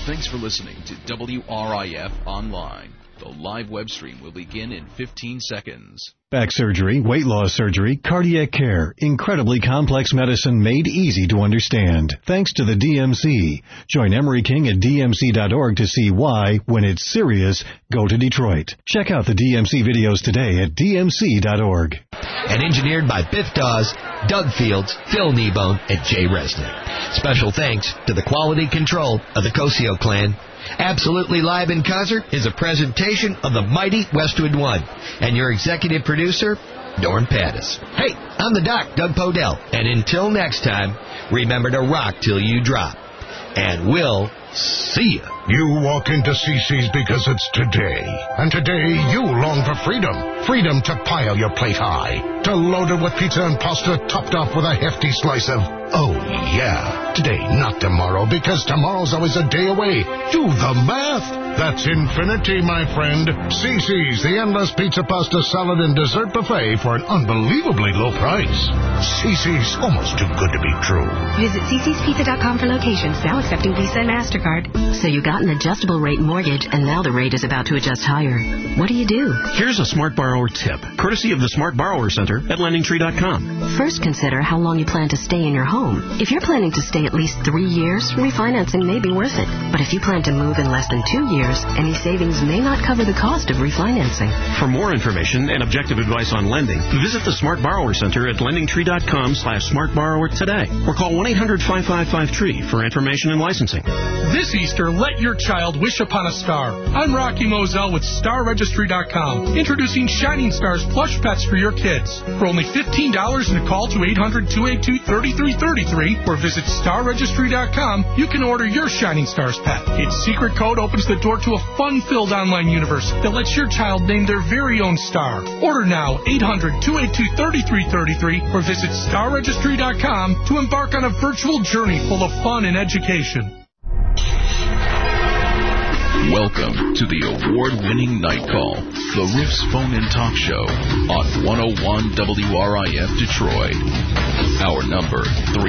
Thanks for listening to WRIF Online. The live web stream will begin in 15 seconds. Back surgery, weight loss surgery, cardiac care, incredibly complex medicine made easy to understand. Thanks to the DMC. Join Emery King at DMC.org to see why, when it's serious, go to Detroit. Check out the DMC videos today at DMC.org. And engineered by Biff Dawes, Doug Fields, Phil Kneebone, and Jay Resnick. Special thanks to the quality control of the Cosio clan. Absolutely Live in Concert is a presentation of the mighty Westwood One. And your executive producer, Norm Pattis. Hey, I'm the Doc, Doug Podell. And until next time, remember to rock till you drop. And we'll see ya. You walk into CC's because it's today. And today you long for freedom. Freedom to pile your plate high. To load it with pizza and pasta topped off with a hefty slice of, oh yeah, today, not tomorrow, because tomorrow's always a day away. Do the math. That's infinity, my friend. CC's, the endless pizza, pasta, salad, and dessert buffet for an unbelievably low price. CC's, almost too good to be true. Visit ccspizza.com for locations, now accepting Visa and MasterCard. So you got an adjustable rate mortgage, and now the rate is about to adjust higher. What do you do? Here's a Smart Borrower tip, courtesy of the Smart Borrower Center at LendingTree.com. First, consider how long you plan to stay in your home. If you're planning to stay at least 3 years, refinancing may be worth it. But if you plan to move in less than 2 years, any savings may not cover the cost of refinancing. For more information and objective advice on lending, visit the Smart Borrower Center at LendingTree.com/SmartBorrower today, or call 1-800-555-TREE for information and licensing. This Easter, let your child wish upon a star. I'm Rocky Moselle with StarRegistry.com, introducing Shining Stars plush pets for your kids. For only $15 and a call to 800-282-3333 or visit StarRegistry.com, you can order your Shining Stars pet. Its secret code opens the door to a fun-filled online universe that lets your child name their very own star. Order now, 800-282-3333 or visit StarRegistry.com to embark on a virtual journey full of fun and education. Welcome to the award-winning Night Call, the Riffs phone-in talk show on 101 WRIF Detroit. Our number,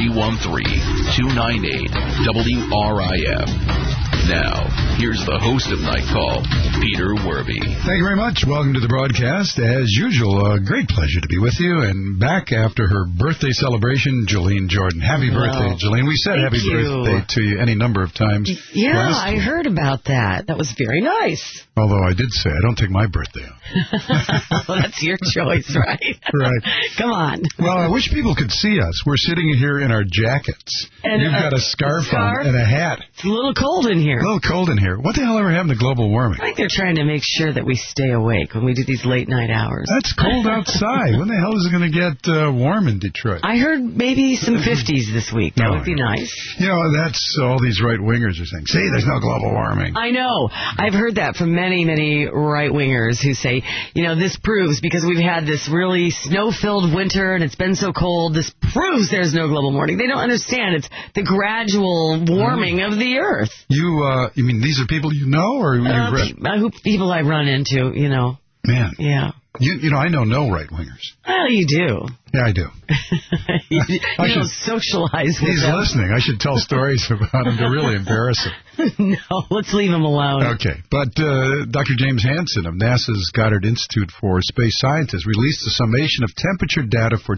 313-298-WRIF. Now, here's the host of Night Call, Peter Werby. Thank you very much. Welcome to the broadcast. As usual, a great pleasure to be with you. And back after her birthday celebration, Jolene Jordan. Happy birthday, Jolene. We said happy birthday to you any number of times. Yeah, I heard about that. That was very nice. Although I did say I don't take my birthday off. Well, that's your choice, right? Right. Come on. Well, I wish people could see us. We're sitting here in our jackets. And you've got a scarf on and a hat. It's a little cold in here. A little cold in here. What the hell ever happened to global warming? I think they're trying to make sure that we stay awake when we do these late night hours. That's cold outside. When the hell is it going to get warm in Detroit? I heard maybe some 50s this week. That would be nice. You know, that's all these right-wingers are saying. See, there's no global warming. I know. I've heard that from many, many right-wingers who say, you know, this proves, because we've had this really snow-filled winter and it's been so cold, this proves there's no global warming. They don't understand. It's the gradual warming of the Earth. You mean these are people you know, or you've read? People I run into, you know. Man. Yeah. You know, I know no right-wingers. Well, you do. Yeah, I do. you don't socialize with He's them. listening. I should tell stories about him to really embarrass him. No, let's leave him alone. Okay. But Dr. James Hansen of NASA's Goddard Institute for Space Scientists released a summation of temperature data for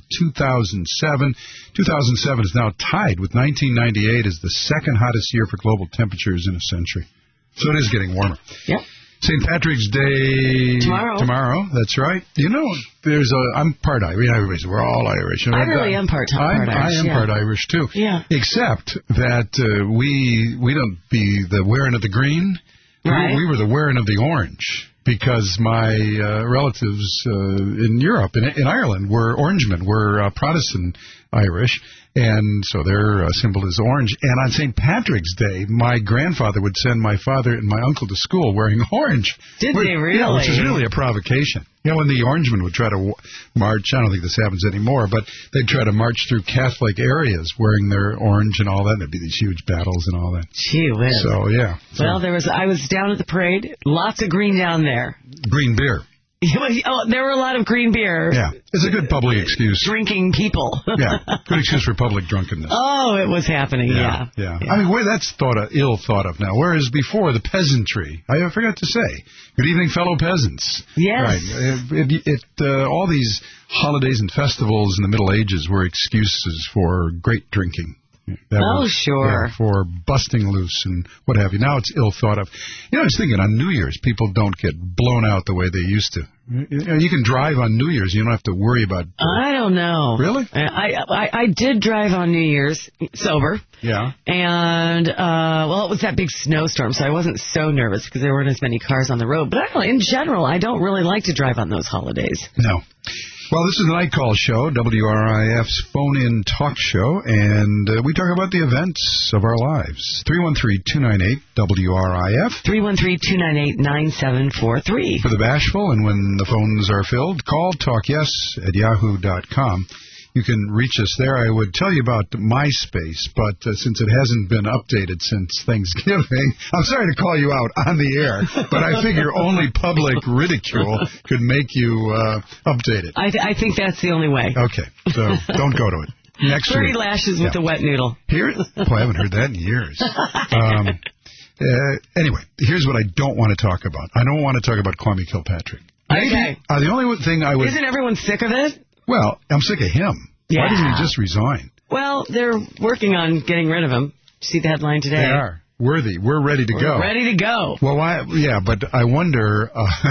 2007. 2007 is now tied with 1998 as the second hottest year for global temperatures in a century. So it is getting warmer. Yep. St. Patrick's Day tomorrow. That's right. You know, I'm part Irish. Everybody says we're all Irish. I really am part Irish. I am part Irish too. Yeah. Except that we don't be the wearing of the green. Right. We were the wearing of the orange. Because my relatives in Europe, in Ireland, were Orangemen, were Protestant Irish, and so their symbol is orange. And on St. Patrick's Day, my grandfather would send my father and my uncle to school wearing orange. Did they really? Yeah, which is really a provocation. You know, when the Orangemen would try to march, I don't think this happens anymore, but they'd try to march through Catholic areas wearing their orange and all that, and there'd be these huge battles and all that. Gee whiz. So, yeah. Well, I was down at the parade, lots of green down there. Green beer. Oh, there were a lot of green beer. Yeah, it's a good public excuse. Drinking people. Yeah, good excuse for public drunkenness. Oh, it was happening, yeah. I mean, that's ill thought of now, whereas before, the peasantry, I forgot to say, good evening, fellow peasants. Yes. Right. All these holidays and festivals in the Middle Ages were excuses for great drinking. Sure. Yeah, for busting loose and what have you. Now it's ill thought of. I was thinking on New Year's, people don't get blown out the way they used to. You can drive on New Year's. You don't have to worry about... I don't know. Really? I did drive on New Year's, sober. Yeah. And, it was that big snowstorm, so I wasn't so nervous because there weren't as many cars on the road. But in general, I don't really like to drive on those holidays. No. Well, this is the Night Call Show, WRIF's phone-in talk show, and we talk about the events of our lives. 313-298-WRIF. 313-298-9743. For the bashful, and when the phones are filled, call talkyes@yahoo.com. You can reach us there. I would tell you about MySpace, but since it hasn't been updated since Thanksgiving, I'm sorry to call you out on the air, but I figure only public ridicule could make you update it. I think that's the only way. Okay, so don't go to it. Next 30 week. lashes with the wet noodle. I haven't heard that in years. Anyway, here's what I don't want to talk about. I don't want to talk about Kwame Kilpatrick. Okay. The only thing I would... Isn't everyone sick of it? Well, I'm sick of him. Yeah. Why doesn't he just resign? Well, they're working on getting rid of him. See the headline today? They are. Worthy. We're ready to go. Ready to go. Well, but I wonder,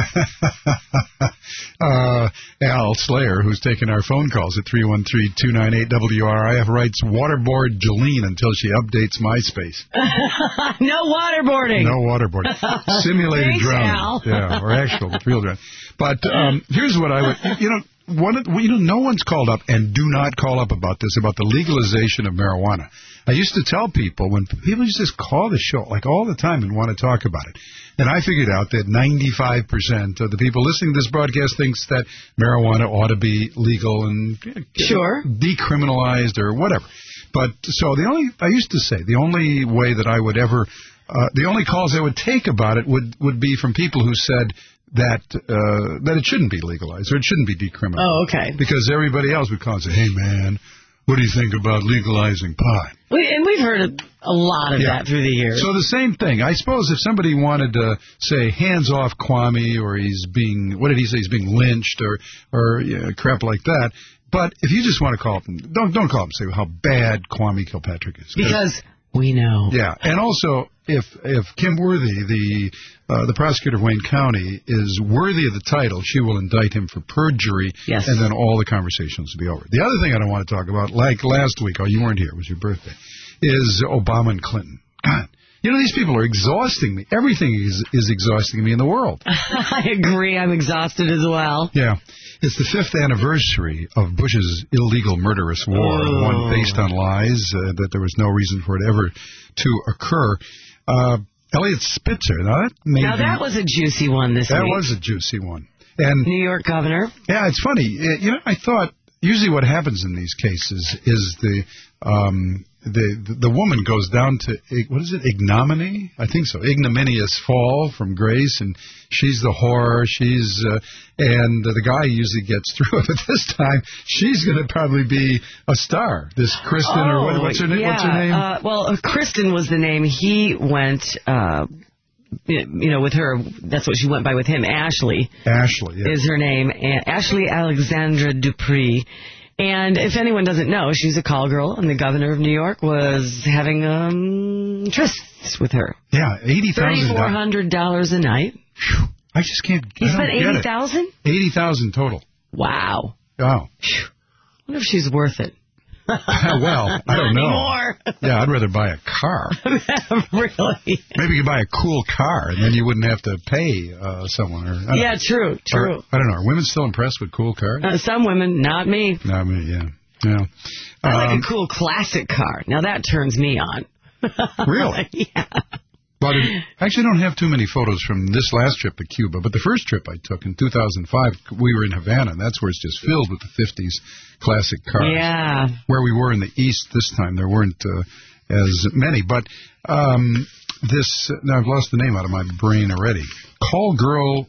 Al Slayer, who's taking our phone calls at 313-298-WRIF, writes, waterboard Jolene until she updates MySpace. No waterboarding. No waterboarding. Simulated Thanks, drowning. Al. Yeah, or actual real drowning. But here's what I would, no one's called up, and do not call up about this, about the legalization of marijuana. I used to tell people, when people used to just call the show, like all the time, and want to talk about it. And I figured out that 95% of the people listening to this broadcast thinks that marijuana ought to be legal and decriminalized or whatever. But so I used to say, the only way that I would ever, the only calls I would take about it would be from people who said that it shouldn't be legalized or it shouldn't be decriminalized. Oh, okay. Because everybody else would call and say, hey, man, what do you think about legalizing pot? And we've heard a lot of that through the years. So the same thing. I suppose if somebody wanted to say, hands off Kwame, or he's being, what did he say, he's being lynched, or crap like that. But if you just want to call him, don't call him and say how bad Kwame Kilpatrick is. Because we know. Yeah. And also, if Kim Worthy, the prosecutor of Wayne County, is worthy of the title, she will indict him for perjury, and then all the conversations will be over. The other thing I don't want to talk about, like last week, you weren't here, it was your birthday, is Obama and Clinton. God, these people are exhausting me. Everything is exhausting me in the world. I agree. I'm exhausted as well. Yeah. It's the 5th anniversary of Bush's illegal murderous war, one based on lies, that there was no reason for it ever to occur. Eliot Spitzer. Now that was a juicy one this week. That was a juicy one. And New York governor. Yeah, it's funny. I thought usually what happens in these cases is the woman goes down to, what is it, ignominy? I think so. Ignominious fall from grace, and she's the whore. And the guy usually gets through it. But this time, she's going to probably be a star. This Kristen, or what's her name? Yeah. What's her name? Kristen was the name. He went, with her. That's what she went by with him. Ashley. Ashley, yeah. Is her name. Ashley Alexandra Dupree. And if anyone doesn't know, she's a call girl, and the governor of New York was having trysts with her. Yeah, $80,000. $3,400 a night. Whew. I just can't. He spent $80,000. $80,000 total. Wow. Oh. I wonder if she's worth it. Well, I don't know. Anymore. Yeah, I'd rather buy a car. Really? Maybe you could buy a cool car, and then you wouldn't have to pay someone. Yeah, true. I don't know. Are women still impressed with cool cars? Some women, not me. Not me, yeah. I like a cool classic car. Now, that turns me on. Really? Yeah. But I actually don't have too many photos from this last trip to Cuba, but the first trip I took in 2005, we were in Havana, and that's where it's just filled with the 50s classic cars. Yeah. Where we were in the East this time, there weren't as many. But now I've lost the name out of my brain already. Call girl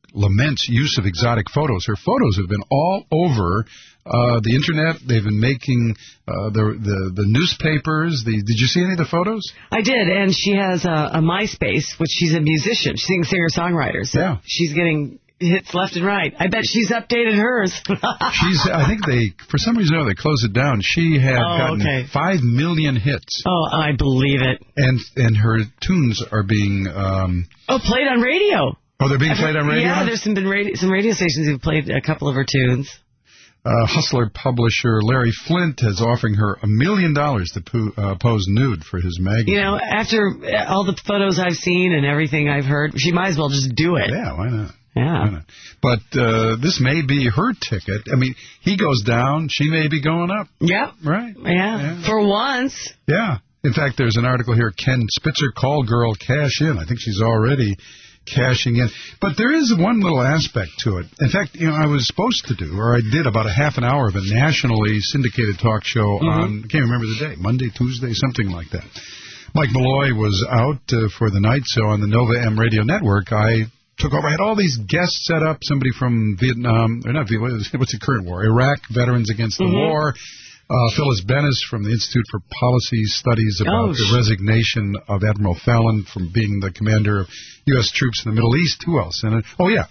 laments use of exotic photos. Her photos have been all over the Internet. They've been making the newspapers. Did you see any of the photos? I did, and she has a MySpace, which she's a musician. She sings singer-songwriter. So yeah. She's getting hits left and right. I bet she's updated hers. I think for some reason or other, they closed it down. She had gotten 5 million hits. Oh, I believe it. And her tunes are being... played on radio. Oh, they're being played on radio? Yeah, there's some radio stations who've played a couple of her tunes. Hustler publisher Larry Flint is offering her $1 million to pose nude for his magazine. You know, after all the photos I've seen and everything I've heard, she might as well just do it. Yeah, why not? Yeah. But this may be her ticket. I mean, he goes down, she may be going up. Yep. Right. Yeah. For once. Yeah. In fact, there's an article here, Can Spitzer call girl cash in? I think she's already cashing in. But there is one little aspect to it. In fact, I was supposed to do, or I did about a half an hour of a nationally syndicated talk show on, I can't remember the day, Monday, Tuesday, something like that. Mike Malloy was out for the night, so on the Nova M radio network, I took over. I had all these guests set up, somebody from Vietnam, or not Vietnam, what's the current war? Iraq, Veterans Against the War. Phyllis Bennis from the Institute for Policy Studies about the resignation of Admiral Fallon from being the commander of U.S. troops in the Middle East. Who else? And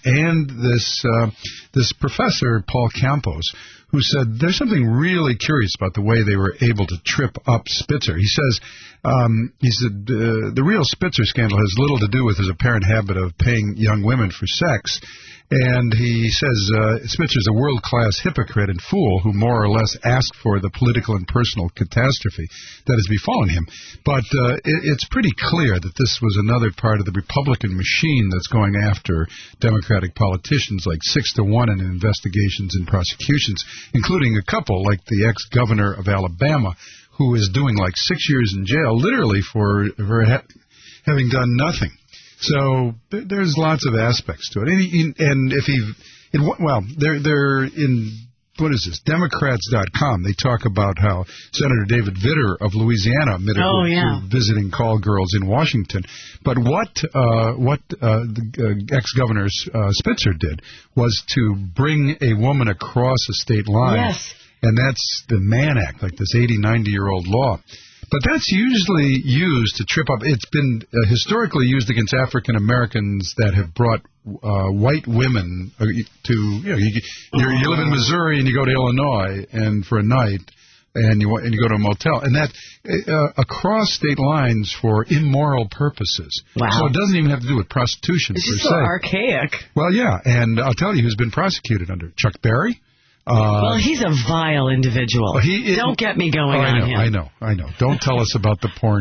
this professor, Paul Campos, who said there's something really curious about the way they were able to trip up Spitzer. He said the real Spitzer scandal has little to do with his apparent habit of paying young women for sex. And he says Spitzer's a world-class hypocrite and fool who more or less asked for the political and personal catastrophe that has befallen him. But it's pretty clear that this was another part of the Republican machine that's going after Democratic politicians, like 6-1 in investigations and prosecutions, including a couple like the ex-governor of Alabama, who is doing like 6 years in jail, literally for having done nothing. So there's lots of aspects to it. And if they're in, what is this, Democrats.com, they talk about how Senator David Vitter of Louisiana admitted to visiting call girls in Washington. But what the ex-governor Spitzer did was to bring a woman across a state line. Yes. And that's the Mann Act, like this 80, 90-year-old law. But that's usually used to trip up. It's been historically used against African Americans that have brought white women to, you live in Missouri and you go to Illinois and for a night and you go to a motel, and that across state lines for immoral purposes. Wow. So it doesn't even have to do with prostitution. It's just so archaic. Well, yeah, and I'll tell you who's been prosecuted under Chuck Berry. Well, he's a vile individual. Don't get me going on him. I know. Don't tell us about the porn.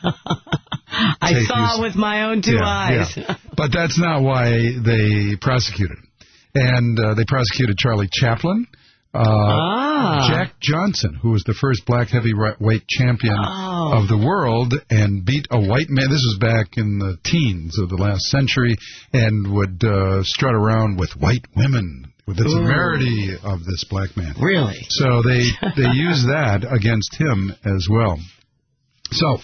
I saw it with my own two eyes. Yeah. But that's not why they prosecuted him. And they prosecuted Charlie Chaplin, Jack Johnson, who was the first black heavyweight champion of the world and beat a white man. This was back in the teens of the last century, and would strut around with white women. With the temerity of this black man. Really? So they use that against him as well. So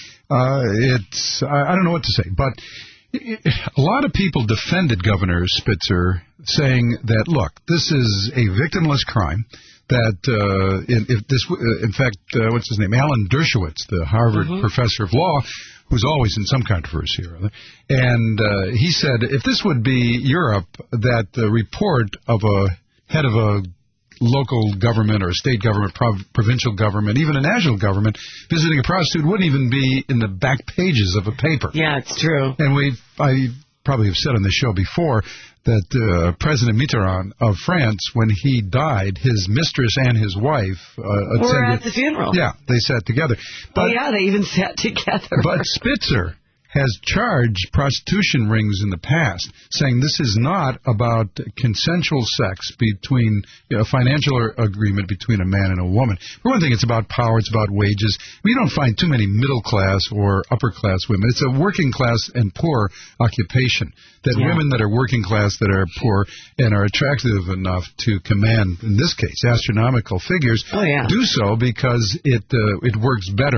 I don't know what to say, but a lot of people defended Governor Spitzer, saying that, look, this is a victimless crime. That in fact, what's his name? Alan Dershowitz, the Harvard professor of law, who's always in some controversy or other, and he said if this would be Europe, that the report of a head of a local government or a state government, provincial government, even a national government, visiting a prostitute wouldn't even be in the back pages of a paper. Yeah, it's true. And I probably have said on the show before that President Mitterrand of France, when he died, his mistress and his wife were at the funeral. Yeah, they sat together. But, they even sat together. But Spitzer has charged prostitution rings in the past, saying this is not about consensual sex between a financial agreement between a man and a woman. For one thing, it's about power, it's about wages. You don't find too many middle-class or upper-class women. It's a working-class and poor occupation. That women that are working-class, that are poor, and are attractive enough to command, in this case, astronomical figures, do so because it works better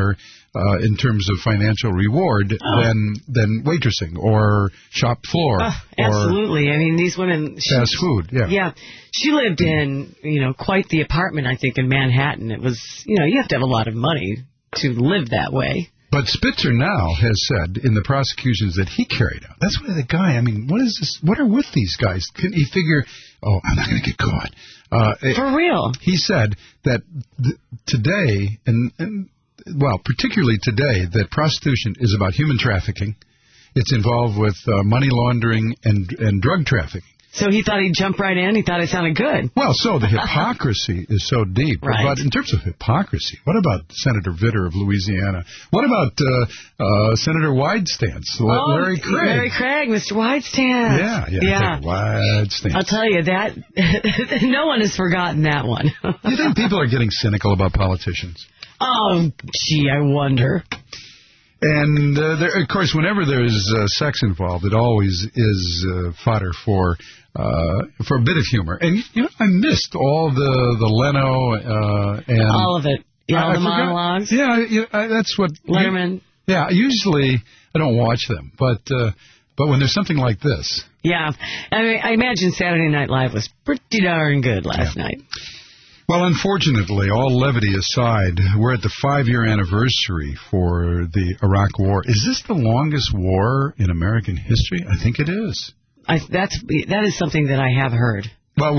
in terms of financial reward than waitressing or shop floor. Absolutely. I mean, these women... Fast food, yeah. Yeah. She lived in, quite the apartment, I think, in Manhattan. It was, you have to have a lot of money to live that way. But Spitzer now has said in the prosecutions that he carried out. That's why the guy, I mean, what is this? What are with these guys? Couldn't he figure, I'm not going to get caught? For real. He said that today, particularly today, that prostitution is about human trafficking. It's involved with money laundering and drug trafficking. So he thought he'd jump right in? He thought it sounded good. Well, so the hypocrisy is so deep. Right. But in terms of hypocrisy, what about Senator Vitter of Louisiana? What about Senator Widestance? Larry Craig. Larry Craig, Mr. Widestance. Yeah. Widestance. I'll tell you, that no one has forgotten that one. You think people are getting cynical about politicians? Oh, gee, I wonder. And, of course, whenever there's sex involved, it always is fodder for a bit of humor. And, I missed all the Leno and... all of it. Yeah, all the monologues. Yeah, that's what... Letterman. Usually I don't watch them, but when there's something like this... Yeah, I imagine Saturday Night Live was pretty darn good last night. Well, unfortunately, all levity aside, we're at the 5-year anniversary for the Iraq War. Is this the longest war in American history? I think it is. That is something that I have heard. Well,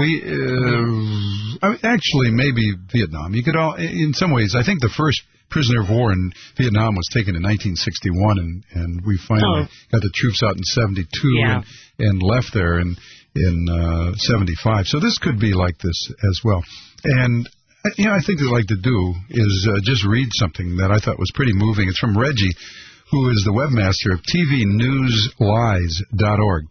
actually, maybe Vietnam. You could in some ways, I think the first prisoner of war in Vietnam was taken in 1961, and we finally got the troops out in 72 and left there in 75. So this could be like this as well. And, I think what I'd like to do is just read something that I thought was pretty moving. It's from Reggie, who is the webmaster of tvnewslies.org.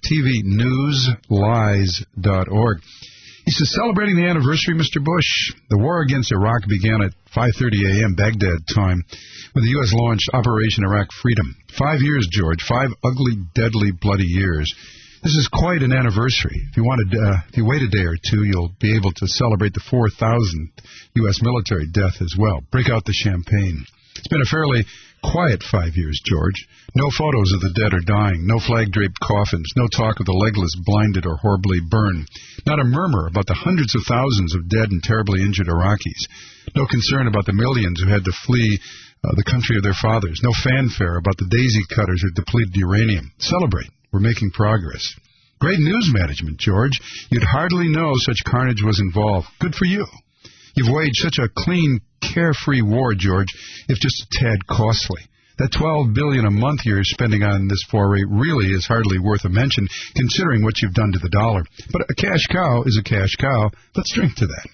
tvnewslies.org. He says, celebrating the anniversary, Mr. Bush, the war against Iraq began at 5:30 a.m. Baghdad time when the U.S. launched Operation Iraq Freedom. 5 years, George. 5 ugly, deadly, bloody years. This is quite an anniversary. If you wait a day or two, you'll be able to celebrate the 4,000th U.S. military death as well. Break out the champagne. It's been a fairly quiet 5 years, George. No photos of the dead or dying. No flag-draped coffins. No talk of the legless, blinded, or horribly burned. Not a murmur about the hundreds of thousands of dead and terribly injured Iraqis. No concern about the millions who had to flee the country of their fathers. No fanfare about the daisy cutters or depleted uranium. Celebrate. We're making progress. Great news management, George. You'd hardly know such carnage was involved. Good for you. You've waged such a clean, carefree war, George, if just a tad costly. That $12 billion a month you're spending on this foray really is hardly worth a mention, considering what you've done to the dollar. But a cash cow is a cash cow. Let's drink to that.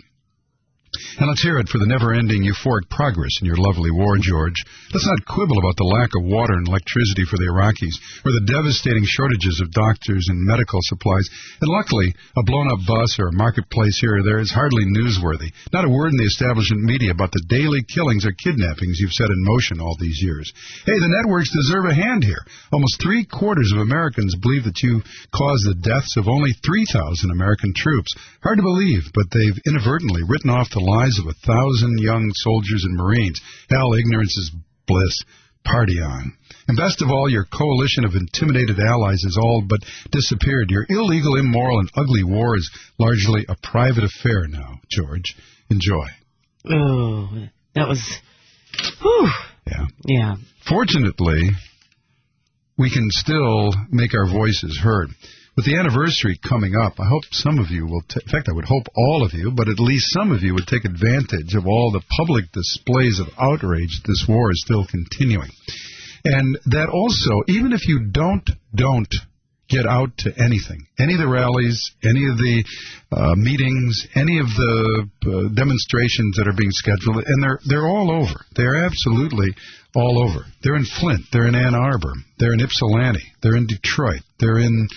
And let's hear it for the never-ending euphoric progress in your lovely war, George. Let's not quibble about the lack of water and electricity for the Iraqis, or the devastating shortages of doctors and medical supplies. And luckily, a blown-up bus or a marketplace here or there is hardly newsworthy. Not a word in the establishment media about the daily killings or kidnappings you've set in motion all these years. Hey, the networks deserve a hand here. Almost 3/4 of Americans believe that you caused the deaths of only 3,000 American troops. Hard to believe, but they've inadvertently written off the lives of 1,000 young soldiers and Marines. Hell, ignorance is bliss. Party on. And best of all, your coalition of intimidated allies has all but disappeared. Your illegal, immoral, and ugly war is largely a private affair now, George. Enjoy. Oh, that was... Whew. Yeah. Fortunately, we can still make our voices heard. With the anniversary coming up, I hope some of you will... in fact, I would hope all of you, but at least some of you would take advantage of all the public displays of outrage this war is still continuing. And that also, even if you don't get out to anything, any of the rallies, any of the meetings, any of the demonstrations that are being scheduled, and they're all over. They're absolutely all over. They're in Flint. They're in Ann Arbor. They're in Ypsilanti. They're in Detroit. They're in...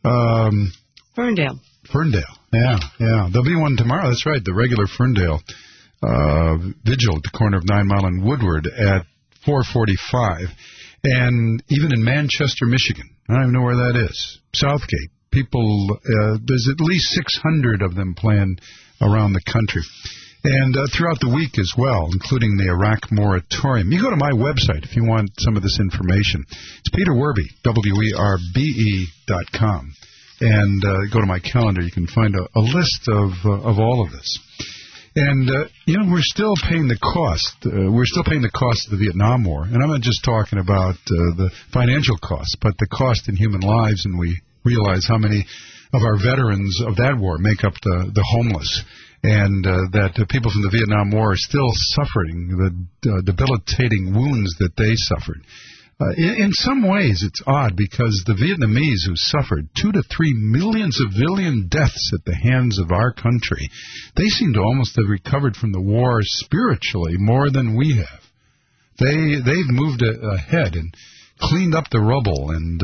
Ferndale. Yeah. There'll be one tomorrow. That's right. The regular Ferndale vigil at the corner of 9 Mile and Woodward at 4:45. And even in Manchester, Michigan. I don't even know where that is. Southgate. People, there's at least 600 of them planned around the country. And throughout the week as well, including the Iraq moratorium. You go to my website if you want some of this information. It's Peter Werbe, WERBE.com. And go to my calendar. You can find a list of all of this. And, we're still paying the cost. We're still paying the cost of the Vietnam War. And I'm not just talking about the financial cost, but the cost in human lives. And we realize how many of our veterans of that war make up the homeless. And that people from the Vietnam War are still suffering the debilitating wounds that they suffered. In some ways, it's odd because the Vietnamese who suffered 2 to 3 million civilian deaths at the hands of our country, they seem to almost have recovered from the war spiritually more than we have. They've moved ahead and cleaned up the rubble and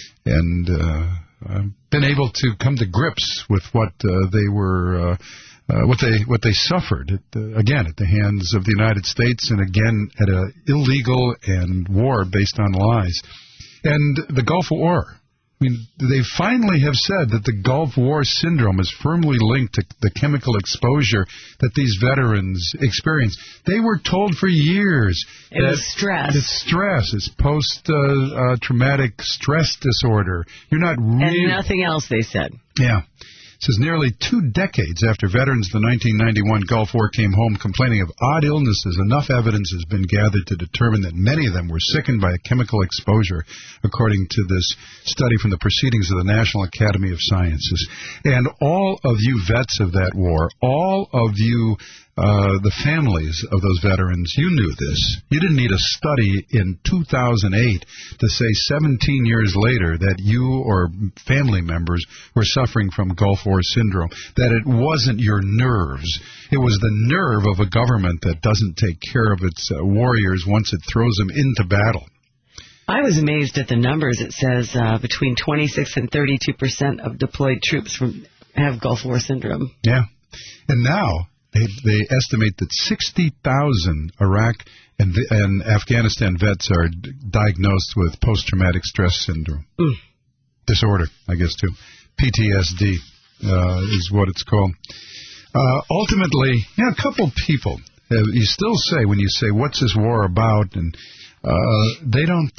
been able to come to grips with what they were. What they suffered, again, at the hands of the United States and again at an illegal and war based on lies. And the Gulf War. I mean, they finally have said that the Gulf War syndrome is firmly linked to the chemical exposure that these veterans experienced. They were told for years it was stress. It's stress. It's post-traumatic stress disorder. You're not really... And nothing else, they said. Yeah. It says nearly 2 decades after veterans of the 1991 Gulf War came home complaining of odd illnesses, enough evidence has been gathered to determine that many of them were sickened by a chemical exposure, according to this study from the Proceedings of the National Academy of Sciences. And all of you vets of that war, all of you the families of those veterans, you knew this. You didn't need a study in 2008 to say 17 years later that you or family members were suffering from Gulf War syndrome, that it wasn't your nerves. It was the nerve of a government that doesn't take care of its warriors once it throws them into battle. I was amazed at the numbers. It says between 26 and 32% of deployed troops have Gulf War syndrome. Yeah. And now they estimate that 60,000 Iraq and Afghanistan vets are diagnosed with post-traumatic stress syndrome. Disorder, I guess, too. PTSD is what it's called. Ultimately, a couple people, you still say, when you say, what's this war about? And they don't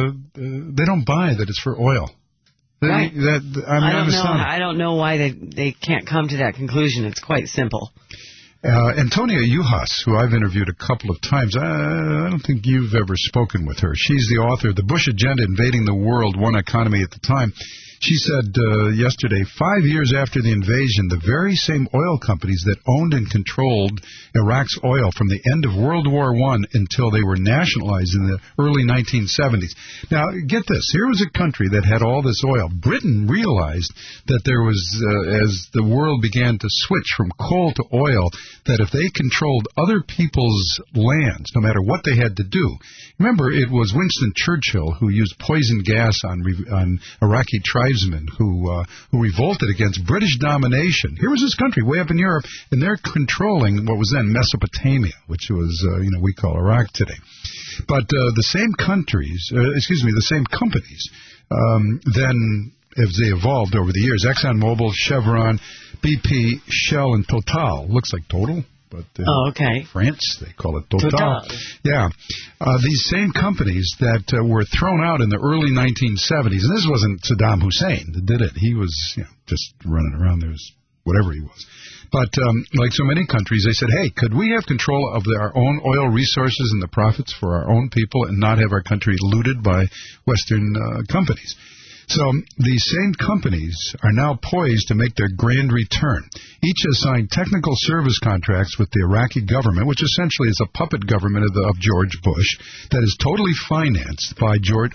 buy that it's for oil. Right. I don't know why they can't come to that conclusion. It's quite simple. Antonia Juhas, who I've interviewed a couple of times, I don't think you've ever spoken with her. She's the author of The Bush Agenda, Invading the World, One Economy at the Time. She said yesterday, 5 years after the invasion, the very same oil companies that owned and controlled Iraq's oil from the end of World War I until they were nationalized in the early 1970s. Now, get this. Here was a country that had all this oil. Britain realized that there was, as the world began to switch from coal to oil, that if they controlled other people's lands, no matter what they had to do. Remember, it was Winston Churchill who used poison gas on Iraqi tribesmen who revolted against British domination. Here was this country way up in Europe, and they're controlling what was then Mesopotamia, which was, we call Iraq today. But the same companies, then, as they evolved over the years, ExxonMobil, Chevron, BP, Shell, and Total. Looks like Total. But okay. France, they call it Total. Yeah. These same companies that were thrown out in the early 1970s, and this wasn't Saddam Hussein that did it. He was just running around there, whatever he was. But like so many countries, they said, hey, could we have control of our own oil resources and the profits for our own people and not have our country looted by Western companies? So these same companies are now poised to make their grand return. Each has signed technical service contracts with the Iraqi government, which essentially is a puppet government of George Bush that is totally financed by George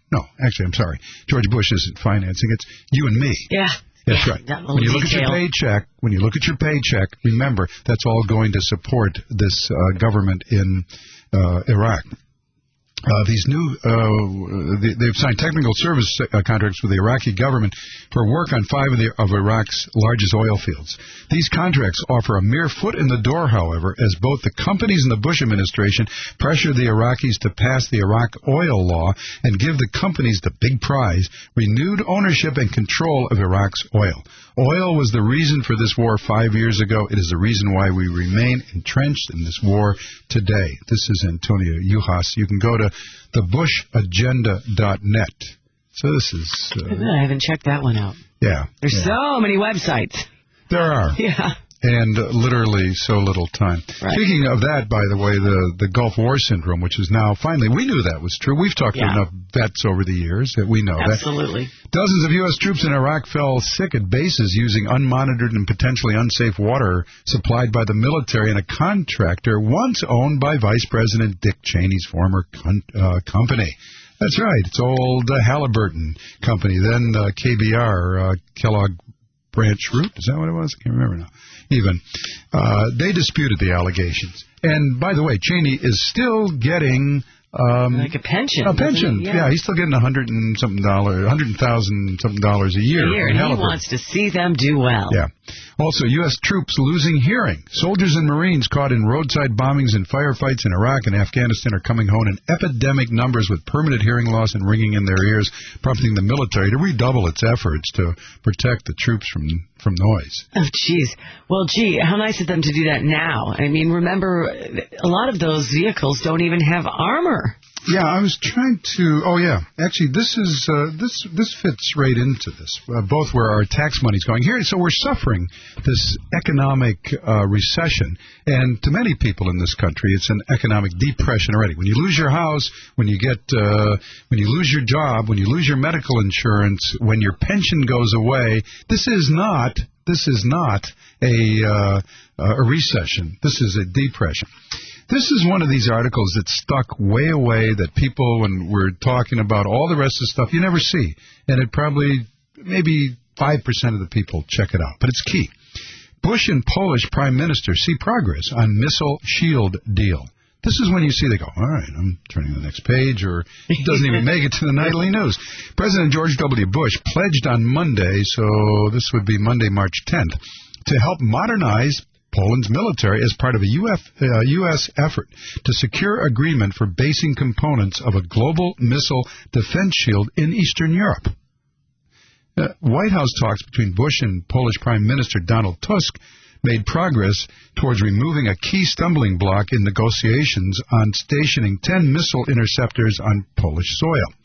Bush isn't financing. It's you and me. Yeah. That's right. When you look at your paycheck, remember that's all going to support this government in Iraq. These new, they've signed technical service contracts with the Iraqi government for work on 5 of Iraq's largest oil fields. These contracts offer a mere foot in the door, however, as both the companies and the Bush administration pressure the Iraqis to pass the Iraq oil law and give the companies the big prize, renewed ownership and control of Iraq's oil. Oil was the reason for this war 5 years ago. It is the reason why we remain entrenched in this war today. This is Antonio Yuhas. You can go to thebushagenda.net. So this is... I haven't checked that one out. Yeah. There's so many websites. There are. Yeah. And literally so little time. Right. Speaking of that, by the way, the Gulf War Syndrome, which is now finally, we knew that was true. We've talked to enough vets over the years that we know Absolutely. that. Dozens of U.S. troops in Iraq fell sick at bases using unmonitored and potentially unsafe water supplied by the military and a contractor once owned by Vice President Dick Cheney's former company. That's right. It's old Halliburton Company, then KBR, Kellogg Branch Root. Is that what it was? I can't remember now. Even. They disputed the allegations. And, by the way, Cheney is still getting... like a pension. A pension. Yeah, he's still getting $100,000 something a year. And he wants to see them do well. Yeah. Also, U.S. troops losing hearing. Soldiers and Marines caught in roadside bombings and firefights in Iraq and Afghanistan are coming home in epidemic numbers with permanent hearing loss and ringing in their ears, prompting the military to redouble its efforts to protect the troops from noise. Oh, jeez. Well, gee, how nice of them to do that now. I mean, remember, a lot of those vehicles don't even have armor. Yeah, I was trying to... Oh, yeah. Actually, this is this fits right into this, both where our tax money's going. Here, so we're suffering this economic recession, and to many people in this country, it's an economic depression already. When you lose your house, when you lose your job, when you lose your medical insurance, when your pension goes away, this is not a recession. This is a depression. This is one of these articles that stuck way away that people, when we're talking about all the rest of the stuff, you never see. And it probably, maybe 5% of the people check it out. But it's key. Bush and Polish Prime Minister see progress on missile shield deal. This is when you see, they go, all right, I'm turning to the next page, or it doesn't even make it to the nightly news. President George W. Bush pledged on Monday, so this would be Monday, March 10th, to help modernize Poland's military as part of a U.S. effort to secure agreement for basing components of a global missile defense shield in Eastern Europe. White House talks between Bush and Polish Prime Minister Donald Tusk made progress towards removing a key stumbling block in negotiations on stationing 10 missile interceptors on Polish soil.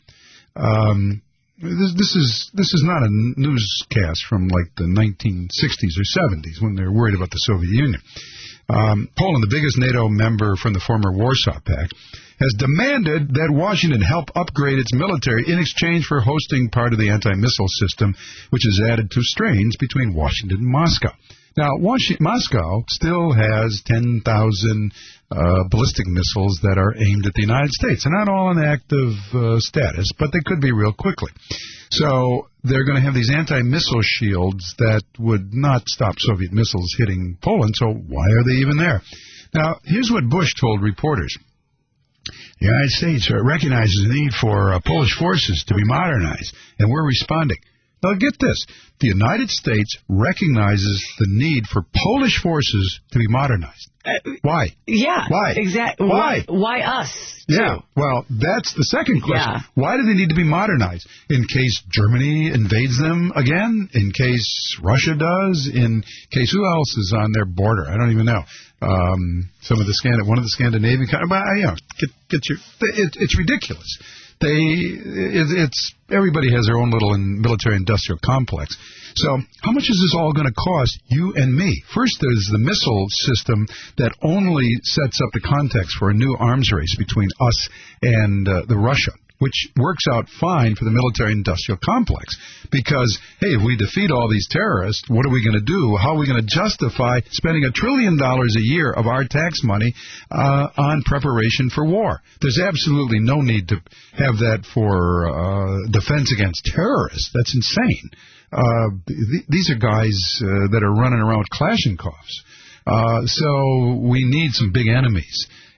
This is not a newscast from like the 1960s or 70s when they were worried about the Soviet Union. Poland, the biggest NATO member from the former Warsaw Pact, has demanded that Washington help upgrade its military in exchange for hosting part of the anti-missile system, which has added to strains between Washington and Moscow. Now, Moscow still has 10,000 ballistic missiles that are aimed at the United States. They're not all in active status, but they could be real quickly. So they're going to have these anti-missile shields that would not stop Soviet missiles hitting Poland, so why are they even there? Now, here's what Bush told reporters. The United States recognizes the need for Polish forces to be modernized, and we're responding. Now, get this. The United States recognizes the need for Polish forces to be modernized. Why? Yeah. Why? Exactly. Why? Why us? Yeah. Well, that's the second question. Yeah. Why do they need to be modernized? In case Germany invades them again? In case Russia does? In case who else is on their border? I don't even know. One of the Scandinavian countries. It's ridiculous. Everybody has their own little military-industrial complex. So how much is this all going to cost you and me? First, there's the missile system that only sets up the context for a new arms race between us and the Russia, which works out fine for the military-industrial complex. Because, hey, if we defeat all these terrorists, what are we going to do? How are we going to justify spending $1 trillion a year of our tax money on preparation for war? There's absolutely no need to have that for defense against terrorists. That's insane. These are guys that are running around with Kalashnikovs. So we need some big enemies.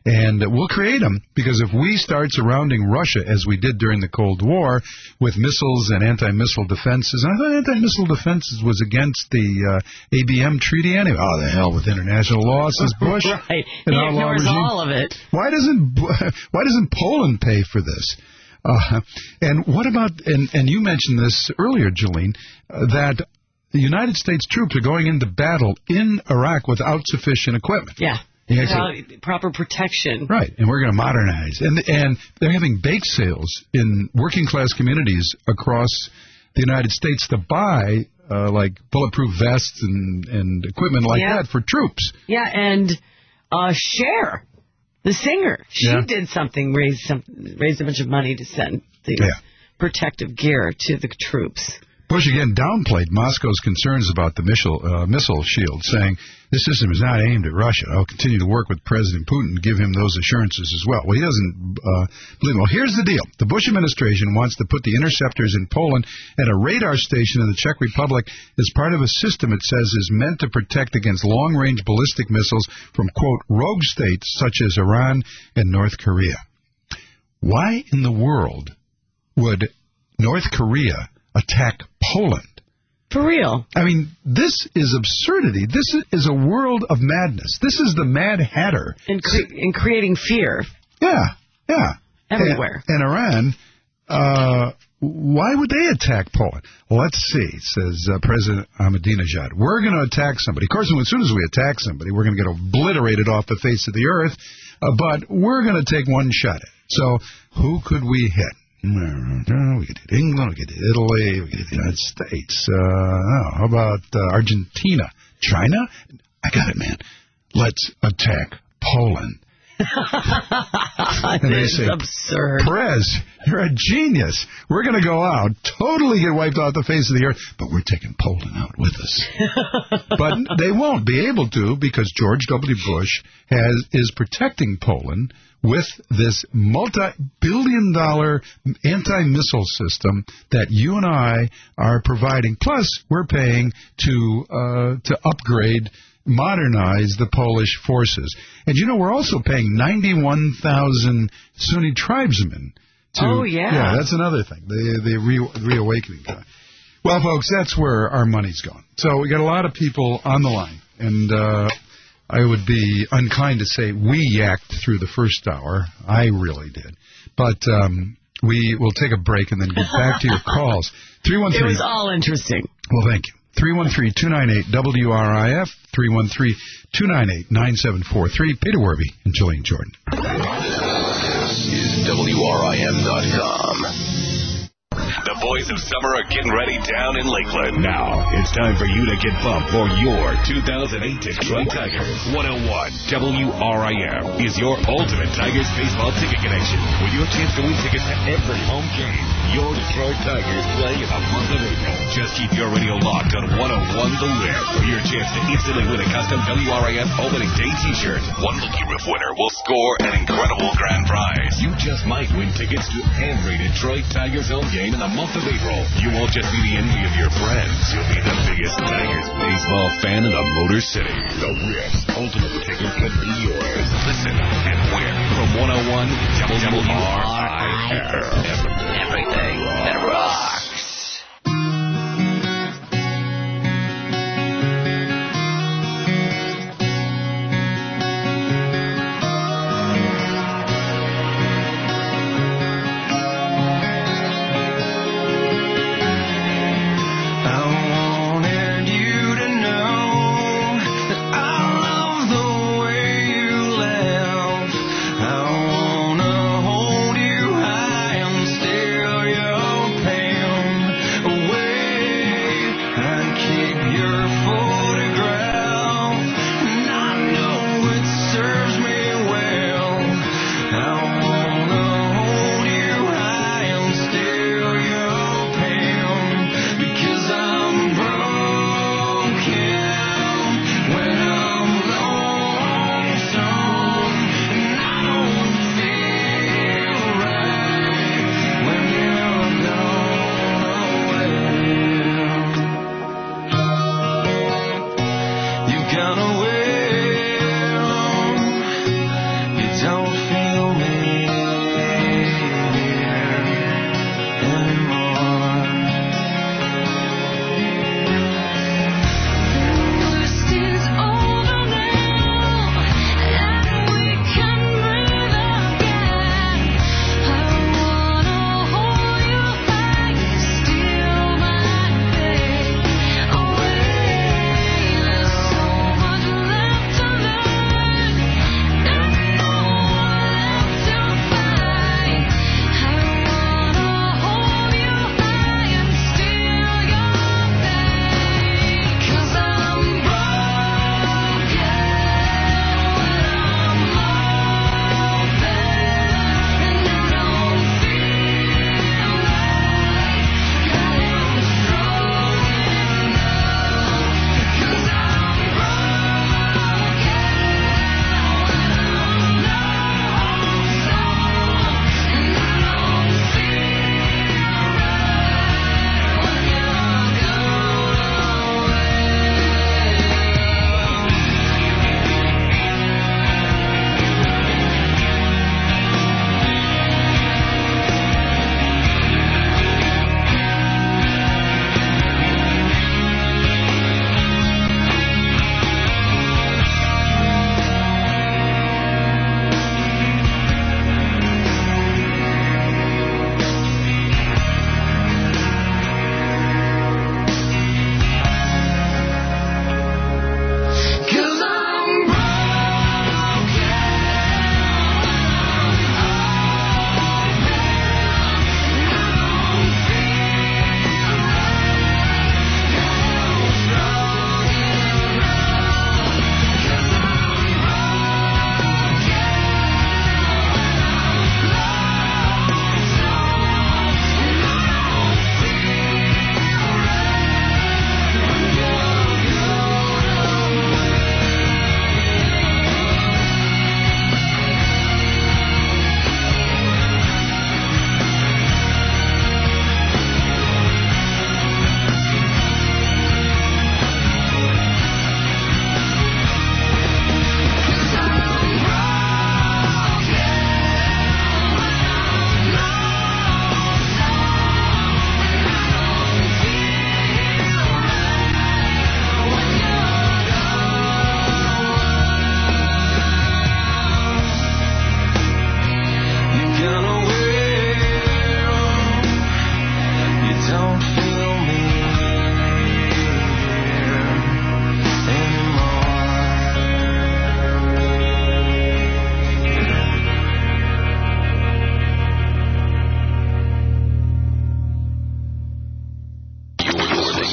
And we'll create them, because if we start surrounding Russia, as we did during the Cold War, with missiles and anti-missile defenses, and I thought anti-missile defenses was against the ABM treaty anyway. Oh, the hell with international law, says Bush. Right. He ignores all of it. Why doesn't Poland pay for this? And what about, and you mentioned this earlier, Jolene, that the United States troops are going into battle in Iraq without sufficient equipment. Yeah. Without proper protection. Right, and we're going to modernize. And they're having bake sales in working-class communities across the United States to buy, like, bulletproof vests and equipment like that for troops. Yeah, and Cher, the singer, she did something, raised a bunch of money to send the protective gear to the troops. Bush again downplayed Moscow's concerns about the missile shield, saying this system is not aimed at Russia. I'll continue to work with President Putin to give him those assurances as well. Well, he doesn't believe them. Well, here's the deal. The Bush administration wants to put the interceptors in Poland and a radar station in the Czech Republic as part of a system it says is meant to protect against long-range ballistic missiles from, quote, rogue states such as Iran and North Korea. Why in the world would North Korea attack Poland? For real. I mean, this is absurdity. This is a world of madness. This is the Mad Hatter. In creating fear. Yeah. Everywhere. And Iran, why would they attack Poland? Well, let's see, says President Ahmadinejad. We're going to attack somebody. Of course, as soon as we attack somebody, we're going to get obliterated off the face of the earth, but we're going to take one shot at it. So who could we hit? We could hit England, we could hit Italy, we could hit the United States. How about Argentina? China? I got it, man. Let's attack Poland. And they say, absurd. Perez, you're a genius. We're going to go out, totally get wiped off the face of the earth, but we're taking Poland out with us. But they won't be able to, because George W. Bush is protecting Poland with this multi-billion-dollar anti-missile system that you and I are providing. Plus, we're paying to upgrade, modernize the Polish forces. And, you know, we're also paying 91,000 Sunni tribesmen to... Oh, yeah. Yeah, that's another thing, the reawakening. Well, folks, that's where our money's going. So we got a lot of people on the line, and... I would be unkind to say we yacked through the first hour. I really did. But we will take a break and then get back to your calls. 313. It was all interesting. Well, thank you. 313-298-WRIF, 313-298-9743. Peter Werby and Jillian Jordan. This is WRIF.com. The boys of summer are getting ready down in Lakeland. Now, it's time for you to get pumped for your 2008 Detroit Tigers. 101 WRIF is your ultimate Tigers baseball ticket connection, with your chance to win tickets to every home game your Detroit Tigers play in the month of April. Just keep your radio locked on 101 The Rip for your chance to instantly win a custom WRIF opening day t-shirt. One lucky Rip winner will score an incredible grand prize. You just might win tickets to every Detroit Tigers home game in the month of April. You won't just be the envy of your friends. You'll be the biggest Tigers baseball fan in the Motor City. The Rip's ultimate ticket could be yours. Listen and win from 101 WRIF. Everything that rocks. Hold you high and steal your pain.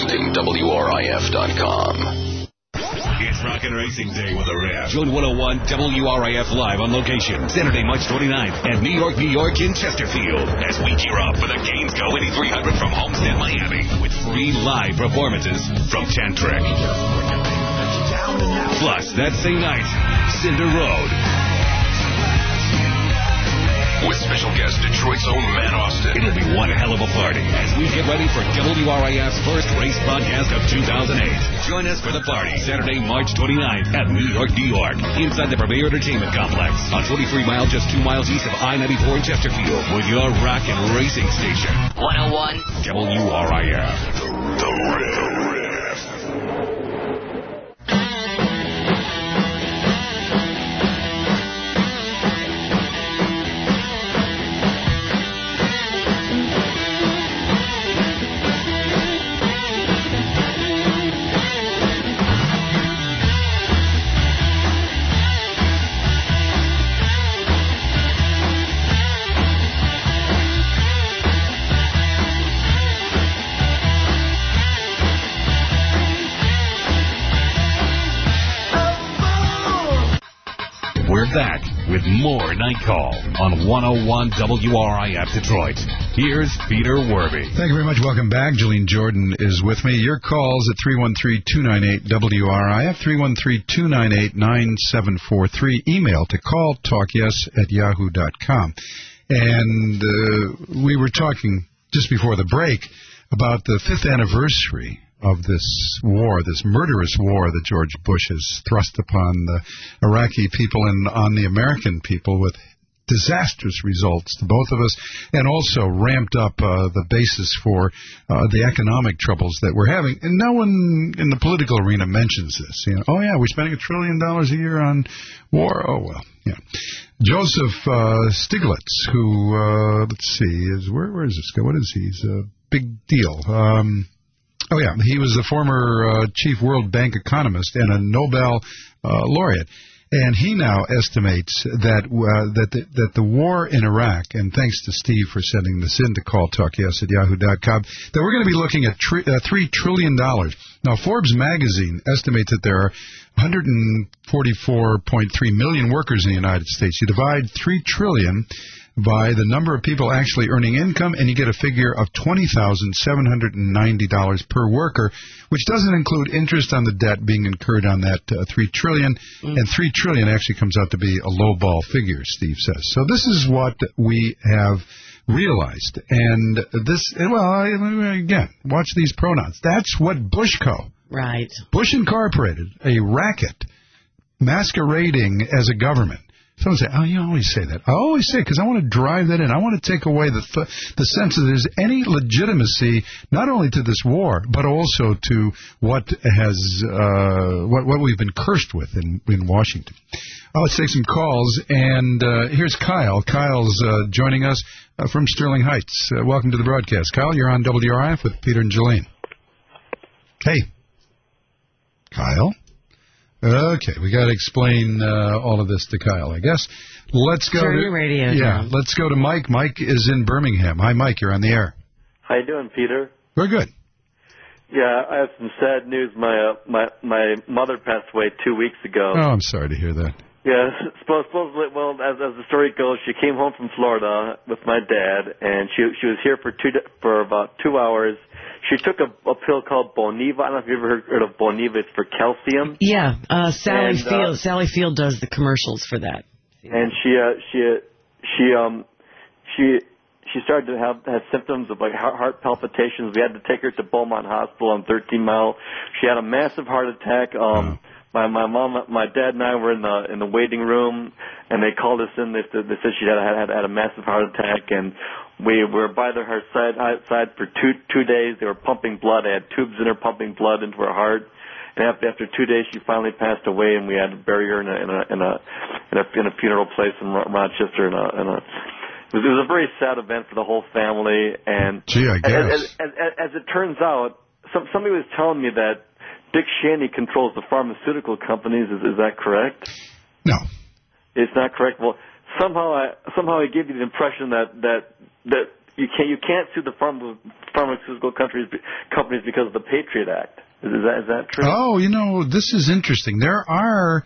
hosting WRIF.com. It's Rockin' Racing Day with a Riff. Join 101 WRIF live on location Saturday, March 29th at New York, in Chesterfield as we gear up for the Gainesco 8300 from Homestead, Miami with free live performances from Tantric. Plus, that same night, Cinder Road. With special guest Detroit's own Matt Austin. It'll be one hell of a party as we get ready for WRIF's first race broadcast of 2008. Join us for the party Saturday, March 29th at New York, inside the Premier Entertainment Complex on 23 Mile, just 2 miles east of I-94 in Chesterfield with your rock and racing station. 101 WRIF. The Riff. Back with more Night Call on 101 WRIF Detroit. Here's Peter Werby. Thank you very much. Welcome back. Jillian Jordan is with me. Your calls at 313-298-WRIF, 313-298-9743. Email to calltalkyes@yahoo.com. And we were talking just before the break about the 5th anniversary of this war, this murderous war that George Bush has thrust upon the Iraqi people and on the American people with disastrous results to both of us, and also ramped up the basis for the economic troubles that we're having. And no one in the political arena mentions this. You know, oh, yeah, we're spending $1 trillion a year on war. Oh, well, yeah. Joseph Stiglitz, who, let's see, where is this guy? What is he? He's a big deal. Oh, yeah, he was the former chief World Bank economist and a Nobel laureate. And he now estimates that the war in Iraq, and thanks to Steve for sending this in to calltalkyes@yahoo.com, that we're going to be looking at $3 trillion. Now, Forbes magazine estimates that there are 144.3 million workers in the United States. You divide $3 trillion by the number of people actually earning income, and you get a figure of $20,790 per worker, which doesn't include interest on the debt being incurred on that $3 trillion. And $3 trillion actually comes out to be a lowball figure, Steve says. So this is what we have realized. And this, well, again, watch these pronouns. That's what Bushco, right? Bush Incorporated, a racket masquerading as a government. Someone say, oh, you always say that. I always say it because I want to drive that in. I want to take away the sense that there's any legitimacy not only to this war, but also to what has what we've been cursed with in Washington. Let's take some calls, and here's Kyle. Kyle's joining us from Sterling Heights. Welcome to the broadcast. Kyle, you're on WRIF with Peter and Jolene. Hey. Kyle? Okay, we got to explain all of this to Kyle, I guess. Let's go to radio. Yeah, let's go to Mike. Mike is in Birmingham. Hi, Mike. You're on the air. How you doing, Peter? We're good. Yeah, I have some sad news. My mother passed away 2 weeks ago. Oh, I'm sorry to hear that. Yeah, supposedly, well, as the story goes, she came home from Florida with my dad, and she was here for about 2 hours. She took a pill called Boniva. I don't know if you've ever heard of Boniva. It's for calcium. Yeah, Sally Field does the commercials for that. And she started to have symptoms of like heart palpitations. We had to take her to Beaumont Hospital on 13 Mile. She had a massive heart attack. My mom, my dad, and I were in the waiting room, and they called us in. They said she had a massive heart attack, and we were by her side for two days. They were pumping blood. They had tubes in her pumping blood into her heart. And after 2 days, she finally passed away, and we had to bury her in a funeral place in Rochester. It was a very sad event for the whole family. And gee, I guess. As it turns out, somebody was telling me that Dick Cheney controls the pharmaceutical companies. Is that correct? No. It's not correct. Well, somehow I gave you the impression that you can't sue the pharmaceutical companies because of the Patriot Act. Is that true? Oh, this is interesting. There are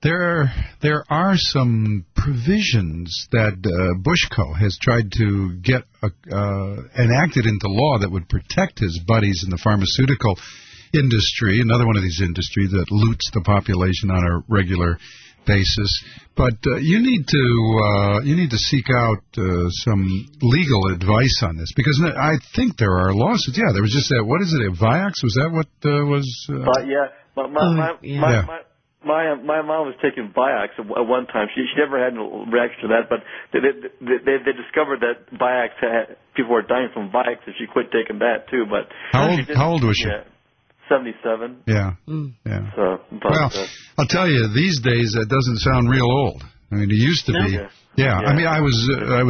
some provisions that Bushko has tried to get enacted into law that would protect his buddies in the pharmaceutical industry, another one of these industries that loots the population on a regular basis. But you need to seek out some legal advice on this, because I think there are lawsuits. Yeah, there was just that. What is it? Vioxx? Was that what was? Yeah. My mom was taking Vioxx at one time. She never had no reaction to that, but they discovered that Vioxx people were dying from Vioxx, and she quit taking that too. But how old was she? 77. Yeah. Yeah. So, I'll tell you, these days that doesn't sound real old. I mean, it used to be. Yeah. I mean, I was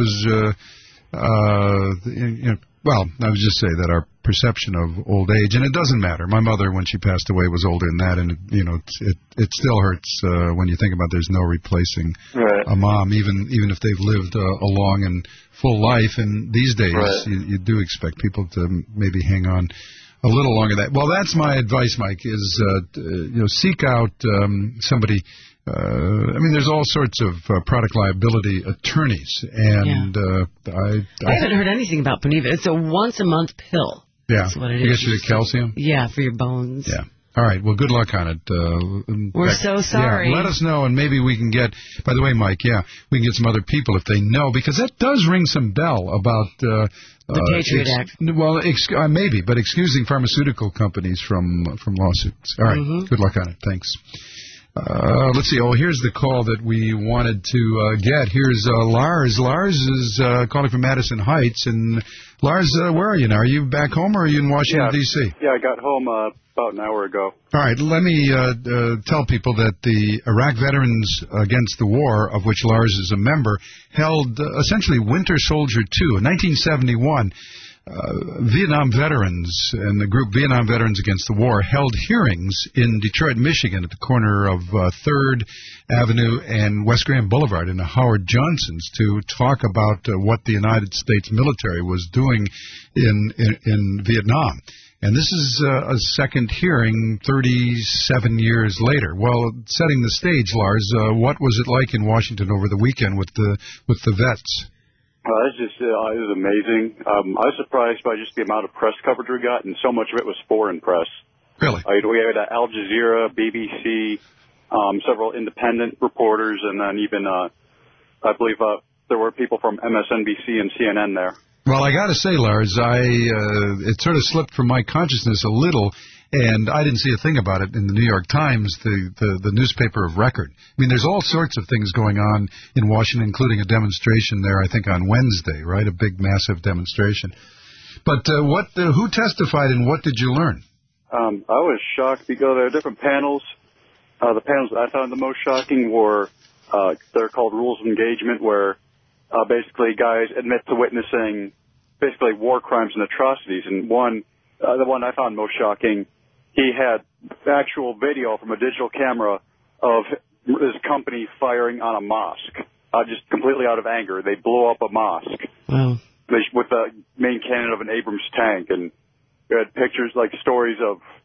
just say that our perception of old age, and it doesn't matter. My mother, when she passed away, was older than that, and it still hurts when you think about there's no replacing a mom, even if they've lived a long and full life. And these days, you do expect people to maybe hang on a little longer. Well, that's my advice, Mike, is seek out somebody. I mean, there's all sorts of product liability attorneys, and I haven't heard anything about Boniva. It's a once-a-month pill. Yeah, that's what it is. You get calcium? Yeah, for your bones. Yeah. All right, well, good luck on it. We're so sorry. Yeah, let us know, and maybe we can get, by the way, Mike, we can get some other people if they know, because that does ring some bell about the Patriot Act. Well, maybe, but excusing pharmaceutical companies from lawsuits. All right, Good luck on it. Thanks. Let's see. Oh, here's the call that we wanted to get. Here's Lars. Lars is calling from Madison Heights. And Lars, where are you now? Are you back home or are you in Washington, D.C.? Yeah, I got home about an hour ago. All right. Let me tell people that the Iraq Veterans Against the War, of which Lars is a member, held essentially Winter Soldier 2 in 1971. Vietnam veterans and the group Vietnam Veterans Against the War held hearings in Detroit, Michigan at the corner of 3rd Avenue and West Grand Boulevard in the Howard Johnsons to talk about what the United States military was doing in Vietnam. And this is a second hearing 37 years later. Well, setting the stage, Lars, what was it like in Washington over the weekend with the vets? It was amazing. I was surprised by just the amount of press coverage we got, and so much of it was foreign press. Really? We had Al Jazeera, BBC, several independent reporters, and then even, I believe, there were people from MSNBC and CNN there. Well, I got to say, Lars, it sort of slipped from my consciousness a little, and I didn't see a thing about it in the New York Times, the newspaper of record. I mean, there's all sorts of things going on in Washington, including a demonstration there, I think, on Wednesday, right? A big, massive demonstration. But who testified and what did you learn? I was shocked because there are different panels. The panels that I found the most shocking were, they're called rules of engagement, where basically guys admit to witnessing basically war crimes and atrocities. And the one I found most shocking, he had actual video from a digital camera of his company firing on a mosque, just completely out of anger. They blew up a mosque with the main cannon of an Abrams tank, and we had pictures, like stories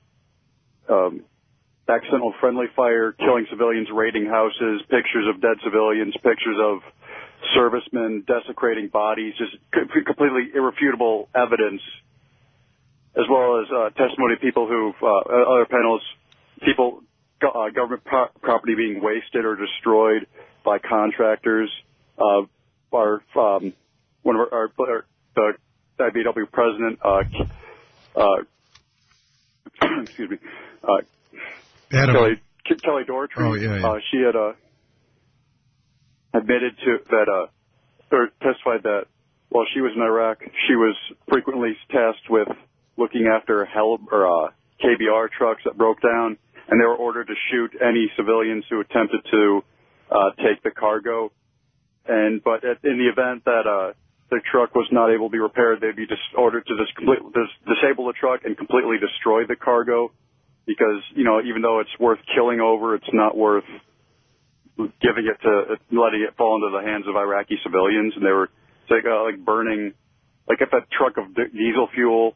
of accidental friendly fire, killing civilians, raiding houses, pictures of dead civilians, pictures of servicemen desecrating bodies, just completely irrefutable evidence, as well as testimony of people other panels, government property being wasted or destroyed by contractors. One of the IBW president, excuse me, Kelly Doherty, she had admitted or testified that while she was in Iraq, she was frequently tasked with looking after KBR trucks that broke down, and they were ordered to shoot any civilians who attempted to take the cargo. But in the event that the truck was not able to be repaired, they'd be ordered to disable the truck and completely destroy the cargo, because even though it's worth killing over, it's not worth giving it to letting it fall into the hands of Iraqi civilians. And they were like burning like if a truck of diesel fuel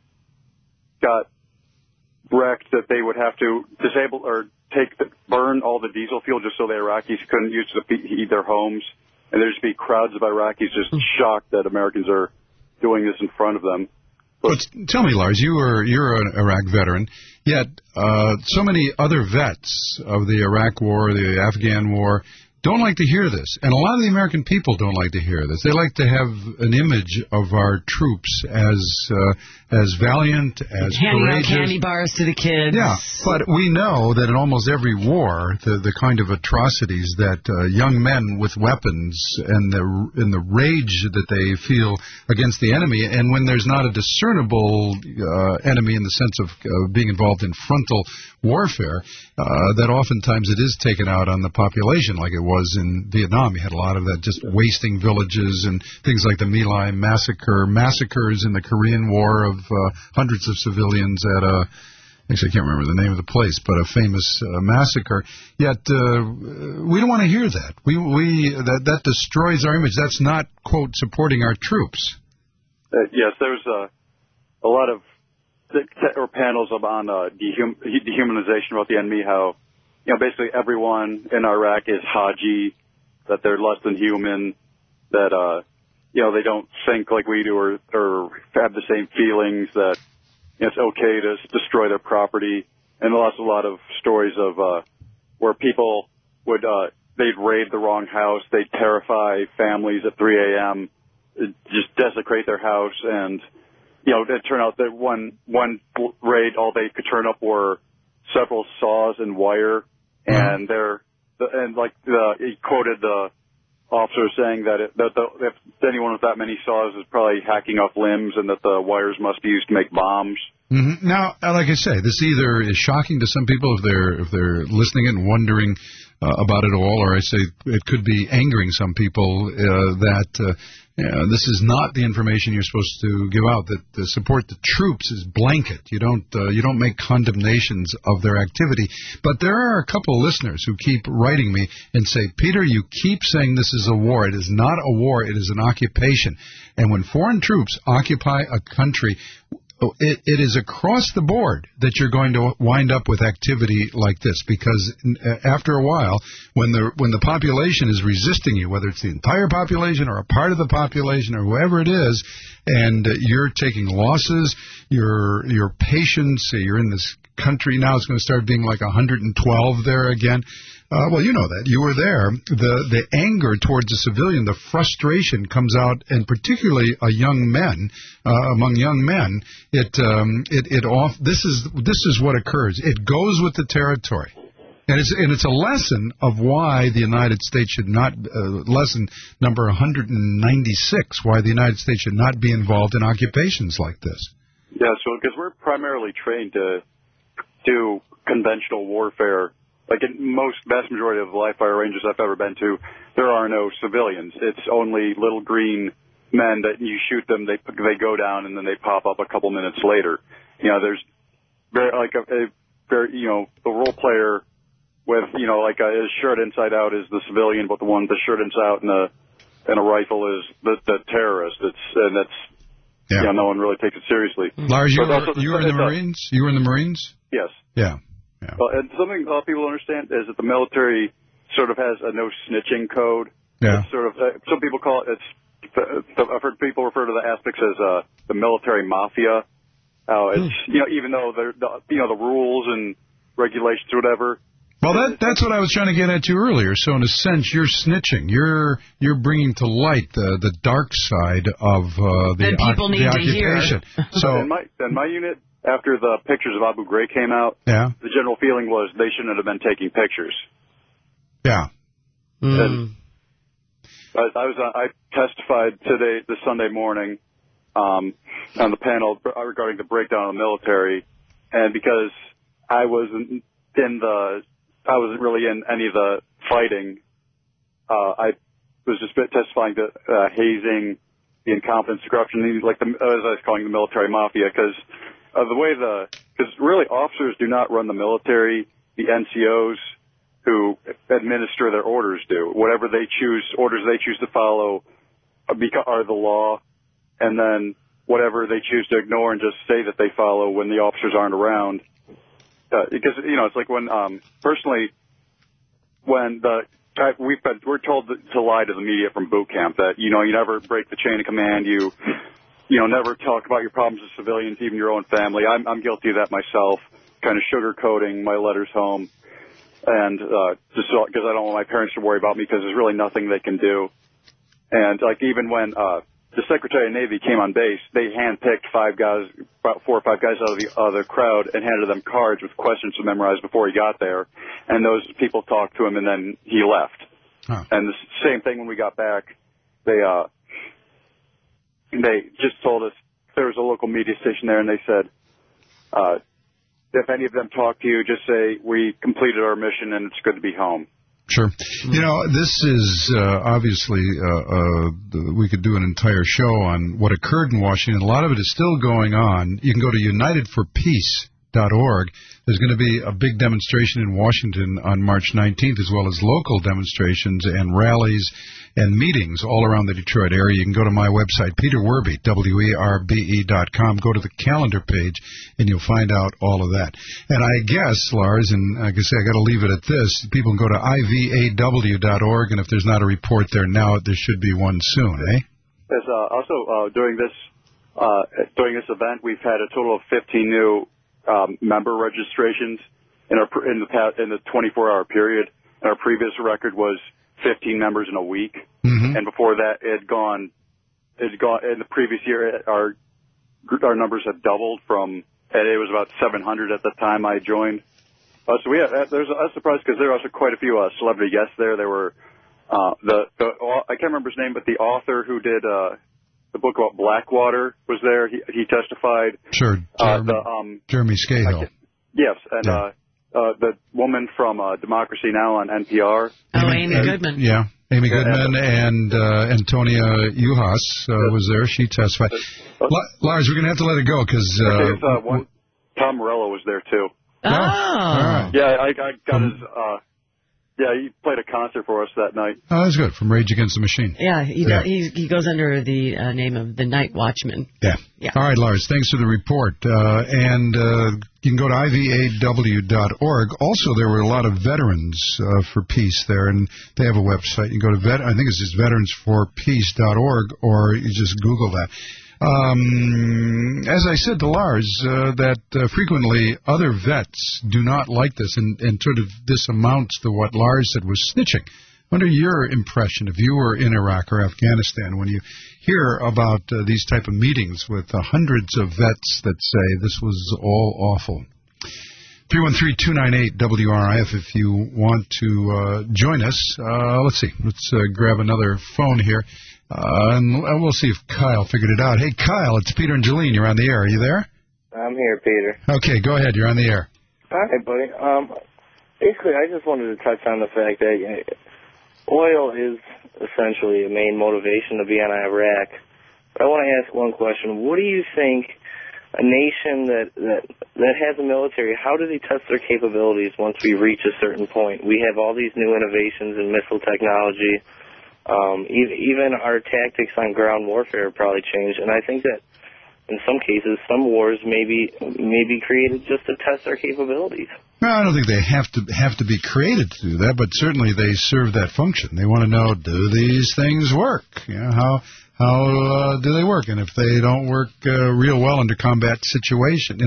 got wrecked, that they would have to disable or burn all the diesel fuel just so the Iraqis couldn't use it to heat their homes. And there'd just be crowds of Iraqis just shocked that Americans are doing this in front of them. But tell me, Lars, you're an Iraq veteran, yet so many other vets of the Iraq War, the Afghan War, don't like to hear this. And a lot of the American people don't like to hear this. They like to have an image of our troops as valiant, as handing courageous. out candy bars to the kids. Yeah, but we know that in almost every war, the kind of atrocities that young men with weapons and the rage that they feel against the enemy, and when there's not a discernible enemy in the sense of being involved in frontal warfare, that oftentimes it is taken out on the population, like it was in Vietnam. You had a lot of that, just wasting villages and things like the My Lai massacre, massacres in the Korean War of hundreds of civilians at actually I can't remember the name of the place, but a famous massacre. Yet we don't want to hear that. That destroys our image. That's not, quote, supporting our troops. Yes, there's a lot of panels on dehumanization about the enemy, how, basically everyone in Iraq is Haji, that they're less than human, that, they don't think like we do or have the same feelings, that it's okay to destroy their property. And there's also a lot of stories of where people would, they'd raid the wrong house, they'd terrify families at 3 a.m., just desecrate their house, and it turned out that one raid, all they could turn up were several saws and wire, and he quoted the officer saying that if anyone with that many saws is probably hacking off limbs, and that the wires must be used to make bombs. Mm-hmm. Now, like I say, this either is shocking to some people if they're listening and wondering about it all, or I say it could be angering some people that this is not the information you're supposed to give out. That the support the troops is blanket. You don't make condemnations of their activity. But there are a couple of listeners who keep writing me and say, Peter, you keep saying this is a war. It is not a war. It is an occupation. And when foreign troops occupy a country, it is across the board that you're going to wind up with activity like this, because after a while, when the population is resisting you, whether it's the entire population or a part of the population or whoever it is, and you're taking losses, your patience, you're in this country now, it's going to start being like 112 there again. Well, you know that. You were there. The anger towards the civilian, the frustration comes out, and particularly among young men, this is what occurs. It goes with the territory. And it's a lesson of why the United States should not, lesson number 196, why the United States should not be involved in occupations like this. Yeah, so because we're primarily trained to do conventional warfare. Like in vast majority of the live fire ranges I've ever been to, there are no civilians. It's only little green men that you shoot them, they go down, and then they pop up a couple minutes later. There's the role player with, his shirt inside out is the civilian, but the one with the shirt inside out and a rifle is the terrorist. No one really takes it seriously. Lars, you were in the Marines? You were in the Marines? Yes. Yeah. And something a lot of people don't understand is that the military sort of has a no snitching code. Yeah. It's sort of some people call it. I've heard people refer to the aspects as the military mafia. It's even though the rules and regulations or whatever. Well, that's what I was trying to get at you earlier. So in a sense, you're snitching. You're bringing to light the dark side of the occupation. So in my unit, after the pictures of Abu Ghraib came out, the general feeling was they shouldn't have been taking pictures. Yeah. And I testified this Sunday morning on the panel regarding the breakdown of the military, and because I wasn't really in any of the fighting, I was just testifying to hazing, the incompetence, corruption, as I was calling the military mafia, because really officers do not run the military. The NCOs who administer their orders do. Whatever orders they choose to follow are the law. and then whatever they choose to ignore and just say that they follow when the officers aren't around. Because, it's like when, personally, when we're told to lie to the media from boot camp that, you never break the chain of command, you never talk about your problems with civilians, even your own family. I'm guilty of that myself, kind of sugarcoating my letters home, and just because I don't want my parents to worry about me because there's really nothing they can do. And like even when the Secretary of the Navy came on base, they handpicked about 4 or 5 guys out of the crowd and handed them cards with questions to memorize before he got there. And those people talked to him, and then he left. Huh. And the same thing when we got back, they just told us there was a local media station there, and they said, if any of them talk to you, just say we completed our mission and it's good to be home. Sure. This is obviously, we could do an entire show on what occurred in Washington. A lot of it is still going on. You can go to unitedforpeace.org. There's going to be a big demonstration in Washington on March 19th, as well as local demonstrations and rallies and meetings all around the Detroit area. You can go to my website, Peter Werbe, WERBE.com. Go to the calendar page, and you'll find out all of that. And I guess, Lars, and like I say, I got to leave it at this, people can go to IVAW.org, and if there's not a report there now, there should be one soon, eh? There's also, during this event, we've had a total of 15 new member registrations in the 24-hour period. And our previous record was 15 members in a week. Mm-hmm. And before that, it had gone in the previous year, our numbers had doubled from, it was about 700 at the time I joined. So I was surprised because there were also quite a few celebrity guests there. There were, I can't remember his name, but the author who did, the book about Blackwater was there. He testified. Sure. Jeremy Scahill. Yes. And, the woman from Democracy Now! On NPR. Oh, Amy Goodman. Yeah, Amy Goodman and Antonia Uhas was there. She testified. Lars, we're going to have to let it go because... Tom Morello was there, too. Oh. All right. Yeah, I got his... he played a concert for us that night. Oh, that's good. From Rage Against the Machine. Yeah, he goes under the name of the Night Watchman. Yeah. All right, Lars, thanks for the report. And you can go to IVAW.org. Also, there were a lot of veterans for peace there, and they have a website. You can go to, I think it's just veteransforpeace.org, or you just Google that. As I said to Lars, that frequently other vets do not like this, and sort of this amounts to what Lars said was snitching. I wonder your impression, if you were in Iraq or Afghanistan, when you hear about these type of meetings with hundreds of vets that say this was all awful. 313-298-WRIF if you want to join us. Let's see. Let's grab another phone here. And we'll see if Kyle figured it out. Hey, Kyle, it's Peter and Jolene. You're on the air. Are you there? I'm here, Peter. Okay, go ahead. You're on the air. Hi, buddy. Basically, I just wanted to touch on the fact that oil is essentially a main motivation to be in Iraq. But I want to ask one question. What do you think a nation that has a military, how do they test their capabilities once we reach a certain point? We have all these new innovations in missile technology. Even our tactics on ground warfare probably changed, and I think that in some cases, some wars may be created just to test our capabilities. No, I don't think they have to be created to do that, but certainly they serve that function. They want to know, do these things work? How do they work? And if they don't work real well in a combat situation,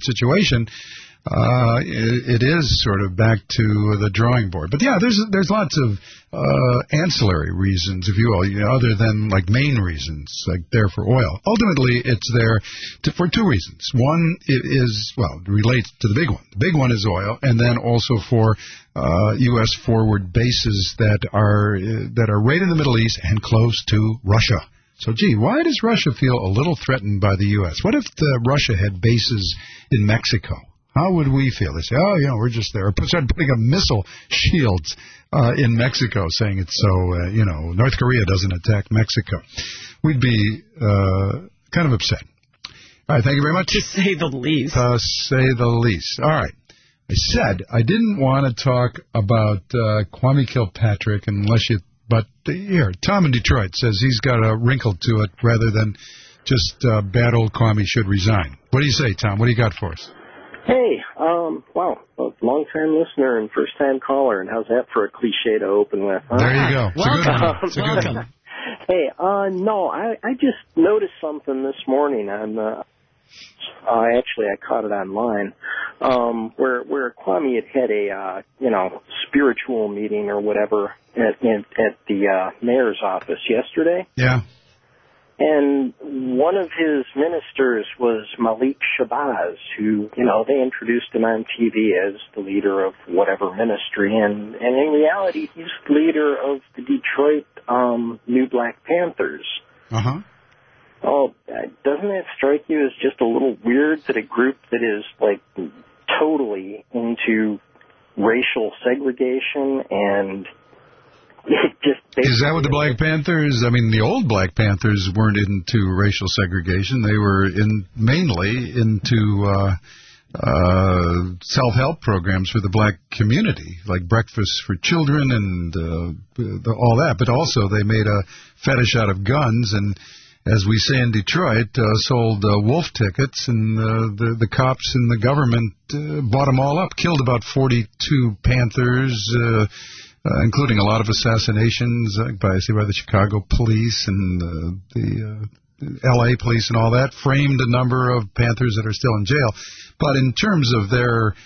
it is sort of back to the drawing board. But yeah, there's lots of ancillary reasons, if you will, other than like main reasons, like there for oil. Ultimately, it's there for two reasons. One relates to the big one. The big one is oil, and then also for U.S. forward bases that are right in the Middle East and close to Russia. So, why does Russia feel a little threatened by the U.S.? What if Russia had bases in Mexico? How would we feel? They say, we're just there. Or start putting up missile shields in Mexico, saying it's so, North Korea doesn't attack Mexico. We'd be kind of upset. All right, thank you very much. To say the least. All right. I said I didn't want to talk about Kwame Kilpatrick but here, Tom in Detroit says he's got a wrinkle to it rather than just bad old Kwame should resign. What do you say, Tom? What do you got for us? Hey, wow, long-time listener and first-time caller, and how's that for a cliche to open with? Huh? There you go. Welcome. It's a good one. Hey, no, I just noticed something this morning on, actually I caught it online, where Kwame had a, spiritual meeting or whatever at the mayor's office yesterday. Yeah. And one of his ministers was Malik Shabazz, who, they introduced him on TV as the leader of whatever ministry. And in reality, he's the leader of the Detroit New Black Panthers. Uh-huh. Oh, doesn't that strike you as just a little weird that a group that is, totally into racial segregation and... Is that what the Black Panthers, the old Black Panthers weren't into racial segregation. They were mainly into self-help programs for the black community, like breakfast for children and all that. But also they made a fetish out of guns and, as we say in Detroit, sold wolf tickets, and the cops and the government bought them all up, killed about 42 Panthers, including a lot of assassinations by the Chicago police and the L.A. police and all that, framed a number of Panthers that are still in jail. But in terms of their,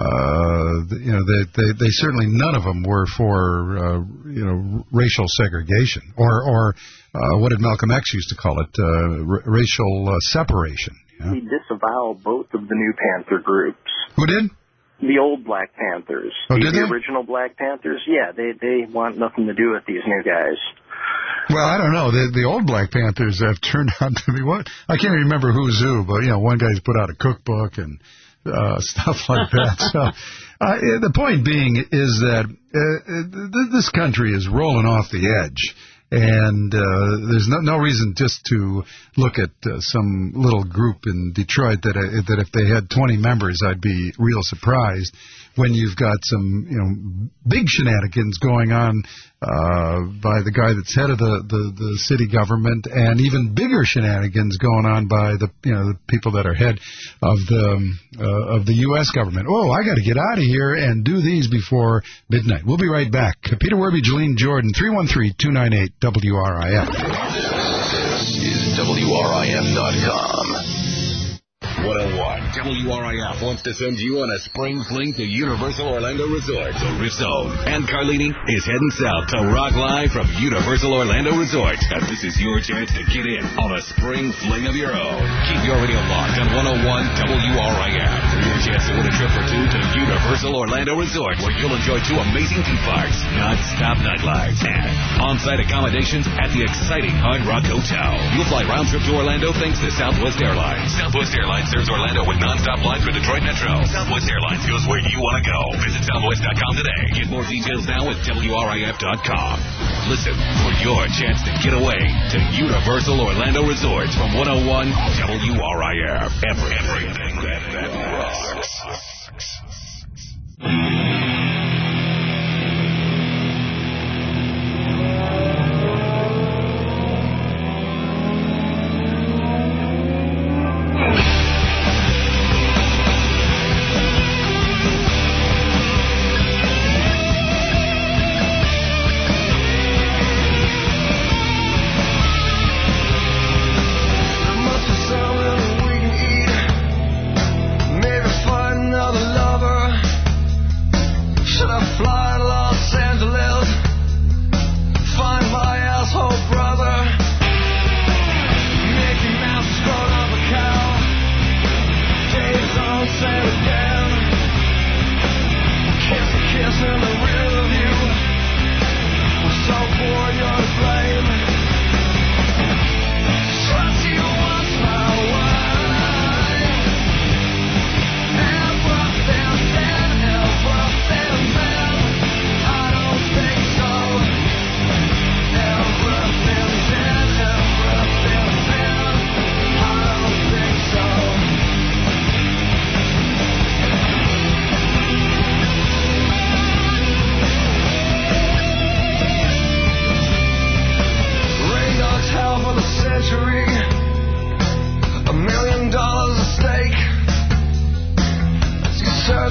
they certainly, none of them were for, racial segregation or what did Malcolm X used to call it, racial separation. He disavowed both of the new Panther groups. Who did? The old Black Panthers. Oh, did they? The original Black Panthers, yeah, they want nothing to do with these new guys. Well, I don't know. The old Black Panthers have turned out to be what? I can't even remember who's who, but, one guy's put out a cookbook and stuff like that. So the point being is that this country is rolling off the edge. And there's no reason just to look at some little group in Detroit that if they had 20 members, I'd be real surprised, when you've got some big shenanigans going on by the guy that's head of the city government, and even bigger shenanigans going on by the people that are head of the U.S. government. Oh, I got to get out of here and do these before midnight. We'll be right back. Peter Werby, Jalene Jordan, 313-298-WRIF. This is WRIF.com. 101 WRIF wants to send you on a spring fling to Universal Orlando Resort. So Rizzo and Carlini is heading south to rock live from Universal Orlando Resort. And this is your chance to get in on a spring fling of your own. Keep your radio locked on 101 WRIF for your chance to win a trip or two to Universal Orlando Resort, where you'll enjoy 2 amazing theme parks, non-stop nightlife, and on-site accommodations at the exciting Hard Rock Hotel. You'll fly round trip to Orlando thanks to Southwest Airlines. Southwest Airlines serves Orlando with non-stop flights for Detroit Metro. Southwest Airlines goes where you want to go. Visit Southwest.com today. Get more details now at WRIF.com. Listen for your chance to get away to Universal Orlando Resort from 101 WRIF. Everything that rocks.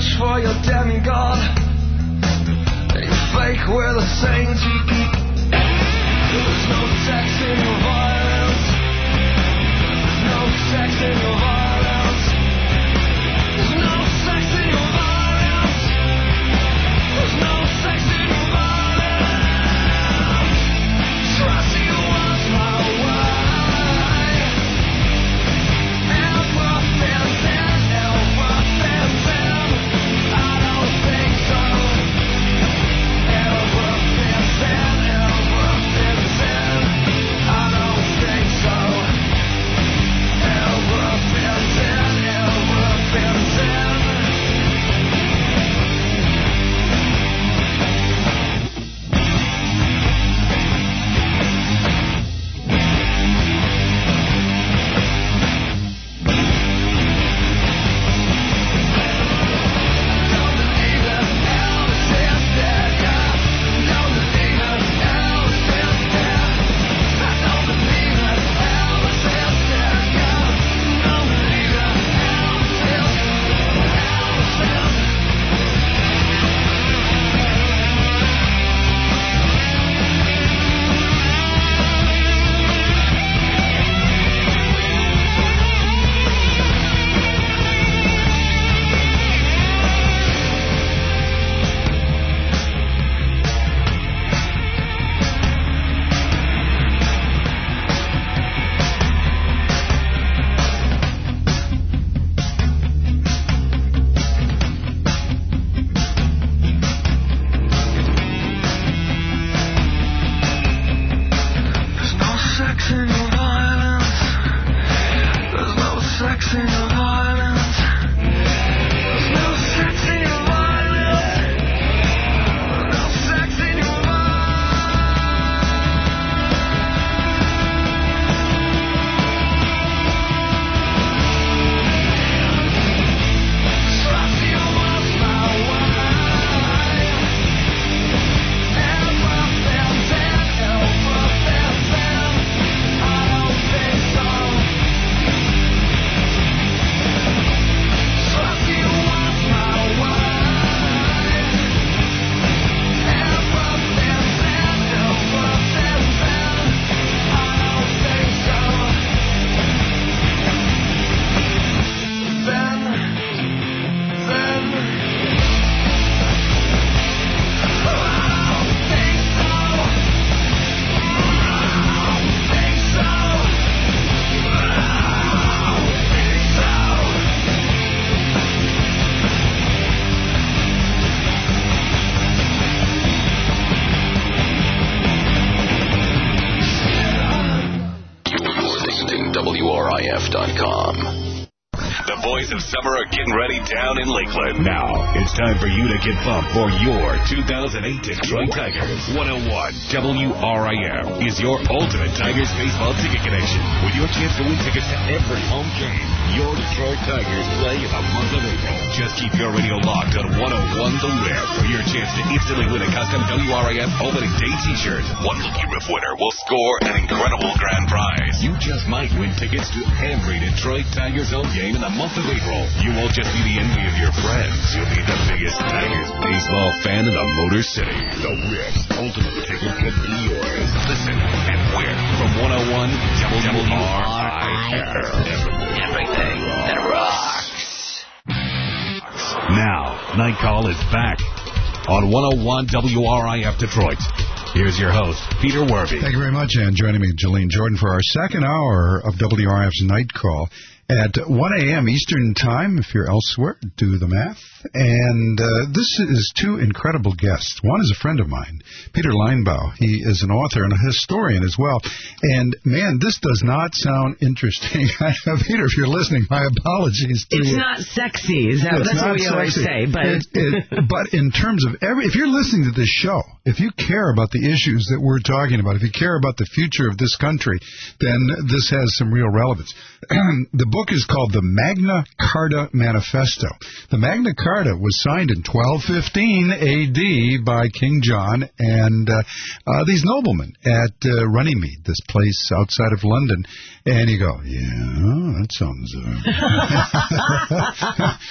search for your demigod. You fake we're the saints. There's no sex in your violence. There's no sex in your violence. There's no sex in your violence. There's no sex in your violence. Trust you was my wife. Ever since then, ever since then, I don't think so. Ever since then, ever since then, I don't think so. Ever since then, ever since then. WRIF.com. The boys of summer are getting ready down in Lakeland. Now, it's time for you to get pumped for your 2008 Detroit Tigers. 101 WRIF is your ultimate Tigers baseball ticket connection. With your chance to win tickets to every home game, your Detroit Tigers play in the month of April. Just keep your radio locked on 101 The Riff for your chance to instantly win a custom WRIF opening day t-shirt. One lucky Riff winner will score an incredible grand prize. You just might win tickets to every Detroit Tigers home game in the month of April. You won't just be the envy of your friends. You'll be the biggest Tigers baseball fan in the Motor City. The Riff's ultimate ticket could be yours. Listen and win from 101 WRIF. Everything that rocks. Now, Night Call is back on 101 WRIF Detroit. Here's your host, Peter Werby. Thank you very much, and joining me, Jolene Jordan, for our second hour of WRIF's Night Call at 1 a.m. Eastern Time. If you're elsewhere, do the math. And this is two incredible guests. One is a friend of mine, Peter Linebaugh. He is an author and a historian as well. And, man, this does not sound interesting. Peter, if you're listening, my apologies to you. It's not sexy. That's what we always say. But but in terms of if you're listening to this show, if you care about the issues that we're talking about, if you care about the future of this country, then this has some real relevance. The book is called the Magna Carta Manifesto. The Magna Carta was signed in 1215 A.D. by King John and these noblemen at Runnymede, this place outside of London. And you go, yeah, that sounds...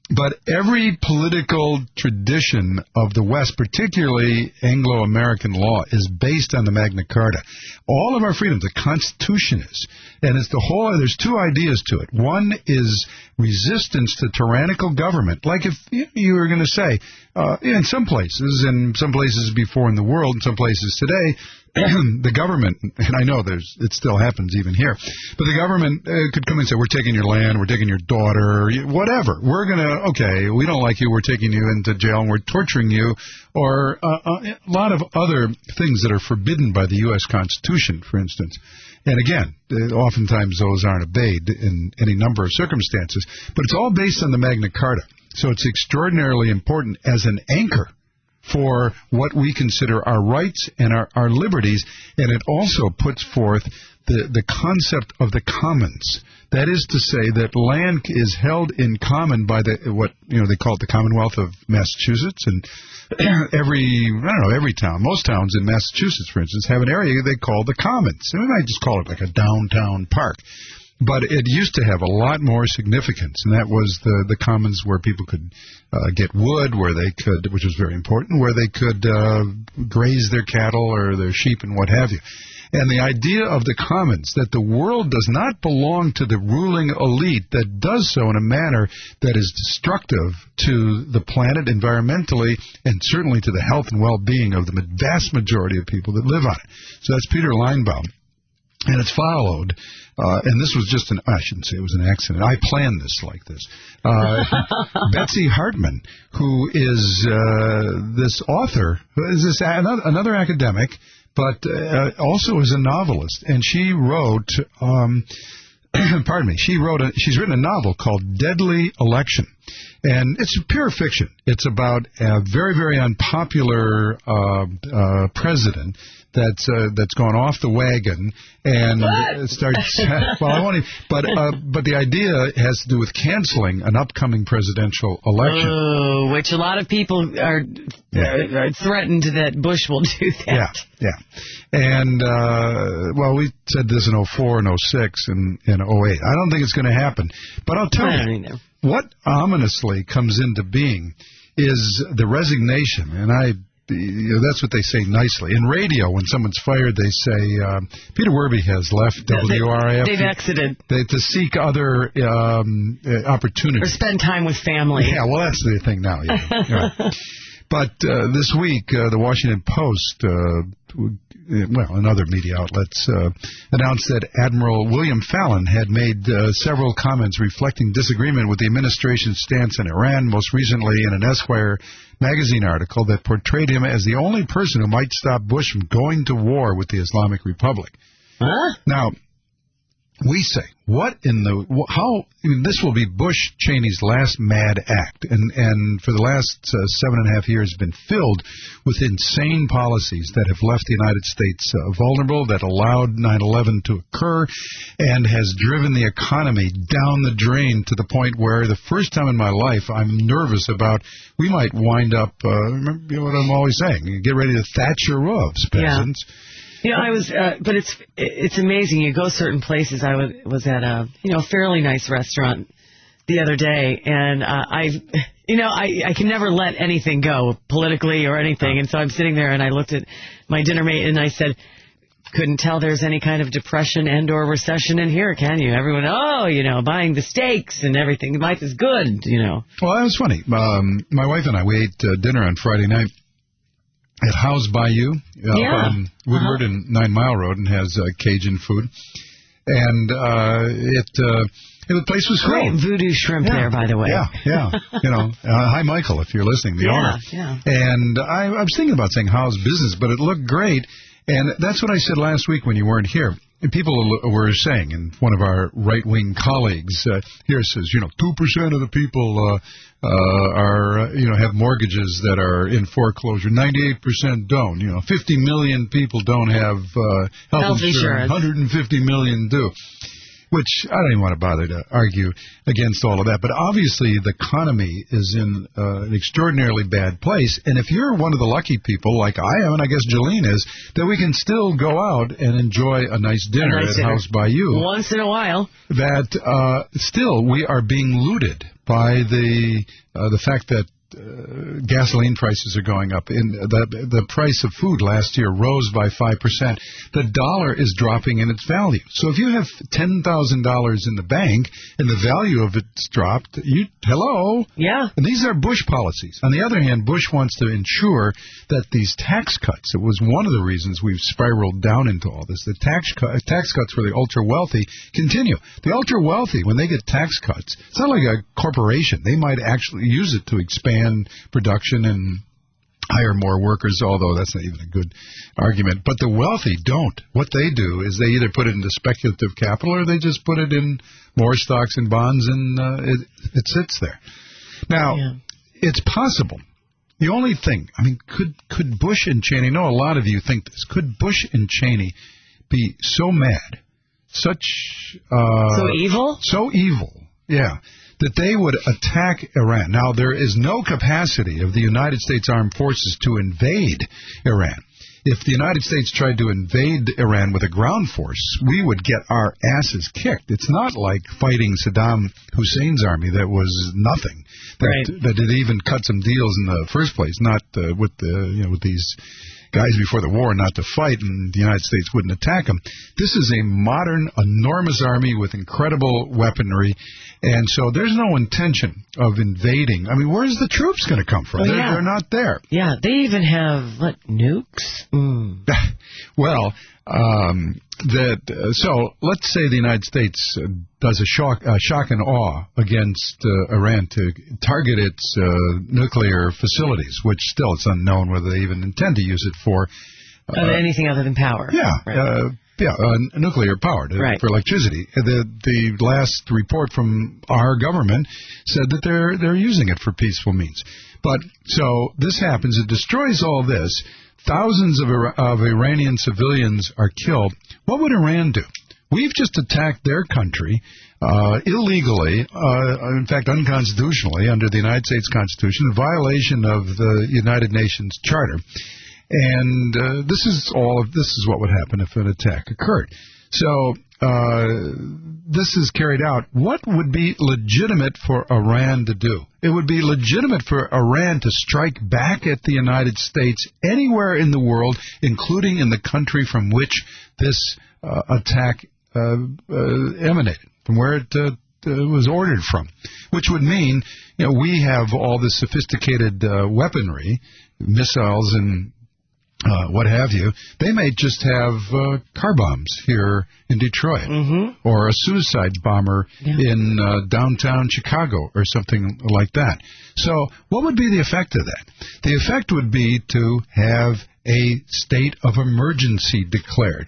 But every political tradition of the West, particularly Anglo-American law, is based on the Magna Carta. All of our freedoms, the Constitution is. And it's there's two ideas to it. One is resistance to tyrannical government. Like if you were going to say, in some places before in the world, in some places today, the government, and I know it still happens even here, but the government could come and say, we're taking your land, we're taking your daughter, whatever. We're going to, okay, we don't like you, we're taking you into jail and we're torturing you, or a lot of other things that are forbidden by the U.S. Constitution, for instance. And again, oftentimes those aren't obeyed in any number of circumstances, but it's all based on the Magna Carta. So it's extraordinarily important as an anchor for what we consider our rights and our liberties, and it also puts forth the concept of the commons. That is to say that land is held in common by what they call it the Commonwealth of Massachusetts, and every town, most towns in Massachusetts, for instance, have an area they call the commons. And we might just call it like a downtown park. But it used to have a lot more significance, and that was the commons where people could get wood, which was very important, where they could graze their cattle or their sheep and what have you. And the idea of the commons, that the world does not belong to the ruling elite that does so in a manner that is destructive to the planet environmentally and certainly to the health and well-being of the vast majority of people that live on it. So that's Peter Linebaum. And it's followed, and this was just I shouldn't say it was an accident. I planned this like this. Betsy Hartman, who is this author, is another academic, but also is a novelist. And she wrote, she's written a novel called Deadly Election. And it's pure fiction. It's about a very, very unpopular president that's gone off the wagon and starts. Well, I won't even. But the idea has to do with canceling an upcoming presidential election. Oh, which a lot of people are threatened that Bush will do that. Yeah. And we said this in 04 and 06 and 08. I don't think it's going to happen. But I'll tell you. What ominously comes into being is the resignation, and that's what they say nicely. In radio, when someone's fired, they say, Peter Werby has left WRIF. They've exited. To seek other opportunities. Or spend time with family. Yeah, well, that's the thing now. Yeah. Right. But this week, the Washington Post, and other media outlets, announced that Admiral William Fallon had made several comments reflecting disagreement with the administration's stance on Iran, most recently in an Esquire magazine article that portrayed him as the only person who might stop Bush from going to war with the Islamic Republic. Huh? Now, we say, this will be Bush Cheney's last mad act, and for the last 7.5 years been filled with insane policies that have left the United States vulnerable, that allowed 9/11 to occur, and has driven the economy down the drain to the point where the first time in my life I'm nervous about we might wind up, remember what I'm always saying, get ready to thatch your roofs, peasants. Yeah. I was, but it's amazing. You go certain places. I was at a fairly nice restaurant the other day, and I can never let anything go politically or anything. And so I'm sitting there, and I looked at my dinner mate, and I said, "Couldn't tell there's any kind of depression and/or recession in here, can you?" Everyone, buying the steaks and everything. Life is good, Well, that was funny. My wife and I, we ate dinner on Friday night at House Bayou up on Woodward and 9 Mile Road, and has Cajun food. And the place was great. filled. Voodoo shrimp there, by the way. Yeah. Hi, Michael, if you're listening, the owner. Yeah. And I was thinking about saying how's business, but it looked great. And that's what I said last week when you weren't here. And people were saying, and one of our right-wing colleagues here says, 2% of the people have mortgages that are in foreclosure. 98% don't. 50 million people don't have health insurance. 150 million do. Which I don't even want to bother to argue against all of that. But obviously the economy is in an extraordinarily bad place. And if you're one of the lucky people, like I am, and I guess Jolene is, that we can still go out and enjoy a nice dinner at House by You. Once in a while. That still we are being looted by the fact that gasoline prices are going up. The price of food last year rose by 5%. The dollar is dropping in its value. So if you have $10,000 in the bank and the value of it's dropped, hello? Yeah. And these are Bush policies. On the other hand, Bush wants to ensure that these tax cuts, it was one of the reasons we've spiraled down into all this, the tax cuts for the ultra-wealthy continue. The ultra-wealthy, when they get tax cuts, it's not like a corporation. They might actually use it to expand production and hire more workers, although that's not even a good argument. But the wealthy don't. What they do is they either put it into speculative capital or they just put it in more stocks and bonds, and it sits there. Now, it's possible. The only thing, I mean, could Bush and Cheney, I know a lot of you think this, could Bush and Cheney be so mad, so evil, yeah, that they would attack Iran? Now, there is no capacity of the United States Armed Forces to invade Iran. If the United States tried to invade Iran with a ground force, we would get our asses kicked. It's not like fighting Saddam Hussein's army that was nothing. That it even cut some deals in the first place, not with these guys before the war not to fight, and the United States wouldn't attack them. This is a modern, enormous army with incredible weaponry, and so there's no intention of invading. I mean, where's the troops going to come from? They're not there. Yeah, they even have, nukes? Well, so let's say the United States does a shock and awe against Iran to target its nuclear facilities, which still it's unknown whether they even intend to use it for anything other than power. Nuclear power for electricity. The last report from our government said that they're using it for peaceful means. But so this happens, it destroys all this. Thousands of Iranian civilians are killed. What would Iran do? We've just attacked their country illegally, in fact, unconstitutionally, under the United States Constitution, in violation of the United Nations Charter. And this is what would happen if an attack occurred. So this is carried out. What would be legitimate for Iran to do? It would be legitimate for Iran to strike back at the United States anywhere in the world, including in the country from which this attack emanated, from where it was ordered from, which would mean, we have all this sophisticated weaponry, missiles and what have you. They may just have car bombs here in Detroit, or a suicide bomber in downtown Chicago or something like that. So what would be the effect of that? The effect would be to have a state of emergency declared.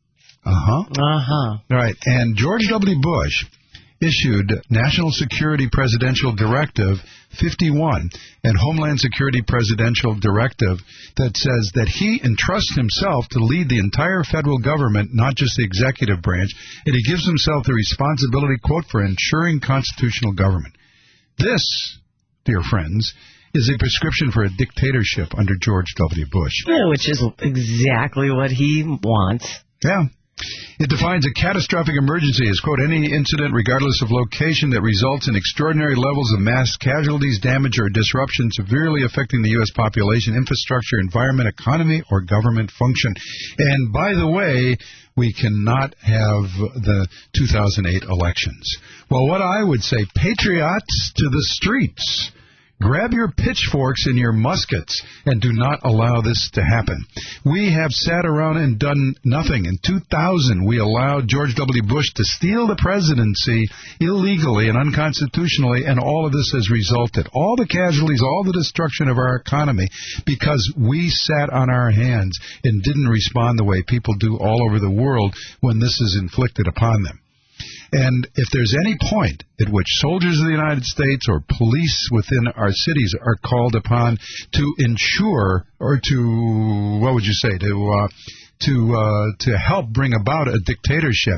Right. And George W. Bush issued National Security Presidential Directive 51 and Homeland Security Presidential Directive that says that he entrusts himself to lead the entire federal government, not just the executive branch, and he gives himself the responsibility, quote, for ensuring constitutional government. This, dear friends, is a prescription for a dictatorship under George W. Bush. Yeah, which is exactly what he wants. Yeah. It defines a catastrophic emergency as, quote, any incident, regardless of location, that results in extraordinary levels of mass casualties, damage, or disruption severely affecting the U.S. population, infrastructure, environment, economy, or government function. And by the way, we cannot have the 2008 elections. Well, what I would say, patriots to the streets. Grab your pitchforks and your muskets and do not allow this to happen. We have sat around and done nothing. In 2000, we allowed George W. Bush to steal the presidency illegally and unconstitutionally, and all of this has resulted. All the casualties, all the destruction of our economy, because we sat on our hands and didn't respond the way people do all over the world when this is inflicted upon them. And if there's any point at which soldiers of the United States or police within our cities are called upon to ensure or to, what would you say, to help bring about a dictatorship,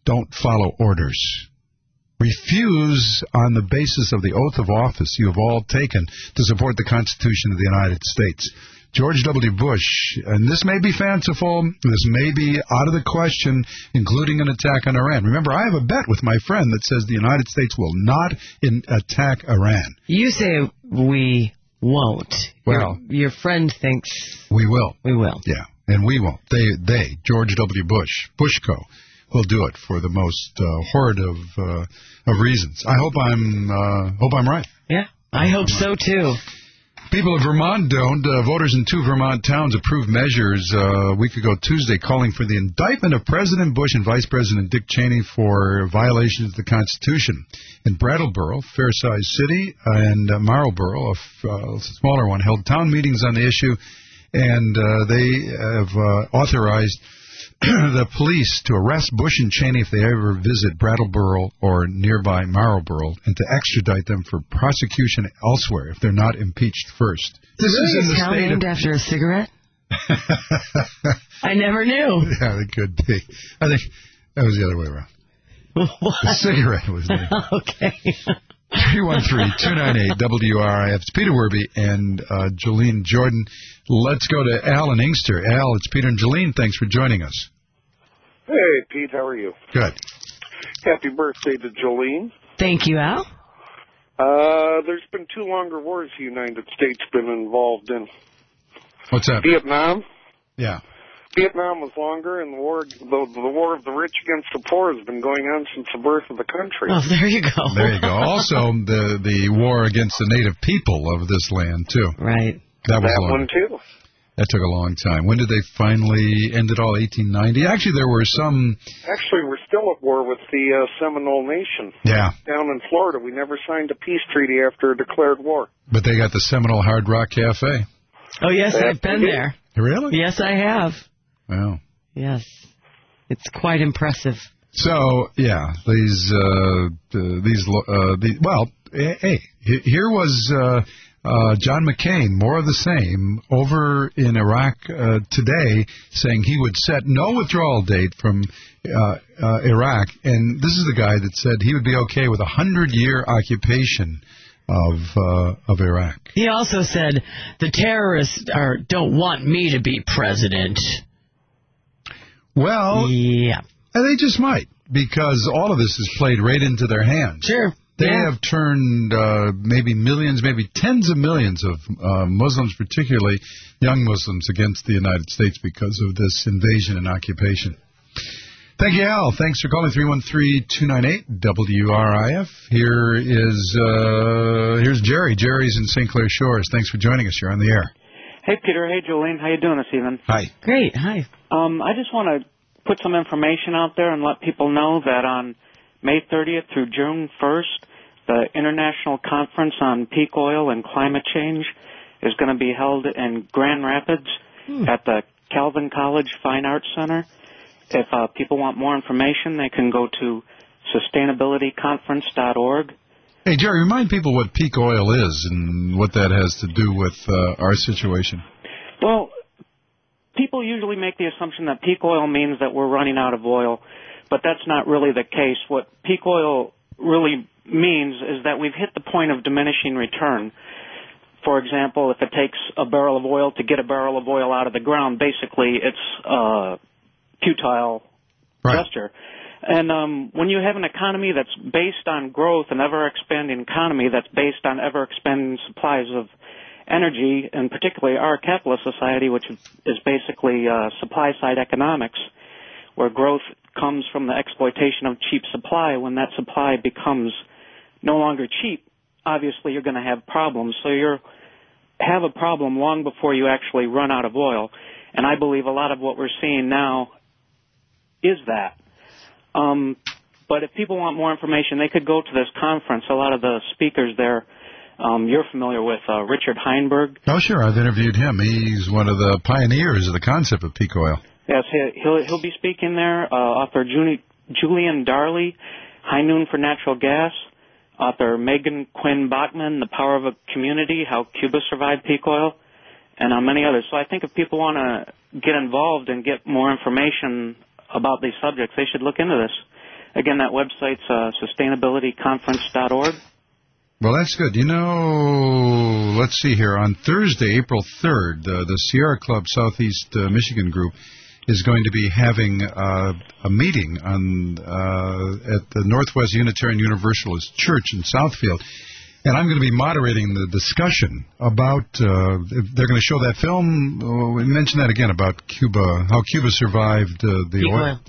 don't follow orders. Refuse on the basis of the oath of office you have all taken to support the Constitution of the United States. George W. Bush, and this may be fanciful, this may be out of the question, including an attack on Iran. Remember, I have a bet with my friend that says the United States will not attack Iran. You say we won't. Well, your friend thinks we will. We will. Yeah, and we won't. They, George W. Bush, Bushco, will do it for the most horrid of reasons. I hope I'm right. Yeah, I hope so too. People of Vermont don't. Voters in 2 Vermont towns approved measures a week ago Tuesday calling for the indictment of President Bush and Vice President Dick Cheney for violations of the Constitution. In Brattleboro, fair-sized city, and Marlboro, a smaller one, held town meetings on the issue, and they have authorized the police to arrest Bush and Cheney if they ever visit Brattleboro or nearby Marlboro, and to extradite them for prosecution elsewhere if they're not impeached first. This is in the town state named after a cigarette? I never knew. Yeah, it could be. I think that was the other way around. What? The cigarette was there. Okay. 313-298-WRIF. It's Peter Werby and Jolene Jordan. Let's go to Al in Inkster. Al, it's Peter and Jolene. Thanks for joining us. Hey, Pete, how are you? Good. Happy birthday to Jolene. Thank you, Al. There's been 2 longer wars the United States been involved in. What's that? Vietnam. Yeah. Vietnam was longer, and the war of the rich against the poor has been going on since the birth of the country. Oh, there you go. There you go. Also, the war against the native people of this land, too. Right. That was long. One, too. That took a long time. When did they finally end it all? 1890? Actually, there were some... Actually, we're still at war with the Seminole Nation. Yeah. Down in Florida. We never signed a peace treaty after a declared war. But they got the Seminole Hard Rock Cafe. Oh, yes, I've been there. Really? Yes, I have. Wow. Yes. It's quite impressive. So, yeah, here was John McCain, more of the same, over in Iraq today, saying he would set no withdrawal date from Iraq. And this is the guy that said he would be okay with a 100-year occupation of Iraq. He also said the terrorists don't want me to be president. Well, yeah, they just might, because all of this is played right into their hands. Sure. They have turned maybe millions, maybe tens of millions of Muslims, particularly young Muslims, against the United States because of this invasion and occupation. Thank you, Al. Thanks for calling 313-298-WRIF. Here's Jerry. Jerry's in St. Clair Shores. Thanks for joining us. You're on the air. Hey, Peter. Hey, Jolene. How you doing this evening? Hi. Great. Hi. I just want to put some information out there and let people know that on May 30th through June 1st, the International Conference on Peak Oil and Climate Change is going to be held in Grand Rapids at the Calvin College Fine Arts Center. If people want more information, they can go to sustainabilityconference.org. Hey, Jerry, remind people what peak oil is and what that has to do with our situation. Well, people usually make the assumption that peak oil means that we're running out of oil, but that's not really the case. What peak oil really means is that we've hit the point of diminishing return. For example, if it takes a barrel of oil to get a barrel of oil out of the ground, basically it's futile gesture. And when you have an economy that's based on growth, an ever-expanding economy that's based on ever-expanding supplies of energy, and particularly our capitalist society, which is basically supply-side economics, where growth comes from the exploitation of cheap supply, when that supply becomes no longer cheap, obviously you're going to have problems. So you have a problem long before you actually run out of oil. And I believe a lot of what we're seeing now is that. But if people want more information, they could go to this conference. A lot of the speakers there, you're familiar with Richard Heinberg. Oh, sure. I've interviewed him. He's one of the pioneers of the concept of peak oil. Yes, he'll be speaking there. Author Julian Darley, High Noon for Natural Gas. Author Megan Quinn Bachman, The Power of a Community, How Cuba Survived Peak Oil, and many others. So I think if people want to get involved and get more information about these subjects, they should look into this. Again, that website's sustainabilityconference.org. Well, that's good. You know, let's see here. On Thursday, April 3rd, the Sierra Club Southeast Michigan group is going to be having a meeting at the Northwest Unitarian Universalist Church in Southfield. And I'm going to be moderating the discussion about, they're going to show that film, we mentioned that again, about Cuba, how Cuba survived the oil.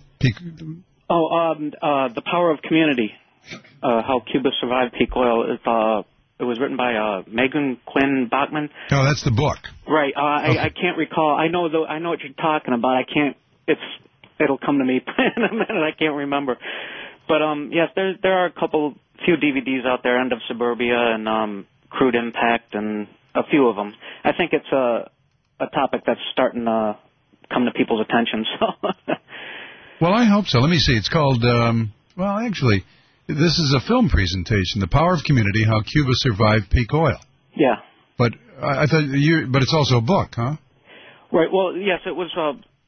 The Power of Community, how Cuba survived peak oil. It was written by Megan Quinn Bachman. Oh, that's the book. Right. I can't recall. I know what you're talking about. I can't. It'll come to me in a minute. I can't remember. But yes, there are few DVDs out there. End of Suburbia and Crude Impact and a few of them. I think it's a topic that's starting to come to people's attention. So. Well, I hope so. Let me see. It's called. Actually, this is a film presentation. The Power of Community: How Cuba Survived Peak Oil. Yeah. But I thought but it's also a book, huh? Right. Well, yes, it was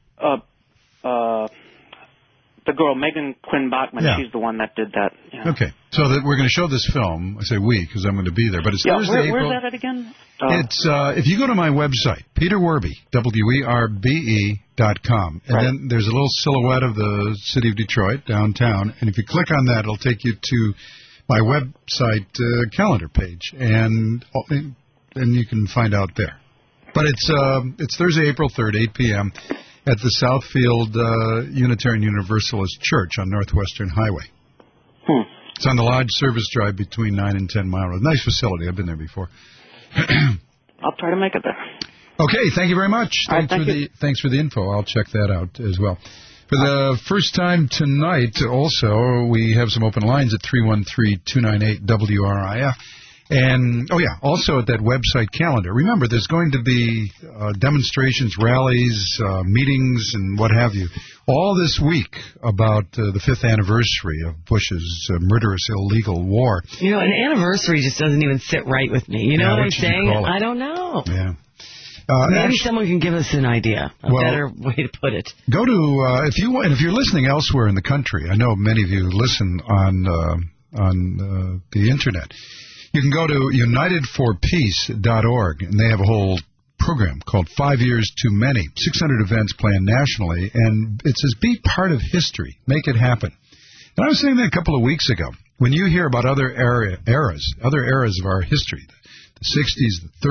the girl, Megan Quinn Bachman. Yeah. She's the one that did that. Yeah. Okay. So that we're going to show this film. I say we because I'm going to be there. But it's Thursday, April. Where's that at again? It's if you go to my website, Peter Werbe, WERBE.com, and then there's a little silhouette of the city of Detroit downtown, and if you click on that, it'll take you to my website calendar page, and you can find out there. But it's Thursday, April 3rd, 8 p.m. at the Southfield Unitarian Universalist Church on Northwestern Highway. It's on the Lodge Service Drive between 9 and 10 Mile Road. Nice facility. I've been there before. I'll try to make it there. Okay, thank you very much. Thanks for the info. I'll check that out as well. For the first time tonight, also, we have some open lines at 313-298-WRIF. And, also at that website calendar. Remember, there's going to be demonstrations, rallies, meetings, and what have you, all this week about the 5th anniversary of Bush's murderous, illegal war. You know, an anniversary just doesn't even sit right with me. You know what I'm saying? I don't know. Yeah. Maybe someone can give us an idea, a better way to put it. Go to, if you're listening elsewhere in the country, I know many of you listen on the Internet. You can go to unitedforpeace.org, and they have a whole program called 5 Years Too Many, 600 events planned nationally, and it says, be part of history, make it happen. And I was saying that a couple of weeks ago. When you hear about other eras of our history, the 60s, the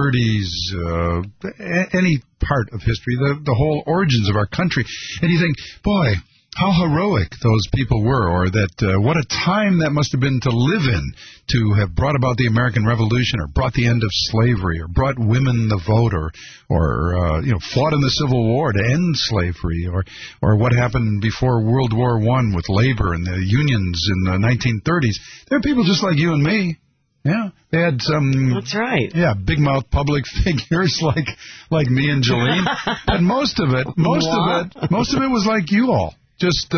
30s, any part of history, the whole origins of our country, and you think, boy, how heroic those people were, or that what a time that must have been to live in to have brought about the American Revolution, or brought the end of slavery, or brought women the vote, or fought in the Civil War to end slavery, or what happened before World War I with labor and the unions in the 1930s. There are people just like you and me. Yeah, they had some. That's right. Yeah, big mouth public figures like me and Jolene, but most of it was like you all. Just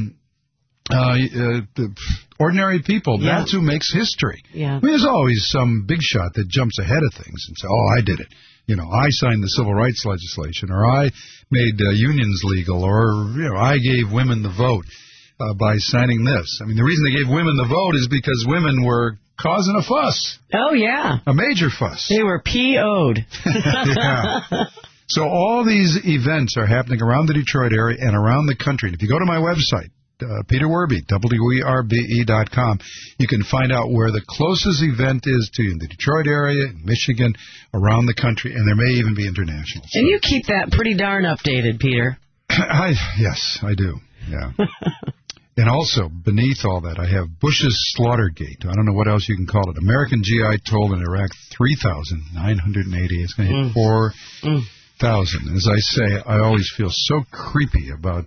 ordinary people. Yeah. That's who makes history. Yeah. I mean, there's always some big shot that jumps ahead of things and says, I did it. I signed the civil rights legislation, or I made unions legal, or I gave women the vote by signing this. I mean, the reason they gave women the vote is because women were causing a fuss. Oh, yeah. A major fuss. They were PO'd. Yeah. So all these events are happening around the Detroit area and around the country. And if you go to my website, Peter Werbe, WERBE.com, you can find out where the closest event is to you in the Detroit area, in Michigan, around the country, and there may even be international. And you keep that pretty darn updated, Peter. Yes, I do. Yeah. And also, beneath all that, I have Bush's Slaughtergate. I don't know what else you can call it. American GI told in Iraq 3,980. It's going to hit 4,000. As I say, I always feel so creepy about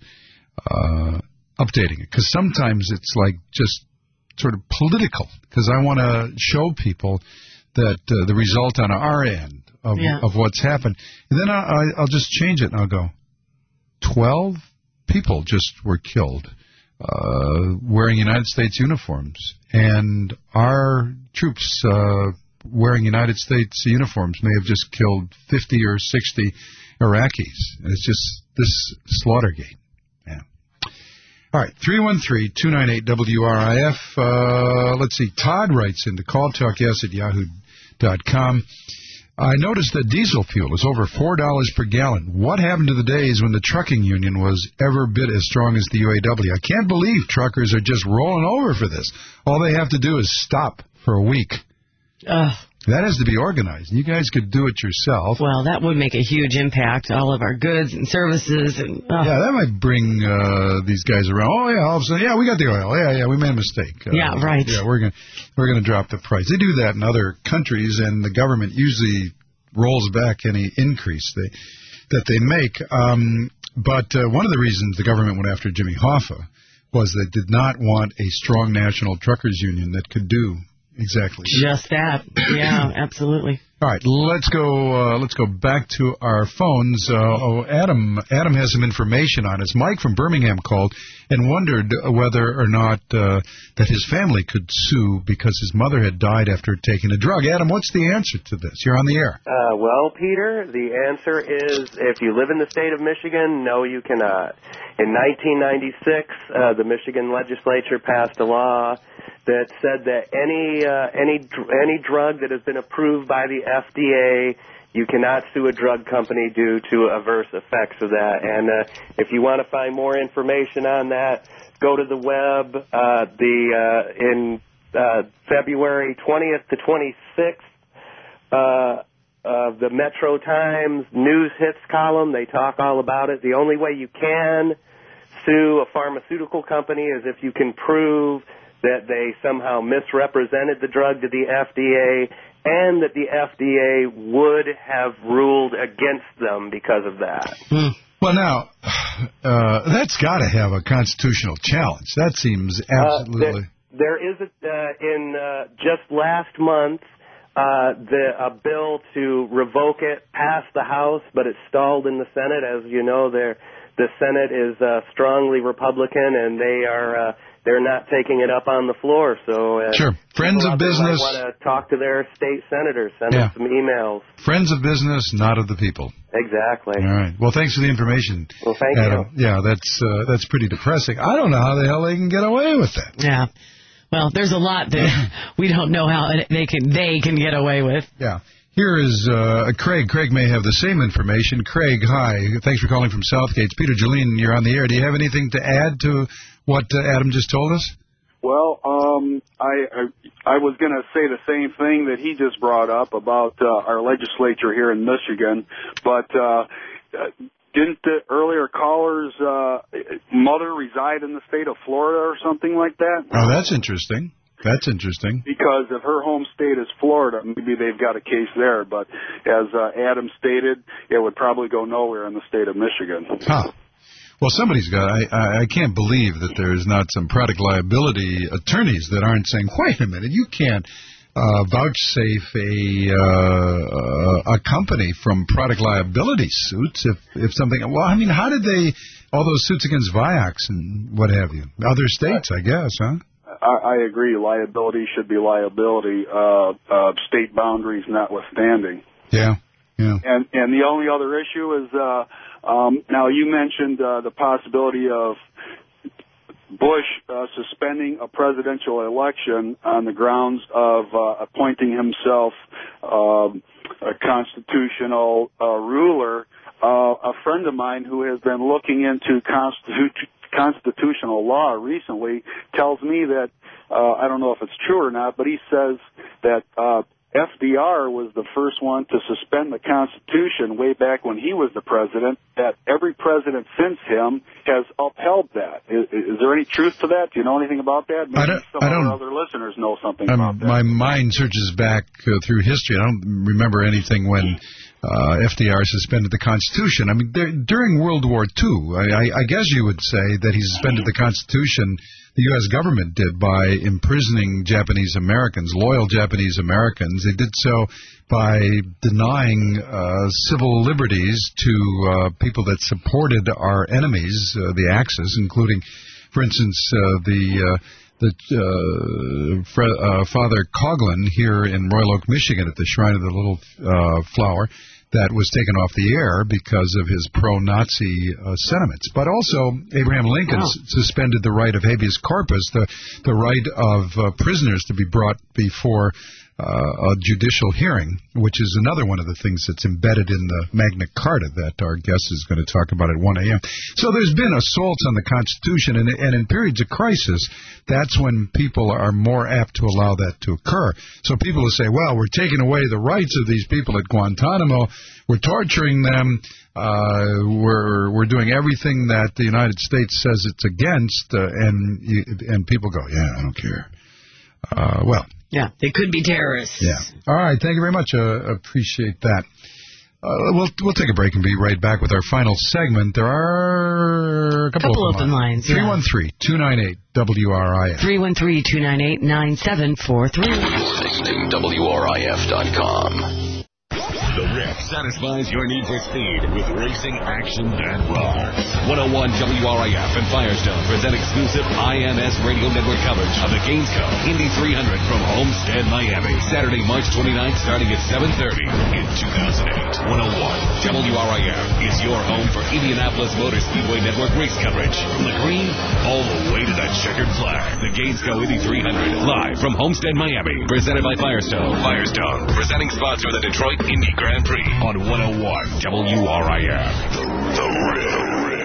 updating it, because sometimes it's like just sort of political, because I want to show people that the result on our end of what's happened. And then I'll just change it, and I'll go, 12 people just were killed wearing United States uniforms, and our troops wearing United States uniforms may have just killed 50 or 60 Iraqis. And it's just this Slaughtergate. Yeah. All right, 313-298-WRIF. Let's see, Todd writes into calltalkyes@yahoo.com. I noticed that diesel fuel is over $4 per gallon. What happened to the days when the trucking union was ever bit as strong as the UAW? I can't believe truckers are just rolling over for this. All they have to do is stop for a week. That has to be organized. You guys could do it yourself. Well, that would make a huge impact. All of our goods and services. And yeah, that might bring these guys around. Oh, yeah, all of a sudden, yeah, we got the oil. Yeah, we made a mistake. Yeah, right. Yeah, we're gonna drop the price. They do that in other countries, and the government usually rolls back any increase that they make. But one of the reasons the government went after Jimmy Hoffa was they did not want a strong national truckers union that could do exactly just that. Yeah, absolutely. All right, let's go back to our phones. Adam has some information on us. Mike from Birmingham called and wondered whether or not that his family could sue because his mother had died after taking a drug. Adam, what's the answer to this? You're on the air. Well, Peter, the answer is if you live in the state of Michigan, no, you cannot. In 1996, the Michigan legislature passed a law that said that any drug that has been approved by the FDA, you cannot sue a drug company due to adverse effects of that. And if you want to find more information on that, go to the web. In February 20th to 26th, the Metro Times News Hits column, they talk all about it. The only way you can sue a pharmaceutical company is if you can prove that they somehow misrepresented the drug to the FDA and that the FDA would have ruled against them because of that. Well, now, that's got to have a constitutional challenge. That seems absolutely... There is, just last month, a bill to revoke it passed the House, but it stalled in the Senate. As you know, the Senate is strongly Republican, and they're not taking it up on the floor. So sure, friends of business want to talk to their state senators, send them some emails. Friends of business, not of the people. Exactly. All right. Well, thanks for the information. Well, thank Adam. You. Yeah, that's pretty depressing. I don't know how the hell they can get away with that. Yeah. Well, there's a lot that we don't know how they can get away with. Yeah. Here is Craig. Craig may have the same information. Craig, hi. Thanks for calling from Southgate. It's Peter Jolene, you're on the air. Do you have anything to add to what Adam just told us? Well, I was going to say the same thing that he just brought up about our legislature here in Michigan, but didn't the earlier caller's mother reside in the state of Florida or something like that? Oh, that's interesting. That's interesting. Because if her home state is Florida, maybe they've got a case there. But as Adam stated, it would probably go nowhere in the state of Michigan. Huh. Well, somebody's got... I can't believe that there's not some product liability attorneys that aren't saying, wait a minute, you can't vouchsafe a company from product liability suits if something... Well, I mean, how did they... All those suits against Vioxx and what have you? Other states, I guess, huh? I agree. Liability should be liability, state boundaries notwithstanding. Yeah. And the only other issue is, now you mentioned the possibility of Bush suspending a presidential election on the grounds of appointing himself a constitutional ruler. A friend of mine who has been looking into constitutional law recently tells me that, I don't know if it's true or not, but he says that FDR was the first one to suspend the Constitution way back when he was the president, that every president since him has upheld that. Is there any truth to that? Do you know anything about that? Maybe some of our other listeners know something about that. My mind searches back through history. I don't remember anything when FDR suspended the Constitution. I mean, during World War II, I guess you would say that he suspended the Constitution, the U.S. government did, by imprisoning Japanese Americans, loyal Japanese Americans. They did so by denying civil liberties to people that supported our enemies, the Axis, including, for instance, Father Coughlin here in Royal Oak, Michigan, at the Shrine of the Little Flower, that was taken off the air because of his pro-Nazi sentiments. But also, Abraham Lincoln suspended the right of habeas corpus, the right of prisoners to be brought before a judicial hearing, which is another one of the things that's embedded in the Magna Carta that our guest is going to talk about at 1 a.m. So there's been assaults on the Constitution, and in periods of crisis, that's when people are more apt to allow that to occur. So people will say, well, we're taking away the rights of these people at Guantanamo, we're torturing them, we're doing everything that the United States says it's against, and people go, yeah, I don't care. Yeah, they could be terrorists. Yeah. All right, thank you very much. Appreciate that. We'll take a break and be right back with our final segment. There are a couple open lines. 313-298-WRIF. 313-298-9743. Listening WRIF.com. The Riff satisfies your need for speed with racing, action, and roar. 101 WRIF and Firestone present exclusive IMS Radio Network coverage of the Gainesco Indy 300 from Homestead, Miami. Saturday, March 29th, starting at 7:30 in 2008. 101 WRIF is your home for Indianapolis Motor Speedway Network race coverage. From the green all the way to the checkered flag. The Gainesco Indy 300, live from Homestead, Miami. Presented by Firestone. Firestone, presenting sponsor of the Detroit Indy Grand Prix on 101 WRIF. The Riff.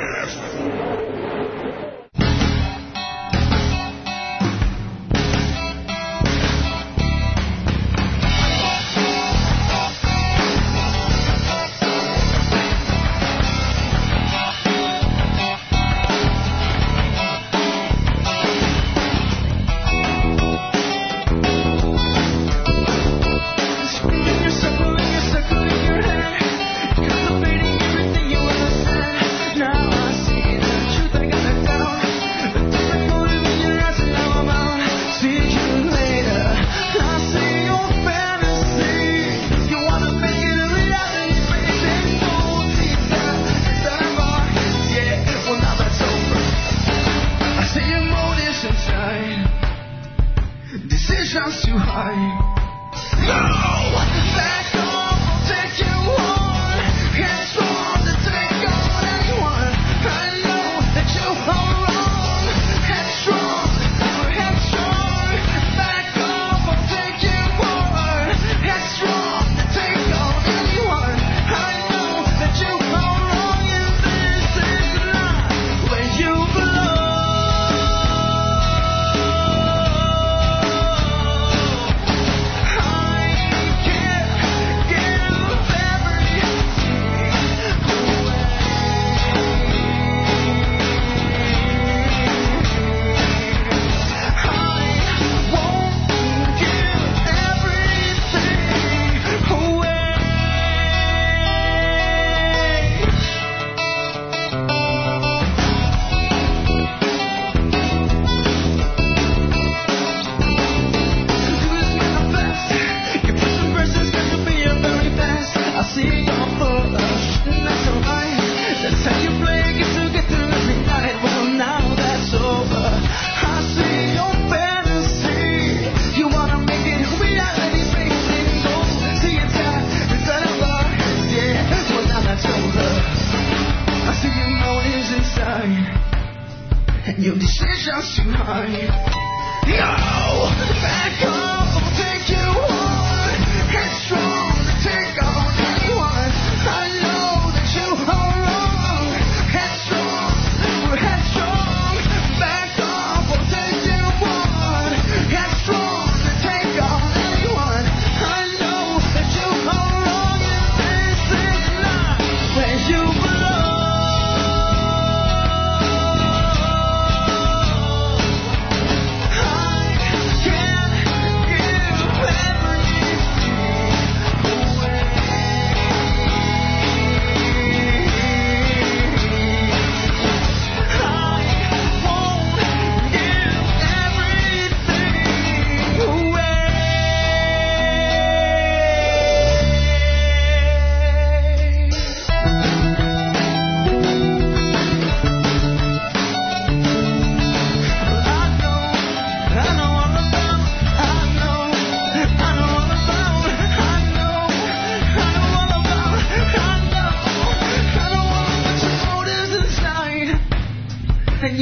Your decisions too high. No, back up, I'll take you on. Headstrong to take on anyone. I know that you are wrong. Headstrong, we're headstrong. Back up, I'll take you on. Headstrong to take on anyone. I know that you are wrong, and this is not where you belong.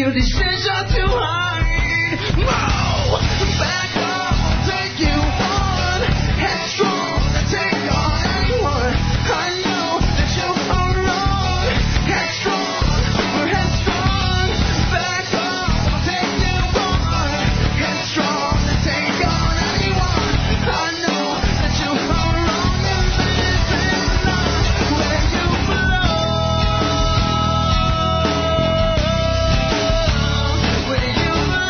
your decision to hide. No, back up, I'll take you on. Headstrong, take on anyone. I know that you are wrong. Headstrong, we're headstrong. Back up, I'll take you on. Headstrong, take on anyone. I know that you are wrong, and this is not where you belong. Where you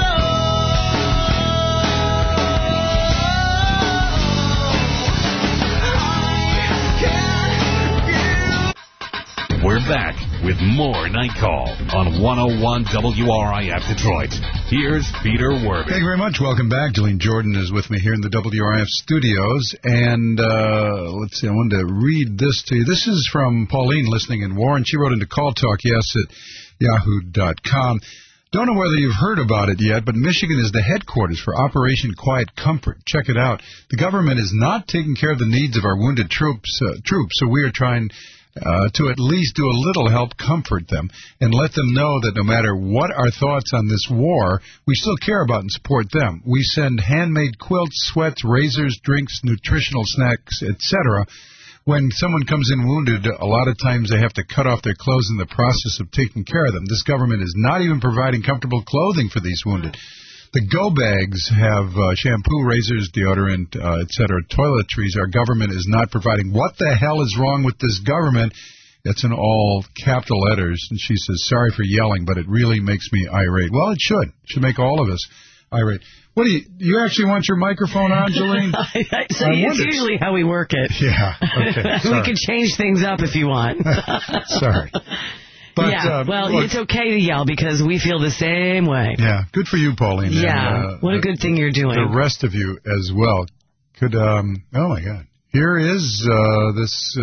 We're back with more Night Call on 101 WRIF Detroit. Here's Peter Werben. Thank you very much. Welcome back. Jolene Jordan is with me here in the WRIF studios. And let's see, I wanted to read this to you. This is from Pauline listening in Warren. She wrote into Call Talk, yes, at yahoo.com. Don't know whether you've heard about it yet, but Michigan is the headquarters for Operation Quiet Comfort. Check it out. The government is not taking care of the needs of our wounded troops, so we are trying to at least do a little help comfort them and let them know that no matter what our thoughts on this war, we still care about and support them. We send handmade quilts, sweats, razors, drinks, nutritional snacks, etc. When someone comes in wounded, a lot of times they have to cut off their clothes in the process of taking care of them. This government is not even providing comfortable clothing for these wounded. The go bags have shampoo, razors, deodorant, etc., toiletries. Our government is not providing. What the hell is wrong with this government? It's in all capital letters. And she says, sorry for yelling, but it really makes me irate. Well, it should. It should make all of us irate. What do you actually want your microphone on, Jolene? So it's usually how we work it. Yeah, okay. We can change things up if you want. Sorry. But, yeah, look, it's okay to yell because we feel the same way. Yeah, good for you, Pauline. Yeah, and, what a good thing you're doing. The rest of you as well. Could, oh my God. Here is this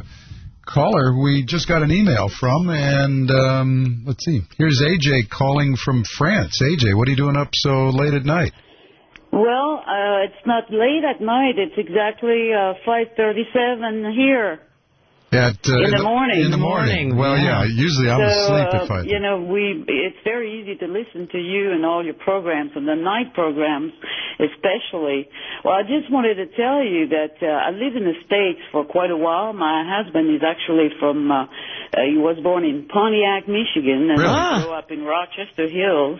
caller we just got an email from, and let's see. Here's AJ calling from France. AJ, what are you doing up so late at night? Well, it's not late at night. It's exactly 5:37 here. In the morning. In the morning. Well, yeah. Usually I'm asleep if I... it's very easy to listen to you and all your programs, and the night programs especially. Well, I just wanted to tell you that I lived in the States for quite a while. My husband is actually from... he was born in Pontiac, Michigan, and I grew up in Rochester Hills.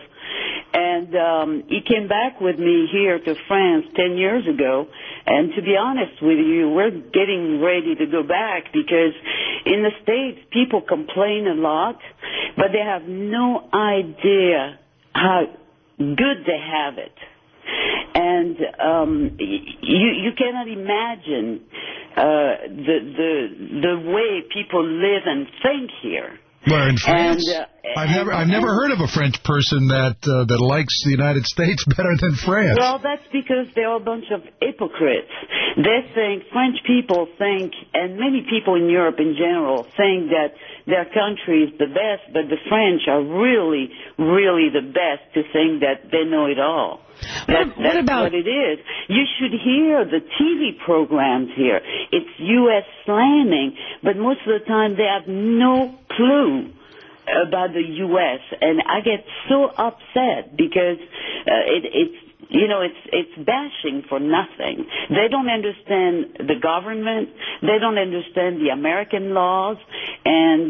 And he came back with me here to France 10 years ago. And to be honest with you, we're getting ready to go back because in the States, people complain a lot, but they have no idea how good they have it. And you cannot imagine the way people live and think here. Where in France? I've never heard of a French person that likes the United States better than France. Well, that's because they're a bunch of hypocrites. French people think, and many people in Europe in general, think that their country is the best, but the French are really, really the best to think that they know it all. That's what it is. You should hear the TV programs here. It's U.S. slamming, but most of the time they have no clue about the U.S. And I get so upset because it's bashing for nothing. They don't understand the government. They don't understand the American laws, and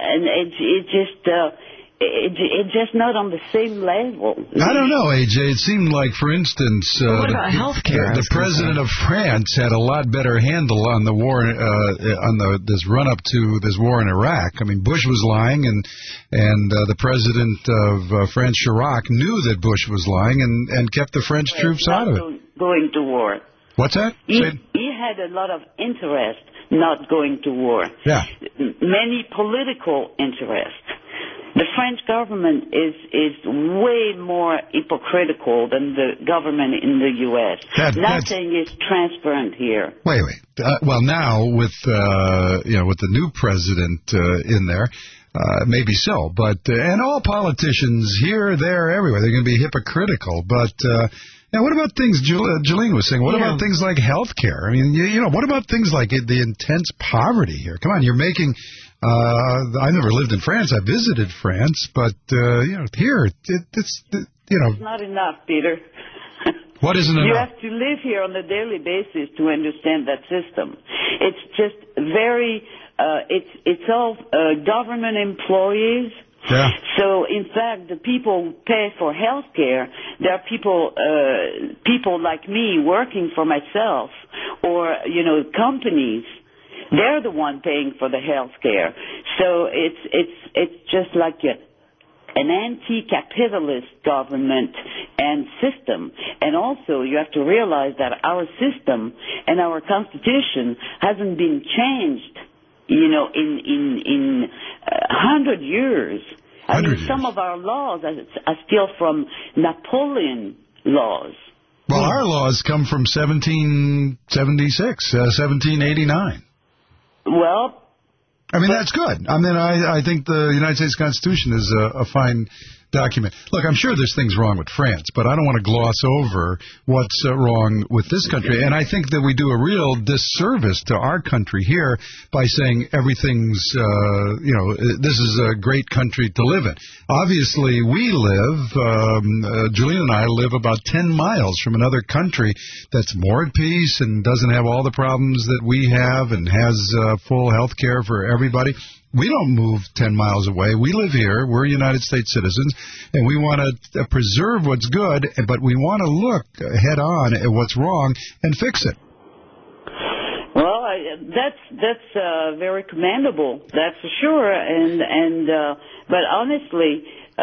it's just not on the same level. I don't know, AJ. It seemed like, for instance, what about healthcare? The president of France had a lot better handle on the war, this run-up to this war in Iraq. I mean, Bush was lying, and the president of France, Chirac, knew that Bush was lying and kept the French troops out of it. Going to war. What's that? He had a lot of interest not going to war. Yeah. Many political interests. The French government is way more hypocritical than the government in the U.S. Nothing is transparent here. Wait. Well, now with the new president in there, maybe so. But and all politicians here, there, everywhere, they're going to be hypocritical. But now, what about things Jolene was saying? What about things like health care? I mean, what about things like the intense poverty here? Come on, you're making I never lived in France. I visited France, but here it's It's not enough, Peter. What isn't You enough? have to live here on a daily basis to understand that system. It's just very, it's all government employees. Yeah. So, in fact, the people who pay for health care, there are people like me working for myself or, companies. They're the one paying for the health care. So it's just like an anti-capitalist government and system. And also, you have to realize that our system and our Constitution hasn't been changed, in 100 years. Some of our laws are still from Napoleon laws. Well, our laws come from 1776, 1789. Well, I mean, that's good. I mean, I think the United States Constitution is a fine document. Look, I'm sure there's things wrong with France, but I don't want to gloss over what's wrong with this country. And I think that we do a real disservice to our country here by saying everything's, this is a great country to live in. Obviously, we live, Julian and I live about 10 miles from another country that's more at peace and doesn't have all the problems that we have and has full health care for everybody. We don't move 10 miles away. We live here. We're United States citizens, and we want to preserve what's good, but we want to look head on at what's wrong and fix it. Well, that's very commendable. That's for sure. But honestly,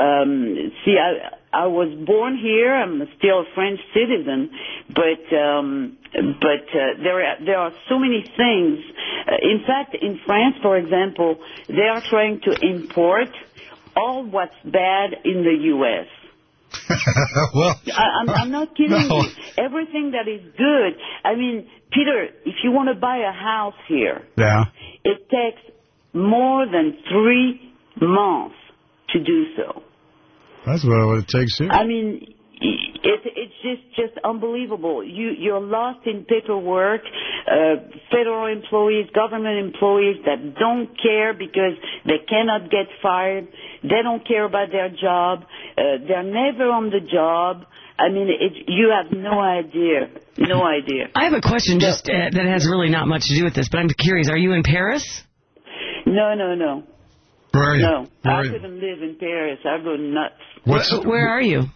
I was born here. I'm still a French citizen, but there are so many things. In fact, in France, for example, they are trying to import all what's bad in the U.S. Well, I'm not kidding you. Everything that is good. I mean, Peter, if you want to buy a house here, it takes more than 3 months to do so. That's what it takes here. I mean, it's just unbelievable. You're lost in paperwork. Federal employees, government employees that don't care because they cannot get fired. They don't care about their job. They're never on the job. I mean, you have no idea. No idea. I have a question that has really not much to do with this, but I'm curious. Are you in Paris? No. Where are you? No, I couldn't live in Paris. I go nuts. Where are you?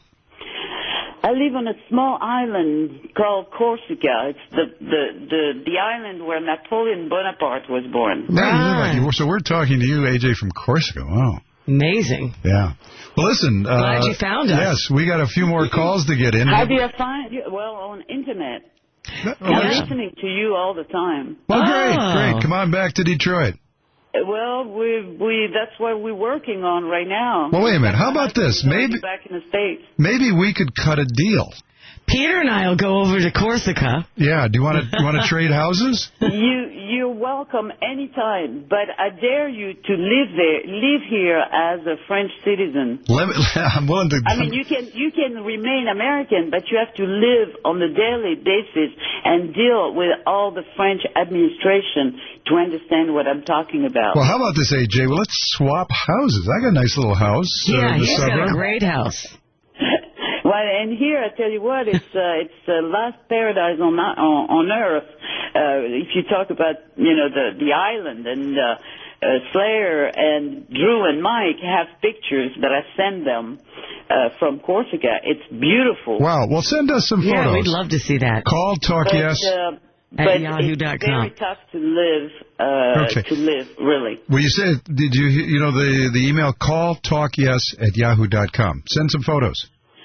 I live on a small island called Corsica. It's the island where Napoleon Bonaparte was born. So we're talking to you, AJ, from Corsica. Wow. Amazing. Yeah. Well, listen. Glad you found us. Yes, we got a few more calls to get in. How do you find you? Well, on internet. I'm listening to you all the time. Well, great. Come on back to Detroit. Well, that's what we're working on right now. Well, wait a minute. How about this? Maybe back in the States. Maybe we could cut a deal. Peter and I will go over to Corsica. Yeah. Do you want to trade houses? You're welcome anytime, but I dare you to live here as a French citizen. I'm willing to. I mean, you can remain American, but you have to live on a daily basis and deal with all the French administration to understand what I'm talking about. Well, how about this, AJ? Well, let's swap houses. I got a nice little house. Yeah, he's got a great house. Well, and here, I tell you what, it's the last paradise on earth. If you talk about, the island, and Slayer and Drew and Mike have pictures that I send them from Corsica. It's beautiful. Wow. Well, send us some photos. Yeah, we'd love to see that. Call, talk, yes. At yahoo.com. It's very tough to live, really. Well, you said, did you know the email calltalkyes@yahoo.com. Send some photos.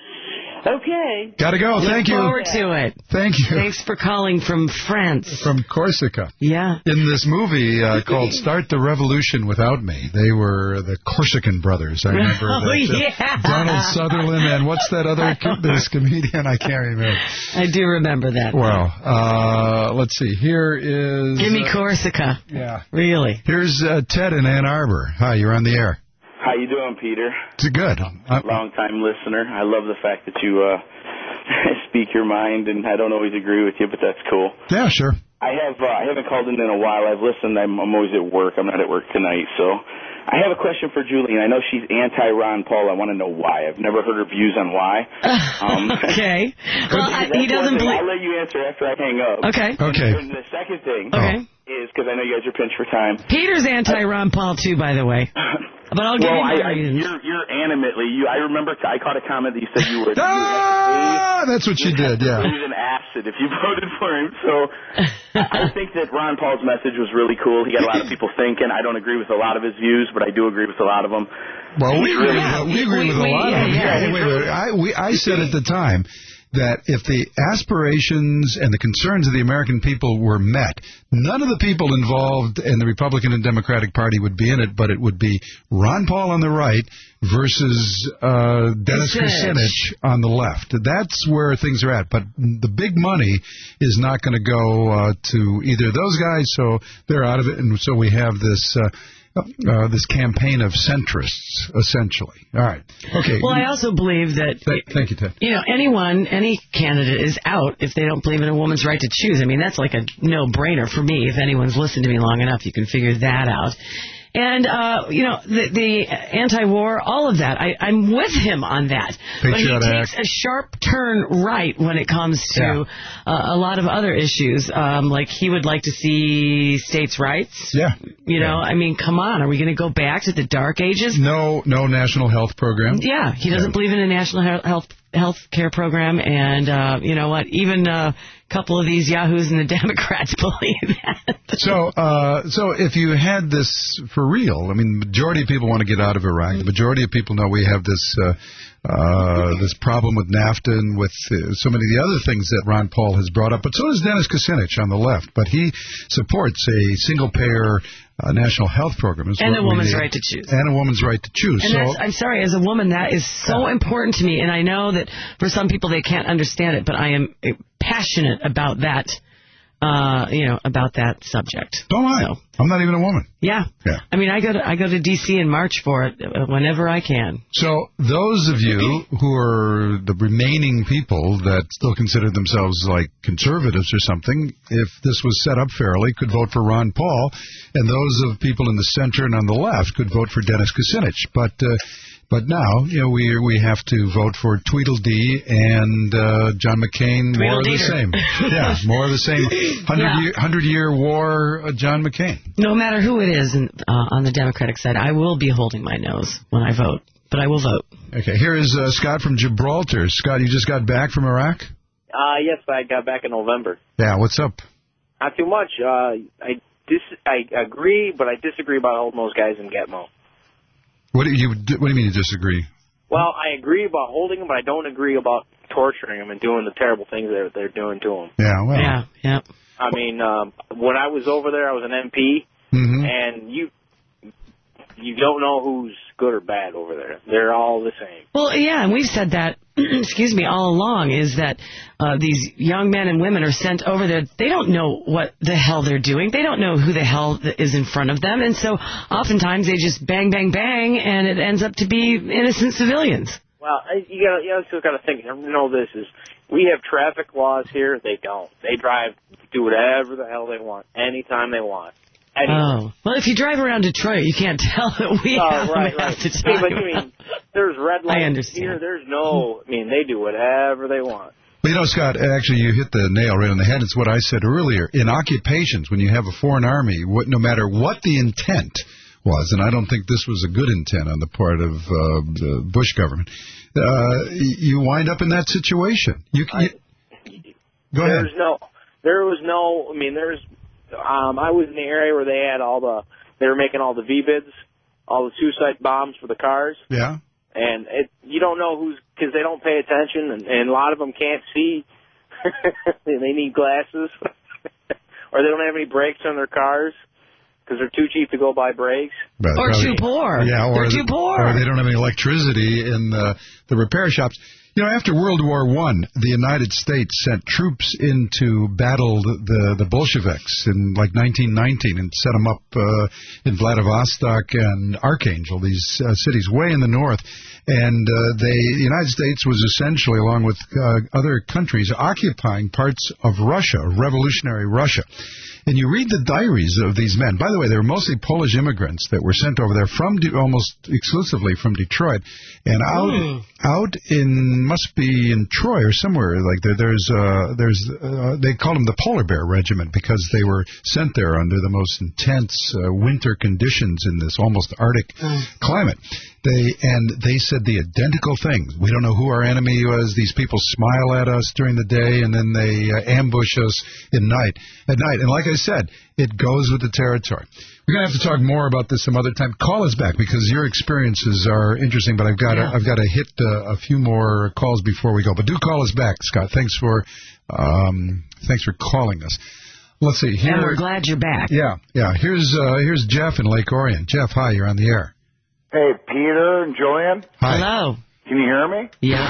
Okay. Gotta go. Thank you. Look forward to it. Thank you. Thanks for calling from France. From Corsica. Yeah. In this movie called Start the Revolution Without Me, they were the Corsican brothers. I remember that. Donald Sutherland and what's that other this comedian? I can't remember. I do remember that. Well, let's see. Here is... Give me Corsica. Yeah. Really. Here's Ted in Ann Arbor. Hi, you're on the air. How you doing, Peter? It's good. Long-time listener. I love the fact that you speak your mind, and I don't always agree with you, but that's cool. Yeah, sure. I haven't called in a while. I've listened. I'm always at work. I'm not at work tonight, so I have a question for Julie. I know she's anti-Ron Paul. I want to know why. I've never heard her views on why. Okay. Well, he doesn't believe... I'll let you answer after I hang up. Okay. And the second thing is, because I know you guys are pinched for time. Peter's anti-Ron Paul, too, by the way. But I'll give you my reasons. You're animately. I remember I caught a comment that you said you would. That's what she did, yeah. Breathe an acid if you voted for him. So I think that Ron Paul's message was really cool. He got a lot of people thinking. I don't agree with a lot of his views, but I do agree with a lot of them. Well, we agree with a lot of them. Yeah. I said at the time that if the aspirations and the concerns of the American people were met, none of the people involved in the Republican and Democratic Party would be in it, but it would be Ron Paul on the right versus Dennis Kucinich on the left. That's where things are at. But the big money is not going to go to either of those guys, so they're out of it, and so we have this... this campaign of centrists, essentially. All right. Okay. Well, I also believe that... Thank you, Ted. Any candidate is out if they don't believe in a woman's right to choose. I mean, that's like a no-brainer for me. If anyone's listened to me long enough, you can figure that out. And, the anti-war, all of that, I'm with him on that. But he takes a sharp turn right when it comes to a lot of other issues. Like he would like to see states' rights. Yeah. I mean, come on. Are we going to go back to the dark ages? No national health program. Yeah. He doesn't believe in a national health care program. And, you know what? Even a couple of these yahoos and the Democrats believe that. So if you had this for real, I mean, the majority of people want to get out of Iraq. The majority of people know we have this this problem with NAFTA and with so many of the other things that Ron Paul has brought up. But so does Dennis Kucinich on the left. But he supports a single-payer national health program. And a woman's right to choose. And a woman's right to choose. And I'm sorry, as a woman, that is so important to me. And I know that for some people they can't understand it, but I am passionate about that. About that subject. Don't I? So, I'm not even a woman. Yeah. I mean, I go to D.C. and march for it whenever I can. So those of you who are the remaining people that still consider themselves like conservatives or something, if this was set up fairly, could vote for Ron Paul, and those of people in the center and on the left could vote for Dennis Kucinich. But now, we have to vote for Tweedledee and John McCain, more of the same. Yeah, more of the same 100-year war John McCain. No matter who it is on the Democratic side, I will be holding my nose when I vote, but I will vote. Okay, here is Scott from Gibraltar. Scott, you just got back from Iraq? Yes, I got back in November. Yeah, what's up? Not too much. I agree, but I disagree about holding those guys in Gitmo. What do you mean you disagree? Well, I agree about holding them, but I don't agree about torturing them and doing the terrible things they're doing to them. Yeah, well. Yeah. I mean, when I was over there, I was an MP, and you don't know who's good or bad over there. They're all the same. Well, yeah, and we've said that, all along, is that these young men and women are sent over there. They don't know what the hell they're doing. They don't know who the hell is in front of them. And so oftentimes they just bang, bang, bang, and it ends up to be innocent civilians. Well, you also got to think, this is, we have traffic laws here. They don't. They do whatever the hell they want, anytime they want. Anyway. Oh. Well, if you drive around Detroit, you can't tell that we have to talk about. There's red lights here. There's they do whatever they want. Well, Scott, actually, you hit the nail right on the head. It's what I said earlier. In occupations, when you have a foreign army, no matter what the intent was, and I don't think this was a good intent on the part of the Bush government, you wind up in that situation. Go ahead. I was in the area where they were making all the V-bids, all the suicide bombs for the cars. Yeah. And you don't know because they don't pay attention, and a lot of them can't see. They need glasses. Or they don't have any brakes on their cars because they're too cheap to go buy brakes. Or too poor. Yeah, they're too poor. Or they don't have any electricity in the repair shops. You know, after World War I, the United States sent troops in to battle the Bolsheviks in like 1919 and set them up in Vladivostok and Archangel, these cities way in the north. And the United States was essentially, along with other countries, occupying parts of Russia, revolutionary Russia. And you read the diaries of these men. By the way, they were mostly Polish immigrants that were sent over there from almost exclusively from Detroit. And out in, must be in Troy or somewhere like there. They called them the Polar Bear Regiment because they were sent there under the most intense winter conditions in this almost Arctic climate. They said the identical thing. We don't know who our enemy was. These people smile at us during the day, and then they ambush us at night. And like I said, it goes with the territory. We're going to have to talk more about this some other time. Call us back because your experiences are interesting, but I've got to hit a few more calls before we go. But do call us back, Scott. Thanks for calling us. Let's see. And we're glad you're back. Yeah. Here's Jeff in Lake Orion. Jeff, hi. You're on the air. Hey, Peter and Joanne. Hi. Hello. Can you hear me? Yeah.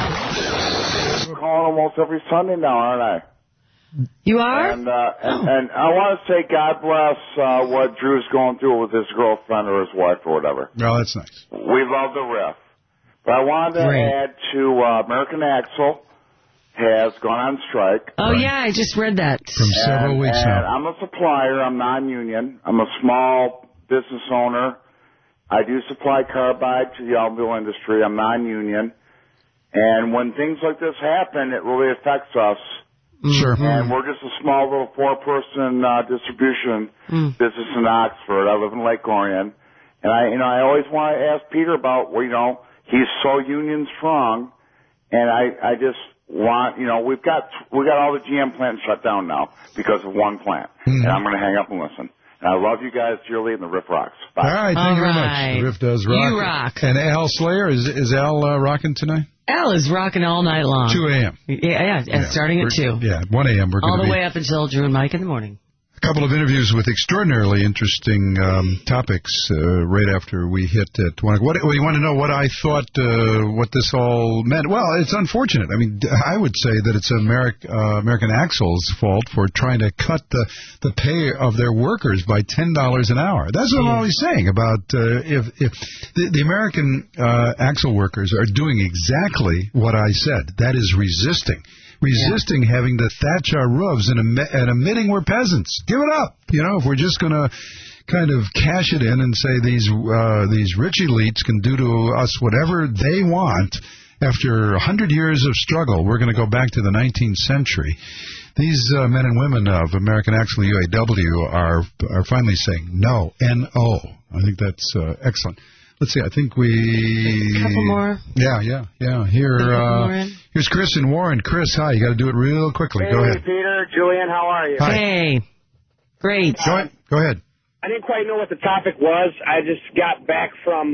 I'm calling almost every Sunday now, aren't I? You are? And I want to say God bless what Drew's going through with his girlfriend or his wife or whatever. Oh, that's nice. We love the riff. But I wanted to add to American Axle has gone on strike. Oh, yeah, I just read that. From several weeks now. I'm a supplier. I'm non-union. I'm a small business owner. I do supply carbide to the automobile industry. I'm non-union. And when things like this happen, it really affects us. Sure. And we're just a small little 4-person distribution business in Oxford. I live in Lake Orion. And I always want to ask Peter about, he's so union strong. And I just want, we've got all the GM plants shut down now because of one plant. And I'm going to hang up and listen. And I love you guys dearly, and the Riff rocks. Bye. All right, thank you very much. The Riff does rock. You rock. And Al Slayer, is Al rocking tonight? Al is rocking all night long. 2 a.m. Yeah, starting at 2. Yeah, 1 a.m. We're all going the way up until Drew and Mike in the morning. A couple of interviews with extraordinarily interesting topics right after we hit at 1. What you want to know what I thought, what this all meant? Well, it's unfortunate. I mean, I would say that it's American Axle's fault for trying to cut the pay of their workers by $10 an hour. That's what I'm always saying about if the American Axle workers are doing exactly what I said. That is resisting having to thatch our roofs and admitting we're peasants. Give it up. If we're just going to kind of cash it in and say these rich elites can do to us whatever they want after 100 years of struggle, we're going to go back to the 19th century. These men and women of American Axle UAW are finally saying no, N-O. I think that's excellent. Let's see, I think a couple more. Yeah. Here's Chris in Warren. Chris, hi. You got to do it real quickly. Go ahead. Hey, Peter, Julian, how are you? Hi. Hey. Great. Go ahead. I didn't quite know what the topic was. I just got back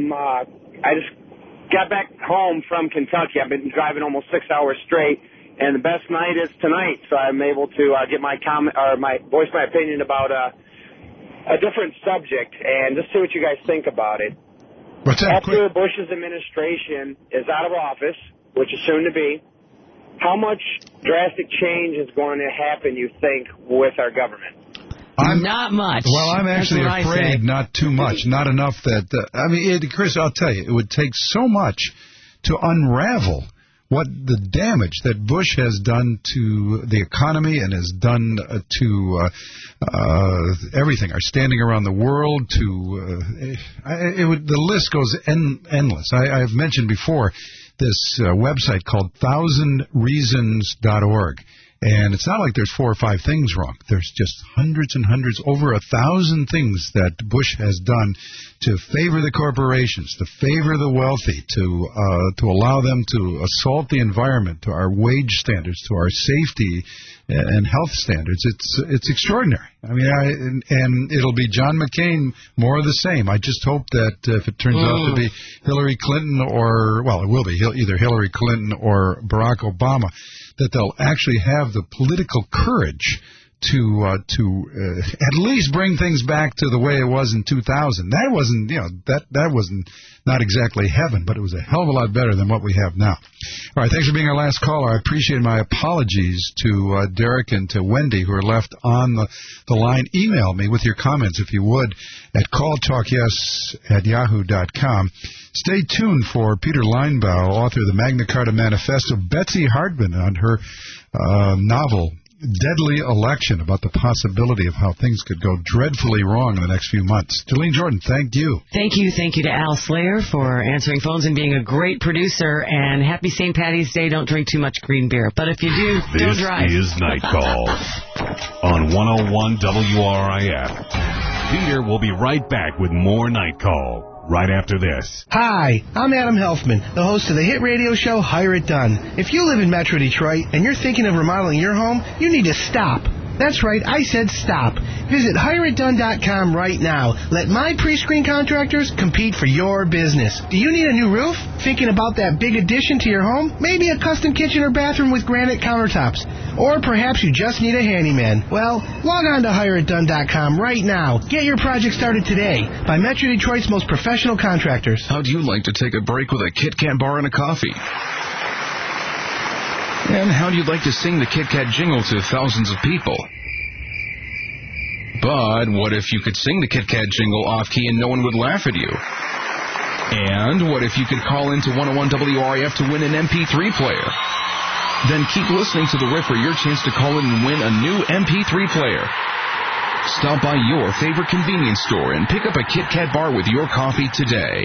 home from Kentucky. I've been driving almost 6 hours straight, and the best night is tonight. So I'm able to get my comment or voice my opinion about a different subject, and just see what you guys think about it. What's that? After Bush's administration is out of office, which is soon to be, how much drastic change is going to happen, you think, with our government? Not much. Well, I'm actually afraid not too much, not enough that, Chris, I'll tell you, it would take so much to unravel what the damage that Bush has done to the economy and has done to everything, our standing around the world. The list goes endless. I've mentioned before this website called 1000reasons.org. And it's not like there's 4 or 5 things wrong. There's just hundreds and hundreds, over 1,000 things that Bush has done to favor the corporations, to favor the wealthy, to allow them to assault the environment, to our wage standards, to our safety and health standards. It's extraordinary. I mean, and it'll be John McCain, more of the same. I just hope that if it turns out to be Hillary Clinton it will be either Hillary Clinton or Barack Obama, that they'll actually have the political courage at least bring things back to the way it was in 2000. That wasn't, that wasn't not exactly heaven, but it was a hell of a lot better than what we have now. All right, thanks for being our last caller. I appreciate my apologies to Derek and to Wendy, who are left on the line. Email me with your comments, if you would, at calltalkyes@yahoo.com. Stay tuned for Peter Linebaugh, author of the Magna Carta Manifesto, Betsy Hardman on her novel, Deadly Election, about the possibility of how things could go dreadfully wrong in the next few months. Jolene Jordan, thank you. Thank you to Al Slayer for answering phones and being a great producer. And happy St. Patty's Day. Don't drink too much green beer. But if you do, don't drive. This is Night Call on 101 WRIF. Peter will be right back with more Night Call right after this. Hi, I'm Adam Helfman, the host of the hit radio show Hire It Done. If you live in Metro Detroit and you're thinking of remodeling your home, you need to stop. That's right, I said stop. Visit HireItDone.com right now. Let my pre-screen contractors compete for your business. Do you need a new roof? Thinking about that big addition to your home? Maybe a custom kitchen or bathroom with granite countertops. Or perhaps you just need a handyman. Well, log on to HireItDone.com right now. Get your project started today by Metro Detroit's most professional contractors. How'd you like to take a break with a Kit Kat bar and a coffee? And how'd you like to sing the Kit Kat jingle to thousands of people? But what if you could sing the Kit Kat jingle off-key and no one would laugh at you? And what if you could call into 101 WRIF to win an MP3 player? Then keep listening to The Riff for your chance to call in and win a new MP3 player. Stop by your favorite convenience store and pick up a Kit Kat bar with your coffee today.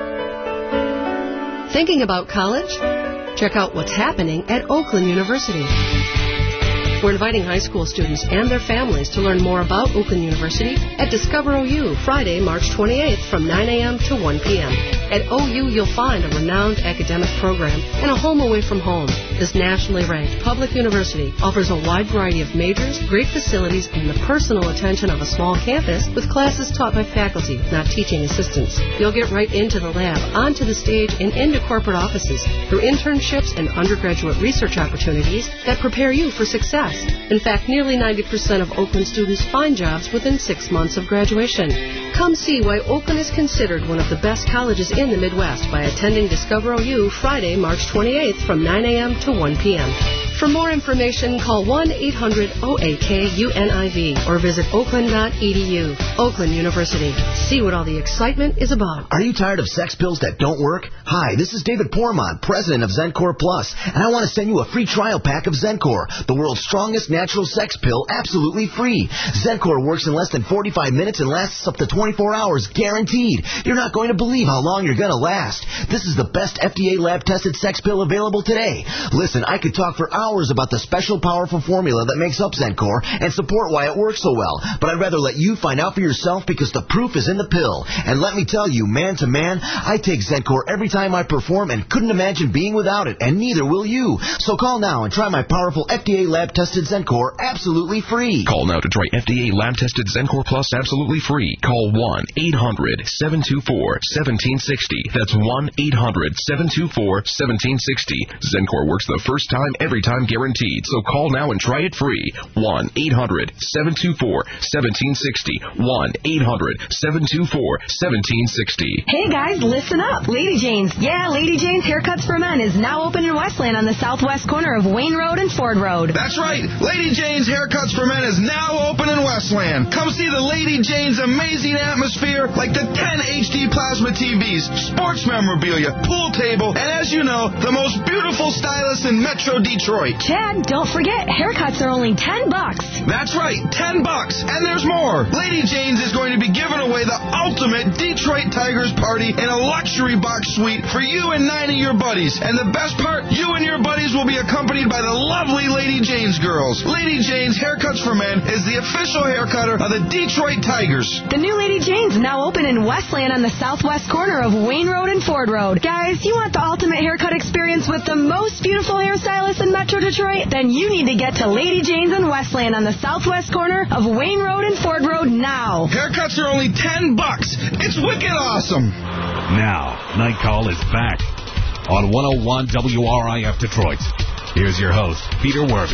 Thinking about college? Check out what's happening at Oakland University. We're inviting high school students and their families to learn more about Oakland University at Discover OU, Friday, March 28th from 9 a.m. to 1 p.m. At OU, you'll find a renowned academic program and a home away from home. This nationally ranked public university offers a wide variety of majors, great facilities, and the personal attention of a small campus with classes taught by faculty, not teaching assistants. You'll get right into the lab, onto the stage, and into corporate offices through internships and undergraduate research opportunities that prepare you for success. In fact, nearly 90% of Oakland students find jobs within 6 months of graduation. Come see why Oakland is considered one of the best colleges in the Midwest by attending Discover OU Friday, March 28th from 9 a.m. to 1 p.m. For more information, call 1-800-OAK-UNIV or visit oakland.edu. Oakland University. See what all the excitement is about. Are you tired of sex pills that don't work? Hi, this is David Pormont, president of Zencor Plus, and I want to send you a free trial pack of Zencor, the world's strongest natural sex pill, absolutely free. Zencor works in less than 45 minutes and lasts up to 24 hours, guaranteed. You're not going to believe how long you're going to last. This is the best FDA lab-tested sex pill available today. Listen, I could talk for hours about the special, powerful formula that makes up Zencor and support why it works so well, but I'd rather let you find out for yourself because the proof is in the pill. And let me tell you, man to man, I take Zencor every time I perform and couldn't imagine being without it, and neither will you. So call now and try my powerful FDA lab-tested Zencor absolutely free. Call now to try FDA lab-tested Zencor Plus absolutely free. Call 1-800-724-1760. That's 1-800-724-1760. Zencor works the first time, every time guaranteed. So call now and try it free. 1-800-724-1760. 1-800-724-1760. Hey guys, listen up. Lady Jane's. Yeah, Lady Jane's Haircuts for Men is now open in Westland on the southwest corner of Wayne Road and Ford Road. That's right. Lady Jane's Haircuts for Men is now open in Westland. Come see the Lady Jane's amazing atmosphere like the 10 HD plasma TVs, sports memorabilia, pool table, and as you know, the most beautiful stylists in Metro Detroit. Chad, don't forget, haircuts are only $10. That's right, $10. And there's more. Lady Jane's is going to be giving away the ultimate Detroit Tigers party in a luxury box suite for you and 9 of your buddies. And the best part, you and your buddies will be accompanied by the lovely Lady Jane's girls. Lady Jane's Haircuts for Men is the official haircutter of the Detroit Tigers. The new Lady Jane's now open in Westland on the southwest corner of Wayne Road and Ford Road. Guys, you want the ultimate haircut experience with the most beautiful hairstylists in Metro Detroit? Then you need to get to Lady Jane's in Westland on the southwest corner of Wayne Road and Ford Road now. Haircuts are only $10. It's wicked awesome. Now, Night Call is back on 101 WRIF Detroit. Here's your host, Peter Werby.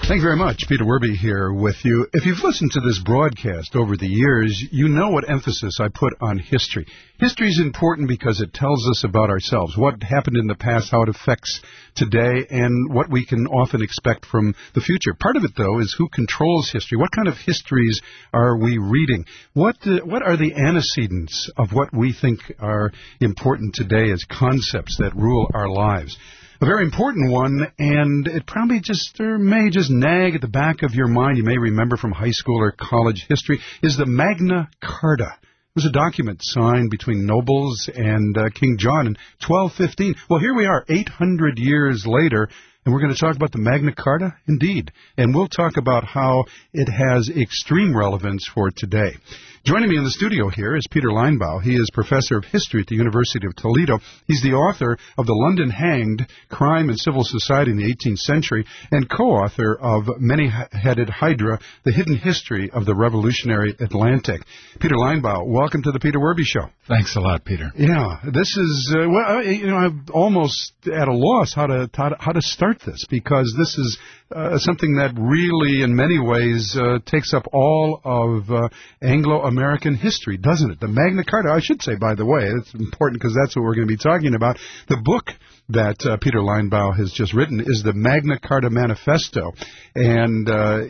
Thank you very much. Peter Werby here with you. If you've listened to this broadcast over the years, you know what emphasis I put on history. History is important because it tells us about ourselves, what happened in the past, how it affects today, and what we can often expect from the future. Part of it, though, is who controls history. What kind of histories are we reading? What are the antecedents of what we think are important today as concepts that rule our lives? A very important one, and it probably may just nag at the back of your mind, you may remember from high school or college history, is the Magna Carta. It was a document signed between nobles and King John in 1215. Well, here we are, 800 years later, and we're going to talk about the Magna Carta, indeed. And we'll talk about how it has extreme relevance for today. Joining me in the studio here is Peter Linebaugh. He is professor of history at the University of Toledo. He's the author of The London Hanged, Crime and Civil Society in the 18th Century, and co-author of Many-Headed Hydra, The Hidden History of the Revolutionary Atlantic. Peter Linebaugh, welcome to the Peter Werby Show. Thanks a lot, Peter. Yeah, this is, I'm almost at a loss how to start this, because this is something that really, in many ways, takes up all of Anglo-American history, doesn't it? The Magna Carta, I should say, by the way, it's important because that's what we're going to be talking about. The book that Peter Linebaugh has just written is the Magna Carta Manifesto, and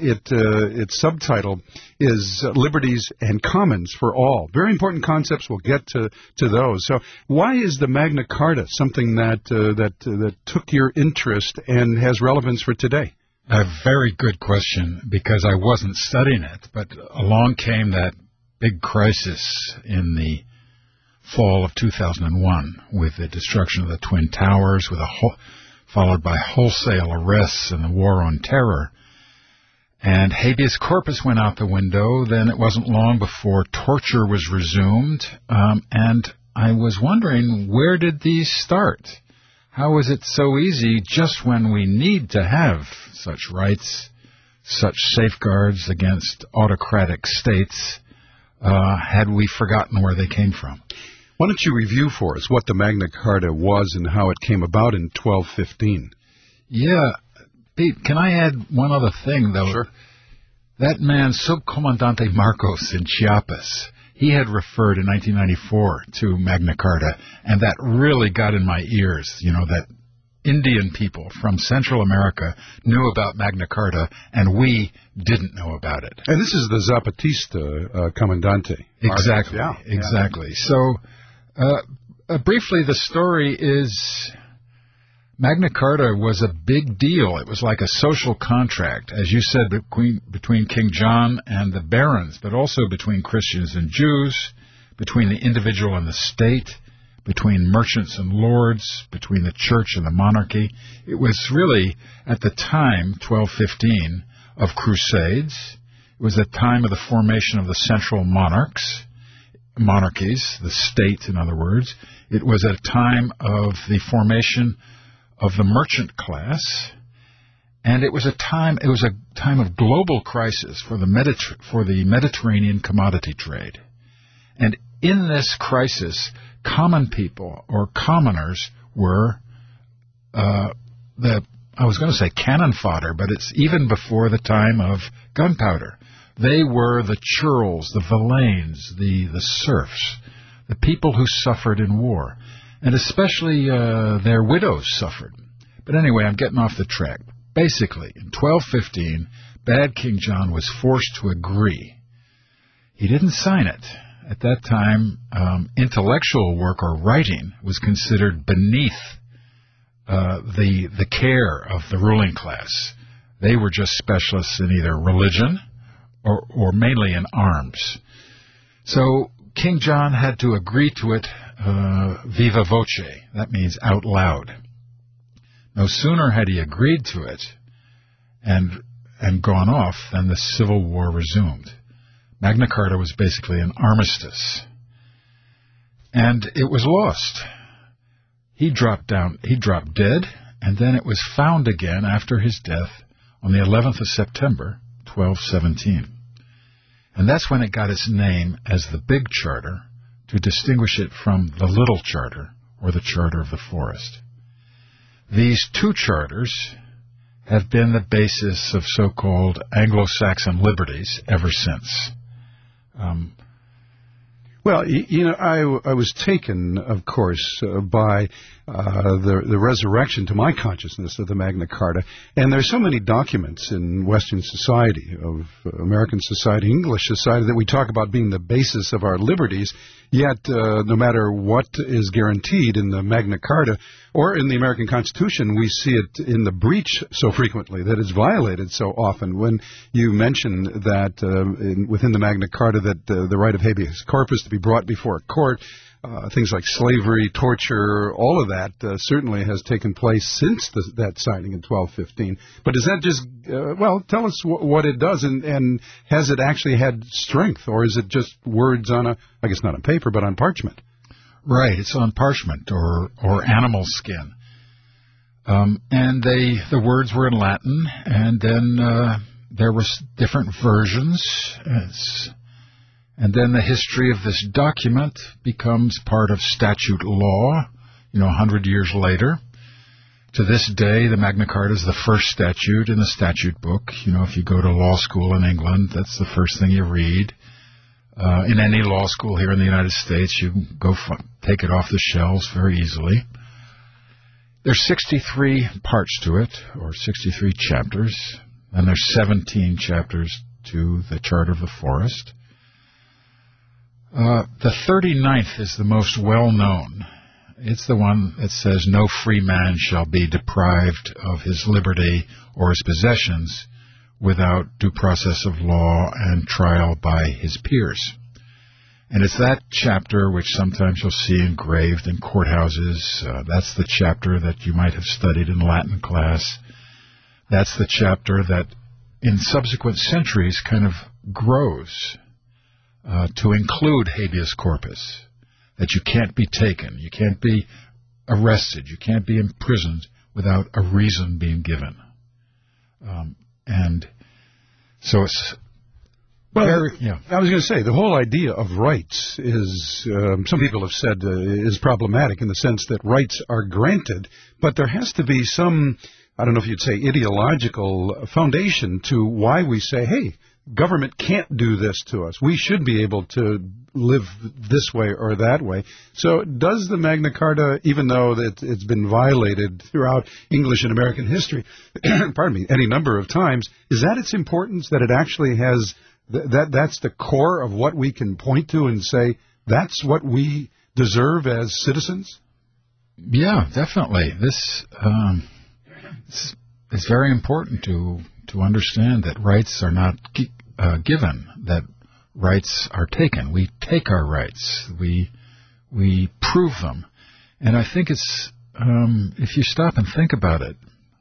its subtitle is Liberties and Commons for All. Very important concepts. We'll get to those. So why is the Magna Carta something that took your interest and has relevance for today? A very good question, because I wasn't studying it, but along came that big crisis in the fall of 2001 with the destruction of the Twin Towers, followed by wholesale arrests and the war on terror. And habeas corpus went out the window. Then it wasn't long before torture was resumed. And I was wondering, where did these start? How is it so easy just when we need to have such rights, such safeguards against autocratic states? Had we forgotten where they came from? Why don't you review for us what the Magna Carta was and how it came about in 1215? Yeah. Pete, can I add one other thing, though? Sure. That man, Subcomandante Marcos in Chiapas, he had referred in 1994 to Magna Carta, and that really got in my ears, that Indian people from Central America knew about Magna Carta, and we didn't know about it. And this is the Zapatista Comandante. Exactly, yeah. Exactly. So, briefly, the story is Magna Carta was a big deal. It was like a social contract, as you said, between King John and the barons, but also between Christians and Jews, between the individual and the state, between merchants and lords, between the church and the monarchy. It was really, at the time, 1215, of crusades. It was the time of the formation of the central monarchies, the state, in other words. It was a time of the formation of the merchant class, and it was a time of global crisis for the Mediterranean commodity trade. And in this crisis, common people or commoners were I was going to say cannon fodder, but it's even before the time of gunpowder. They were the churls, the villeins, the serfs, the people who suffered in war. And especially their widows suffered. But anyway, I'm getting off the track. Basically, in 1215, bad King John was forced to agree. He didn't sign it. At that time, intellectual work or writing was considered beneath the care of the ruling class. They were just specialists in either religion or mainly in arms. So King John had to agree to it viva voce. That means out loud. No sooner had he agreed to it and gone off than the Civil War resumed. Magna Carta was basically an armistice. And it was lost. He dropped dead, and then it was found again after his death on the 11th of September, 1217. And that's when it got its name as the Big Charter, to distinguish it from the Little Charter, or the Charter of the Forest. These two charters have been the basis of so-called Anglo-Saxon liberties ever since. Well, I was taken, of course, by the resurrection to my consciousness of the Magna Carta, and there's so many documents in Western society, of American society, English society, that we talk about being the basis of our liberties, yet no matter what is guaranteed in the Magna Carta or in the American Constitution, we see it in the breach so frequently, that it's violated so often. When you mention that within the Magna Carta that the right of habeas corpus to be brought before a court, things like slavery, torture, all of that certainly has taken place since that signing in 1215. But is that just, tell us what it does, and has it actually had strength, or is it just words on I guess not on paper, but on parchment? Right, it's on parchment or animal skin. And the words were in Latin, and then there was different versions. And then the history of this document becomes part of statute law, 100 years later. To this day, the Magna Carta is the first statute in the statute book. If you go to law school in England, that's the first thing you read. In any law school here in the United States, you can go take it off the shelves very easily. There's 63 parts to it, or 63 chapters, and there's 17 chapters to the Charter of the Forest. The 39th is the most well-known. It's the one that says, "No free man shall be deprived of his liberty or his possessions without due process of law and trial by his peers." And it's that chapter which sometimes you'll see engraved in courthouses. That's the chapter that you might have studied in Latin class. That's the chapter that in subsequent centuries kind of grows to include habeas corpus, that you can't be taken, you can't be arrested, you can't be imprisoned without a reason being given. And so it's I was going to say, the whole idea of rights is, some people have said, is problematic in the sense that rights are granted, but there has to be some, I don't know if you'd say, ideological foundation to why we say, hey, government can't do this to us. We should be able to live this way or that way. So does the Magna Carta, even though that it's been violated throughout English and American history, pardon me, any number of times, is that its importance, that it actually has, that's the core of what we can point to and say, that's what we deserve as citizens? Yeah, definitely. This it's very important to understand that rights are not given, that rights are taken. We take our rights. We prove them. And I think it's, if you stop and think about it,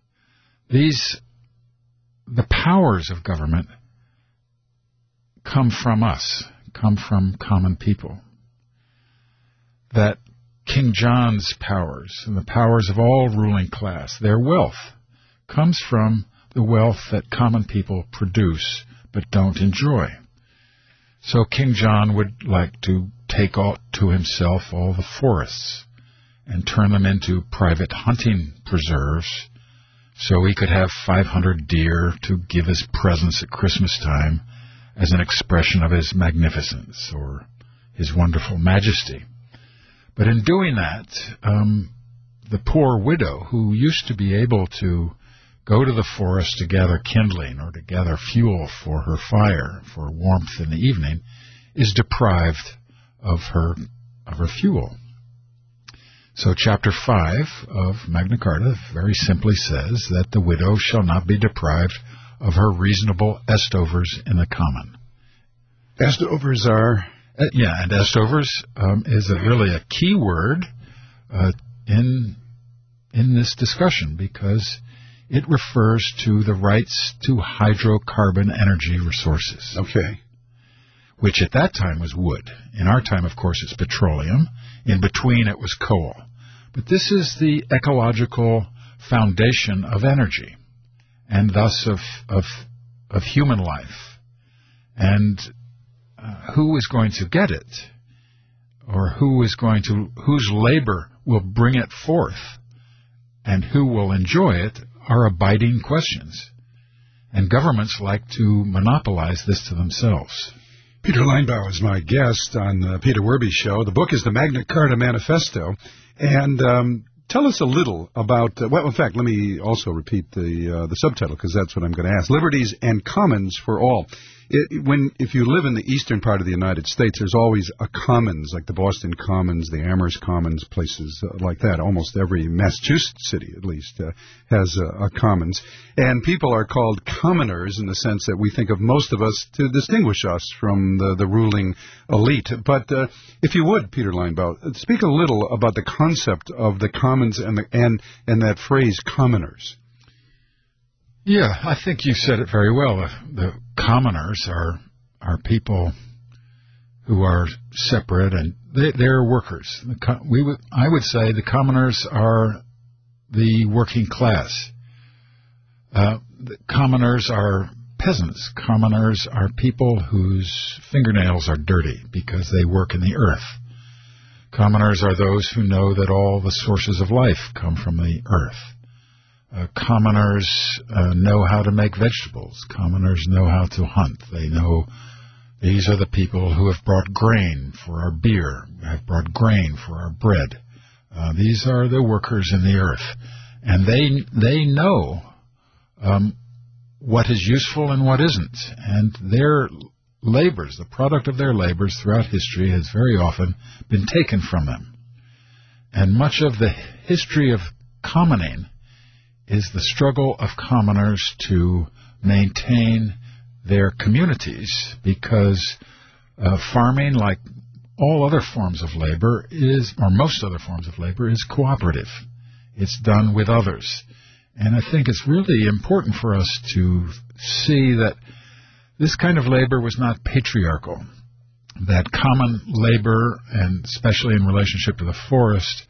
the powers of government come from us, come from common people. That King John's powers and the powers of all ruling class, their wealth, comes from the wealth that common people produce but don't enjoy. So King John would like to take to himself all the forests and turn them into private hunting preserves so he could have 500 deer to give as presents at Christmas time as an expression of his magnificence or his wonderful majesty. But in doing that, the poor widow who used to be able to go to the forest to gather kindling or to gather fuel for her fire, for warmth in the evening, is deprived of her fuel. So Chapter 5 of Magna Carta very simply says that the widow shall not be deprived of her reasonable estovers in the common. Estovers are? And estovers is really a key word in this discussion because it refers to the rights to hydrocarbon energy resources. Okay. Which at that time was wood. In our time, of course, it's petroleum. In between, it was coal. But this is the ecological foundation of energy, and thus of human life. And who is going to get it, or whose labor will bring it forth, and who will enjoy it, are abiding questions. And governments like to monopolize this to themselves. Peter Linebaugh is my guest on the Peter Werby Show. The book is the Magna Carta Manifesto. And tell us a little about, well, in fact, let me also repeat the subtitle, because that's what I'm going to ask. Liberties and Commons for All. If you live in the eastern part of the United States, there's always a commons, like the Boston Commons, the Amherst Commons, places like that. Almost every Massachusetts city, at least, has a commons. And people are called commoners in the sense that we think of most of us to distinguish us from the ruling elite. But if you would, Peter Linebaugh, speak a little about the concept of the commons and that phrase, commoners. Yeah, I think you said it very well. The commoners are people who are separate, and they're workers. I would say the commoners are the working class. The commoners are peasants. Commoners are people whose fingernails are dirty because they work in the earth. Commoners are those who know that all the sources of life come from the earth. Commoners know how to make vegetables. Commoners know how to hunt. They know these are the people who have brought grain for our beer, have brought grain for our bread. These are the workers in the earth. And they know what is useful and what isn't. And their labors, the product of their labors throughout history has very often been taken from them. And much of the history of commoning is the struggle of commoners to maintain their communities, because farming, like all other forms of labor, or most other forms of labor, is cooperative. It's done with others. And I think it's really important for us to see that this kind of labor was not patriarchal, that common labor, and especially in relationship to the forest,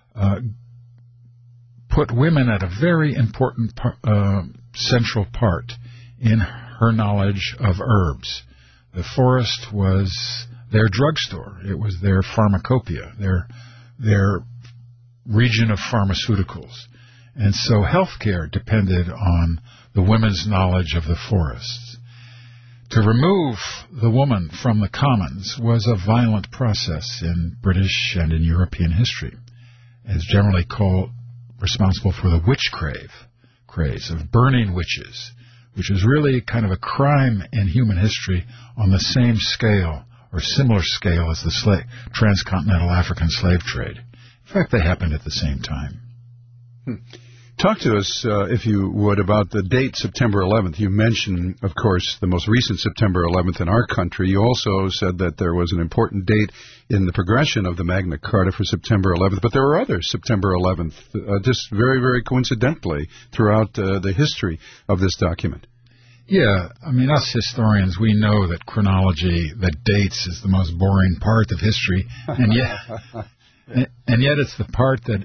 put women at a very important central part in her knowledge of herbs. The forest was their drugstore. It was their pharmacopoeia, their region of pharmaceuticals. And so healthcare depended on the women's knowledge of the forests. To remove the woman from the commons was a violent process in British and in European history. It's generally responsible for the witch craze of burning witches, which is really kind of a crime in human history on the same scale or similar scale as the transcontinental African slave trade. In fact, they happened at the same time. Talk to us, if you would, about the date September 11th. You mentioned, of course, the most recent September 11th in our country. You also said that there was an important date in the progression of the Magna Carta for September 11th, but there were others September 11th, just very, very coincidentally throughout the history of this document. Yeah, I mean, us historians, we know that chronology, that dates, is the most boring part of history, and yet it's the part that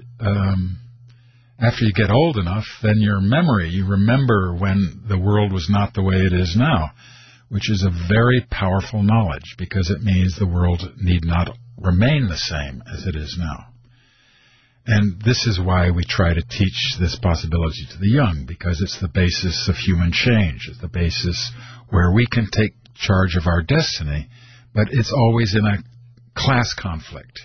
after you get old enough, then your memory, you remember when the world was not the way it is now, which is a very powerful knowledge, because it means the world need not remain the same as it is now. And this is why we try to teach this possibility to the young, because it's the basis of human change. It's the basis where we can take charge of our destiny, but it's always in a class conflict.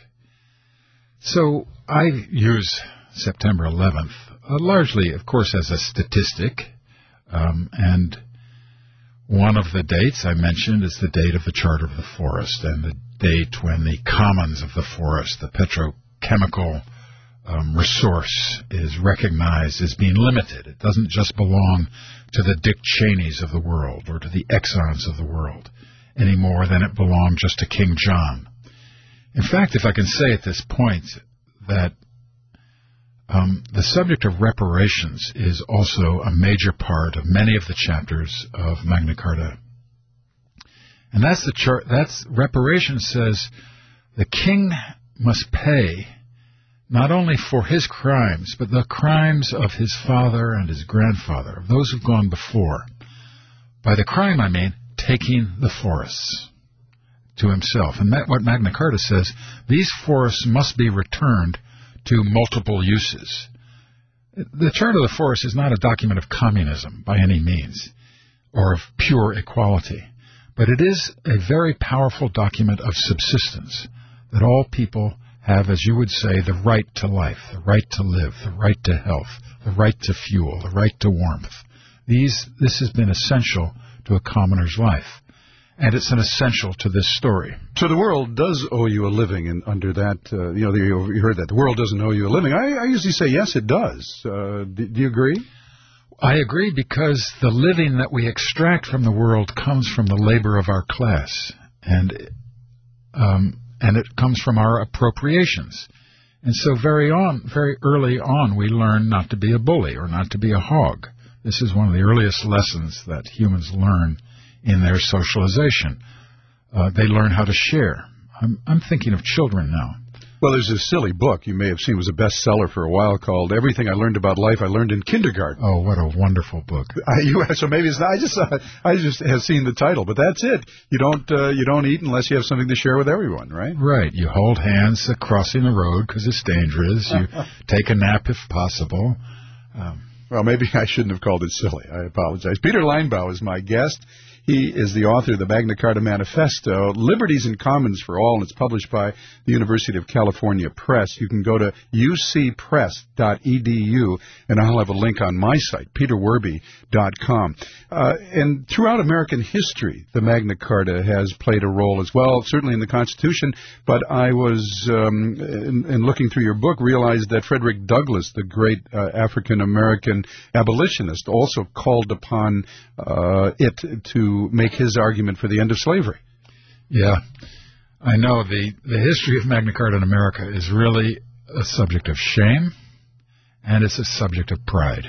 So I use September 11th largely, of course, as a statistic, and one of the dates I mentioned is the date of the Charter of the Forest, and the date when the commons of the forest, the petrochemical resource, is recognized as being limited. It doesn't just belong to the Dick Cheneys of the world or to the Exxons of the world any more than it belonged just to King John. In fact, if I can say at this point that the subject of reparations is also a major part of many of the chapters of Magna Carta. And that's reparations says the king must pay not only for his crimes, but the crimes of his father and his grandfather, of those who've gone before. By the crime, I mean taking the forests to himself. And what Magna Carta says, these forests must be returned to multiple uses. The Chart of the Forest is not a document of communism by any means, or of pure equality, but it is a very powerful document of subsistence, that all people have, as you would say, the right to life, the right to live, the right to health, the right to fuel, the right to warmth. This has been essential to a commoner's life, and it's an essential to this story. So the world does owe you a living, and under that, you heard that. The world doesn't owe you a living. I usually say, yes, it does. Do you agree? I agree, because the living that we extract from the world comes from the labor of our class, and it comes from our appropriations. And so very early on, we learn not to be a bully or not to be a hog. This is one of the earliest lessons that humans learn in their socialization. They learn how to share. I'm thinking of children now. Well, there's a silly book you may have seen, was a bestseller for a while, called Everything I Learned About Life I Learned in Kindergarten. Oh, what a wonderful book. So maybe it's not, I just have seen the title, but that's it. You don't eat unless you have something to share with everyone, right? Right. You hold hands crossing the road because it's dangerous. You take a nap if possible. Well, maybe I shouldn't have called it silly. I apologize. Peter Linebaugh is my guest. He is the author of the Magna Carta Manifesto, Liberties and Commons for All, and it's published by the University of California Press. You can go to ucpress.edu, and I'll have a link on my site, peterwerby.com. And throughout American history, the Magna Carta has played a role as well, certainly in the Constitution, but I was, in looking through your book, realized that Frederick Douglass, the great African-American abolitionist, also called upon it to make his argument for the end of slavery. Yeah, I know the history of Magna Carta in America is really a subject of shame, and it's a subject of pride.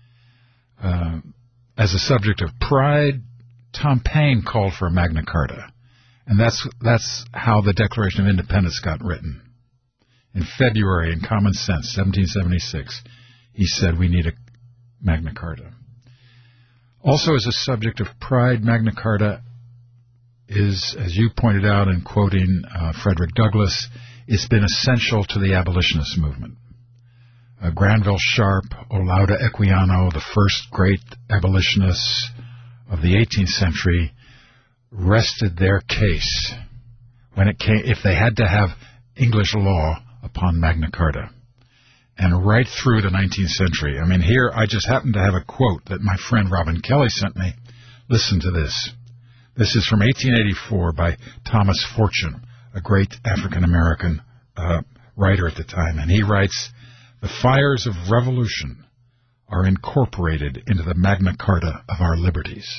As a subject of pride, Tom Paine called for a Magna Carta, and that's how the Declaration of Independence got written. In February, in Common Sense, 1776, he said we need a Magna Carta. Also, as a subject of pride, Magna Carta is, as you pointed out in quoting Frederick Douglass, it's been essential to the abolitionist movement. Granville Sharp, Olaudah Equiano, the first great abolitionists of the 18th century, rested their case when it came, if they had to have English law, upon Magna Carta. And right through the 19th century. I mean, here I just happen to have a quote that my friend Robin Kelly sent me. Listen to this. This is from 1884 by Thomas Fortune, a great African-American writer at the time. And he writes, "The fires of revolution are incorporated into the Magna Carta of our liberties."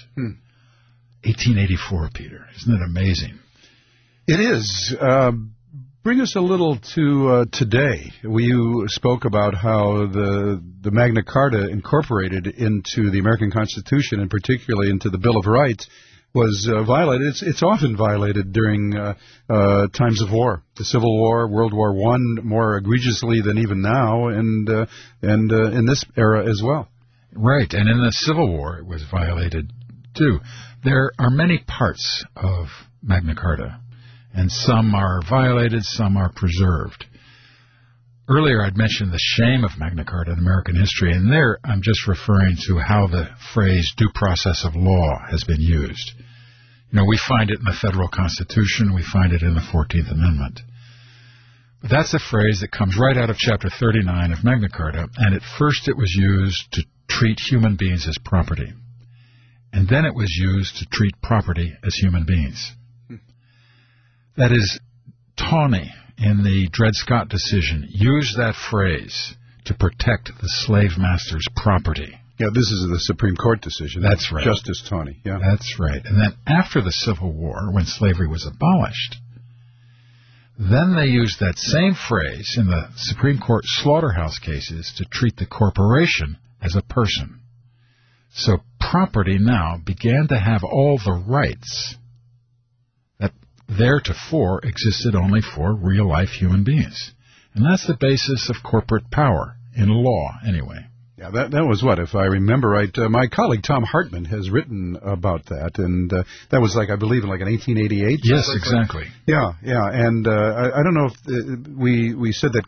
1884, Peter. Isn't it amazing? It is. Bring us a little to today. You spoke about how the Magna Carta incorporated into the American Constitution, and particularly into the Bill of Rights, was violated. It's often violated during times of war, the Civil War, World War I, more egregiously than even now, and in this era as well. Right, and in the Civil War it was violated too. There are many parts of Magna Carta, and some are violated, some are preserved. Earlier I'd mentioned the shame of Magna Carta in American history, and there I'm just referring to how the phrase due process of law has been used. You know, we find it in the federal Constitution, we find it in the 14th Amendment. But that's a phrase that comes right out of Chapter 39 of Magna Carta, and at first it was used to treat human beings as property. And then it was used to treat property as human beings. That is, Tawney, in the Dred Scott decision, used that phrase to protect the slave master's property. Yeah, this is the Supreme Court decision. That's right. Justice Tawney, yeah. That's right. And then after the Civil War, when slavery was abolished, then they used that same phrase in the Supreme Court slaughterhouse cases to treat the corporation as a person. So property now began to have all the rights that theretofore existed only for real-life human beings. And that's the basis of corporate power, in law, anyway. Yeah, that was what, if I remember right, my colleague Tom Hartman has written about that, and that was like, I believe, in like in 1888? Yes, exactly. Yeah, and I don't know if we said that kind of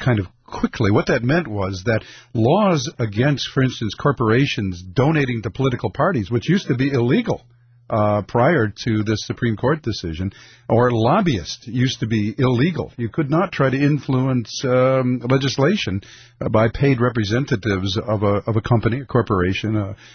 quickly. What that meant was that laws against, for instance, corporations donating to political parties, which used to be illegal prior to this Supreme Court decision, or lobbyists used to be illegal. You could not try to influence legislation by paid representatives of a company, a corporation.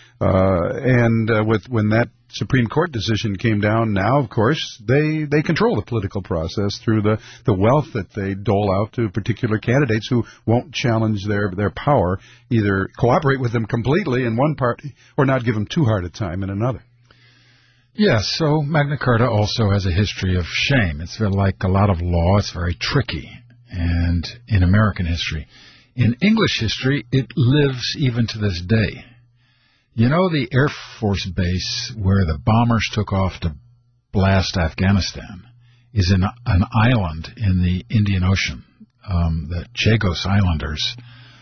When that Supreme Court decision came down, now, of course, they control the political process through the wealth that they dole out to particular candidates who won't challenge their power, either cooperate with them completely in one party or not give them too hard a time in another. Yes, so Magna Carta also has a history of shame. It's like a lot of law. It's very tricky. And in American history. In English history, it lives even to this day. You know the Air Force base where the bombers took off to blast Afghanistan is an island in the Indian Ocean. The Chagos Islanders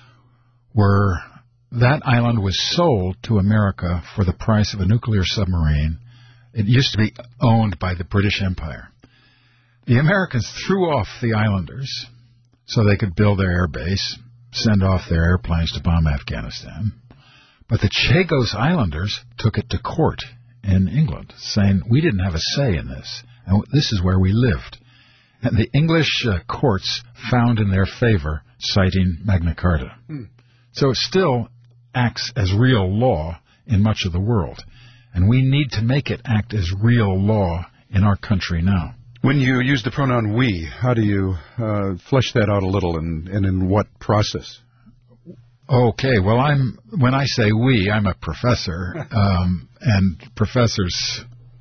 that island was sold to America for the price of a nuclear submarine. It used to be owned by the British Empire. The Americans threw off the islanders so they could build their air base, send off their airplanes to bomb Afghanistan. But the Chagos Islanders took it to court in England, saying, we didn't have a say in this, and this is where we lived. And the English courts found in their favor, citing Magna Carta. So it still acts as real law in much of the world. And we need to make it act as real law in our country now. When you use the pronoun we, how do you flesh that out a little, and in what process? Okay, well, when I say we, I'm a professor, and professors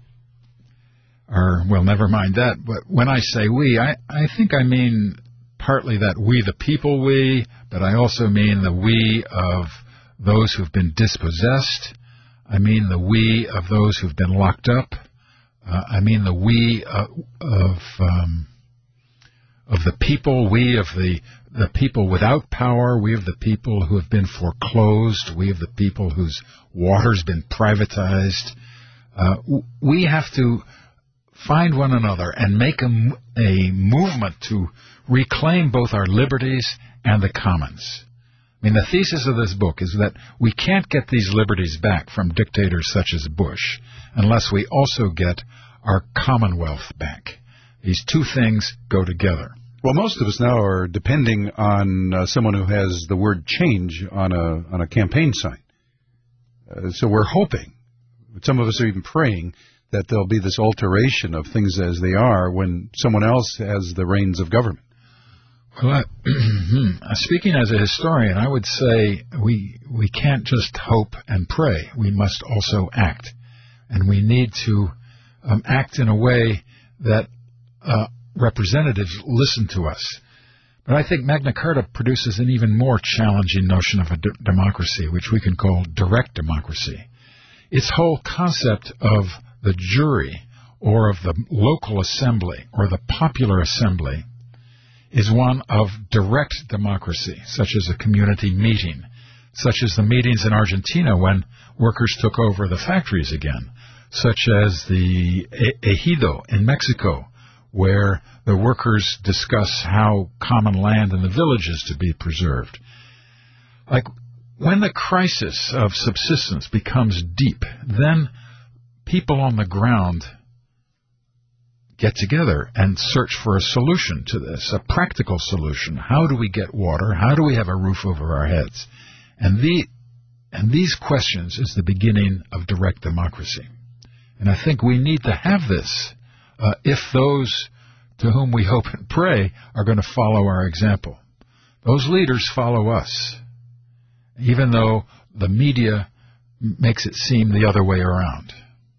are, well, never mind that. But when I say we, I think I mean partly that we, the people we, but I also mean the we of those who've been dispossessed. I mean the we of those who've been locked up. I mean the we of the people, we of the people without power, we of the people who have been foreclosed, we of the people whose water's been privatized. We have to find one another and make a movement to reclaim both our liberties and the commons. I mean, the thesis of this book is that we can't get these liberties back from dictators such as Bush unless we also get our commonwealth back. These two things go together. Well, most of us now are depending on someone who has the word change on a campaign sign. So we're hoping, some of us are even praying, that there'll be this alteration of things as they are when someone else has the reins of government. Well, speaking as a historian, I would say we can't just hope and pray. We must also act. And we need to act in a way that representatives listen to us. But I think Magna Carta produces an even more challenging notion of a democracy, which we can call direct democracy. Its whole concept of the jury or of the local assembly or the popular assembly is one of direct democracy, such as a community meeting, such as the meetings in Argentina when workers took over the factories again, such as the ejido in Mexico, where the workers discuss how common land in the village is to be preserved. Like, when the crisis of subsistence becomes deep, then people on the ground get together and search for a solution to this, a practical solution. How do we get water? How do we have a roof over our heads? And these questions is the beginning of direct democracy. And I think we need to have this if those to whom we hope and pray are going to follow our example. Those leaders follow us, even though the media makes it seem the other way around.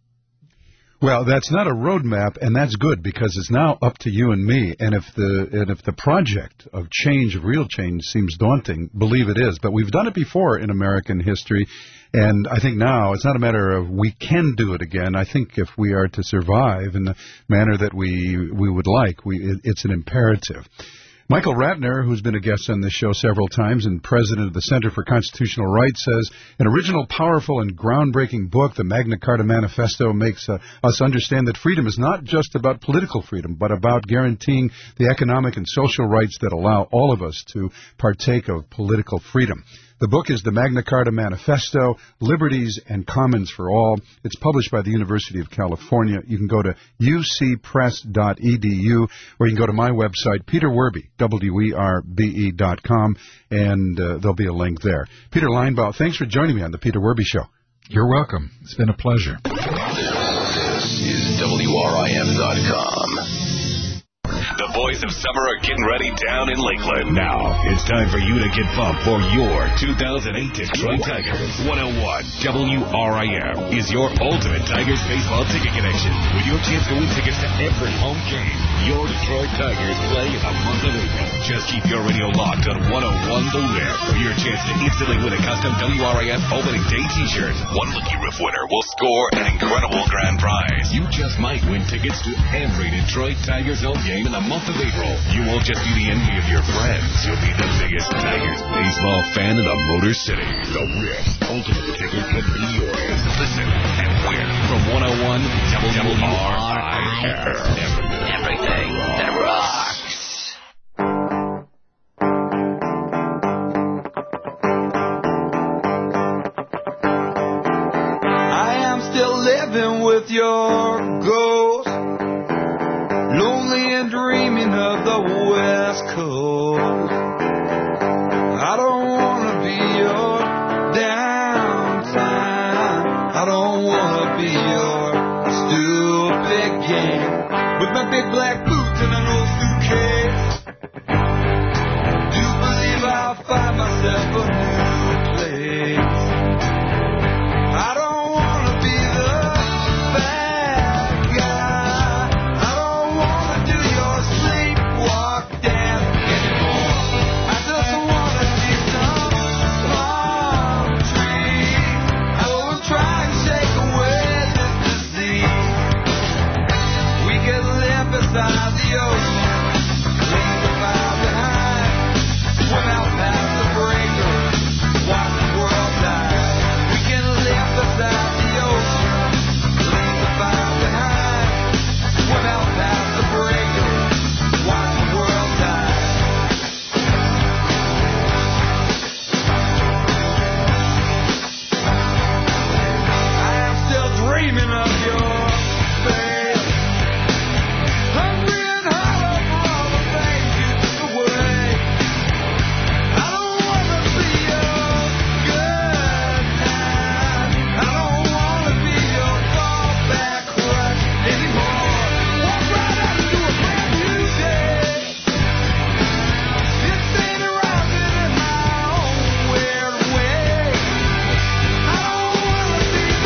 Well, that's not a roadmap, and that's good, because it's now up to you and me. And if the project of change, of real change, seems daunting, believe it is. But we've done it before in American history, and I think now it's not a matter of we can do it again. I think if we are to survive in the manner that we would like, it's an imperative. Michael Ratner, who's been a guest on this show several times and president of the Center for Constitutional Rights, says, an original, powerful, and groundbreaking book, the Magna Carta Manifesto, makes us understand that freedom is not just about political freedom, but about guaranteeing the economic and social rights that allow all of us to partake of political freedom. The book is the Magna Carta Manifesto, Liberties and Commons for All. It's published by the University of California. You can go to ucpress.edu, or you can go to my website, Peter Werbe, werbe.com, and there'll be a link there. Peter Linebaugh, thanks for joining me on the Peter Werbe Show. You're welcome. It's been a pleasure. This is WRIF.com. The boys of summer are getting ready down in Lakeland. Now, it's time for you to get pumped for your 2008 Detroit Tigers. 101 WRIF is your ultimate Tigers baseball ticket connection. With your chance to win tickets to every home game, your Detroit Tigers play in the month of April. Just keep your radio locked on 101 The Rip for your chance to instantly win a custom WRIF opening day t-shirt. One lucky Rip winner will score an incredible grand prize. You just might win tickets to every Detroit Tigers home game in the month of April. You won't just be the envy of your friends. You'll be the biggest Tigers baseball fan in the Motor City. The Rip ultimate ticket can be yours. Listen and win from 101 WRIF. Everything that rocks. I am still living with your ghost, lonely and dreaming of the West Coast. I don't want to be your downtime. I don't want to be your stupid game. With my big black boots and an old suitcase, do believe I'll find myself a new place. I don't want to be the bad guy. I don't want to do your sleepwalk dance anymore. I just want to see some palm trees. I will try and shake away this disease. We could live beside the ocean, leave the fire behind, swim out past the breakers, watch the world die. We can live beside the ocean, leave the fire behind, swim out past the breakers, watch the world die. I am still dreaming of your face, hungry and hollow for all the things you took away. I don't want to be your good night. I don't want to be your fallback crutch anymore. Walk right up to a brand new day. It's ain't arising in my own weird way. I don't want to be the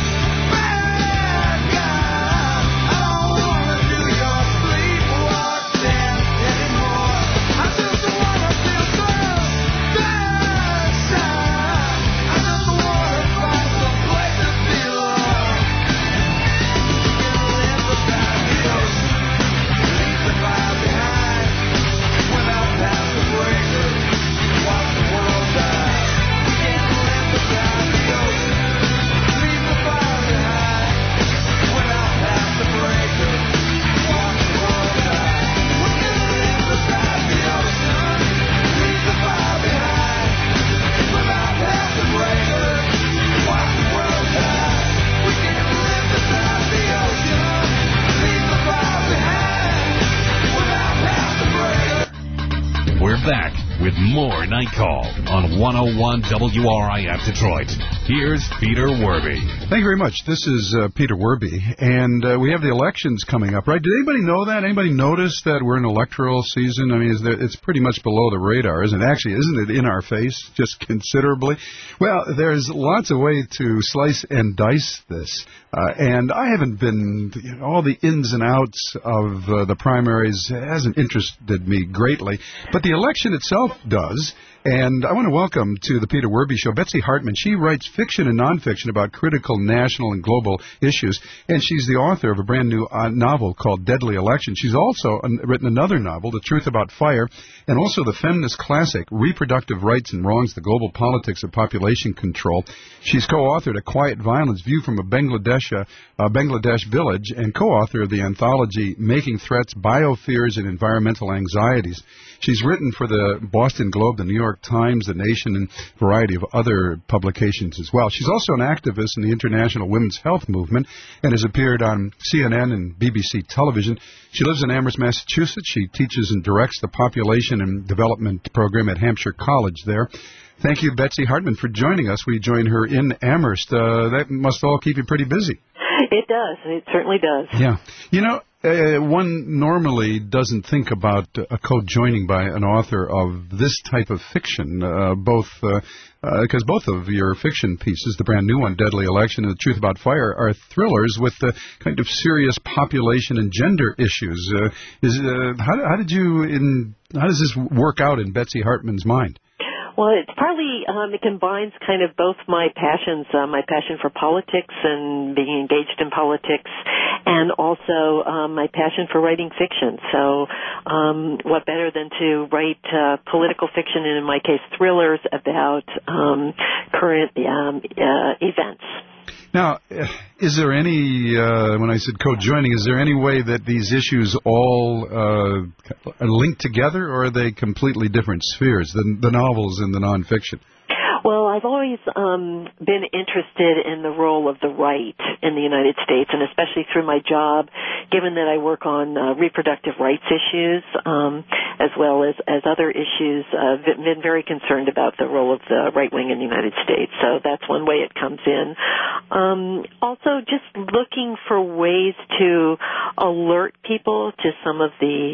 bad guy. I don't want to do your sleepwalk dance anymore. I just want to feel some sunshine. I just want to find some place to belong. We can live beside the ocean, leave the fire behind, swim out past the breakers, watch the world die. We can live beside the ocean, leave the fire behind, swim out past the breakers, watch the world die. We can live beside the ocean, leave the fire behind, swim out past the breakers, watch the world die. We can live beside the ocean, leave the fire behind, swim out past the breakers. We're back with more Night Call on 101 WRIF Detroit. Here's Peter Werbe. Thank you very much. This is Peter Werbe, and we have the elections coming up, right? Did anybody know that? Anybody notice that we're in electoral season? I mean, it's pretty much below the radar, isn't it? Actually, isn't it in our face just considerably? Well, there's lots of ways to slice and dice this, and I haven't been, all the ins and outs of the primaries hasn't interested me greatly, but the election itself himself does. And I want to welcome to the Peter Werby Show Betsy Hartman. She writes fiction and nonfiction about critical national and global issues, and she's the author of a brand new novel called Deadly Election. She's also written another novel, The Truth About Fire, and also the feminist classic, Reproductive Rights and Wrongs, The Global Politics of Population Control. She's co-authored A Quiet Violence, View from a Bangladesh Village, and co-author of the anthology Making Threats, Biofears, and Environmental Anxieties. She's written for the Boston Globe, the New York Times, The Nation, and a variety of other publications as well. She's also an activist in the international women's health movement and has appeared on CNN and BBC television. She lives in Amherst, Massachusetts. She teaches and directs the Population and Development Program at Hampshire College there. Thank you, Betsy Hartman, for joining us. We join her in Amherst. That must all keep you pretty busy. It does. It certainly does. Yeah. You know, one normally doesn't think about a co-joining by an author of this type of fiction, because both of your fiction pieces, the brand new one, Deadly Election, and The Truth About Fire, are thrillers with kind of serious population and gender issues. How does this work out in Betsy Hartman's mind? Well, it's partly, it combines kind of both my passions, my passion for politics and being engaged in politics, and also my passion for writing fiction. So what better than to write political fiction, and in my case thrillers about current events. Now, is there any, when I said co-joining, is there any way that these issues all are linked together, or are they completely different spheres, the novels and the nonfiction? Well, I've always been interested in the role of the right in the United States, and especially through my job, given that I work on reproductive rights issues, as well as other issues. I've been very concerned about the role of the right wing in the United States, so that's one way it comes in. Also, just looking for ways to alert people to some of the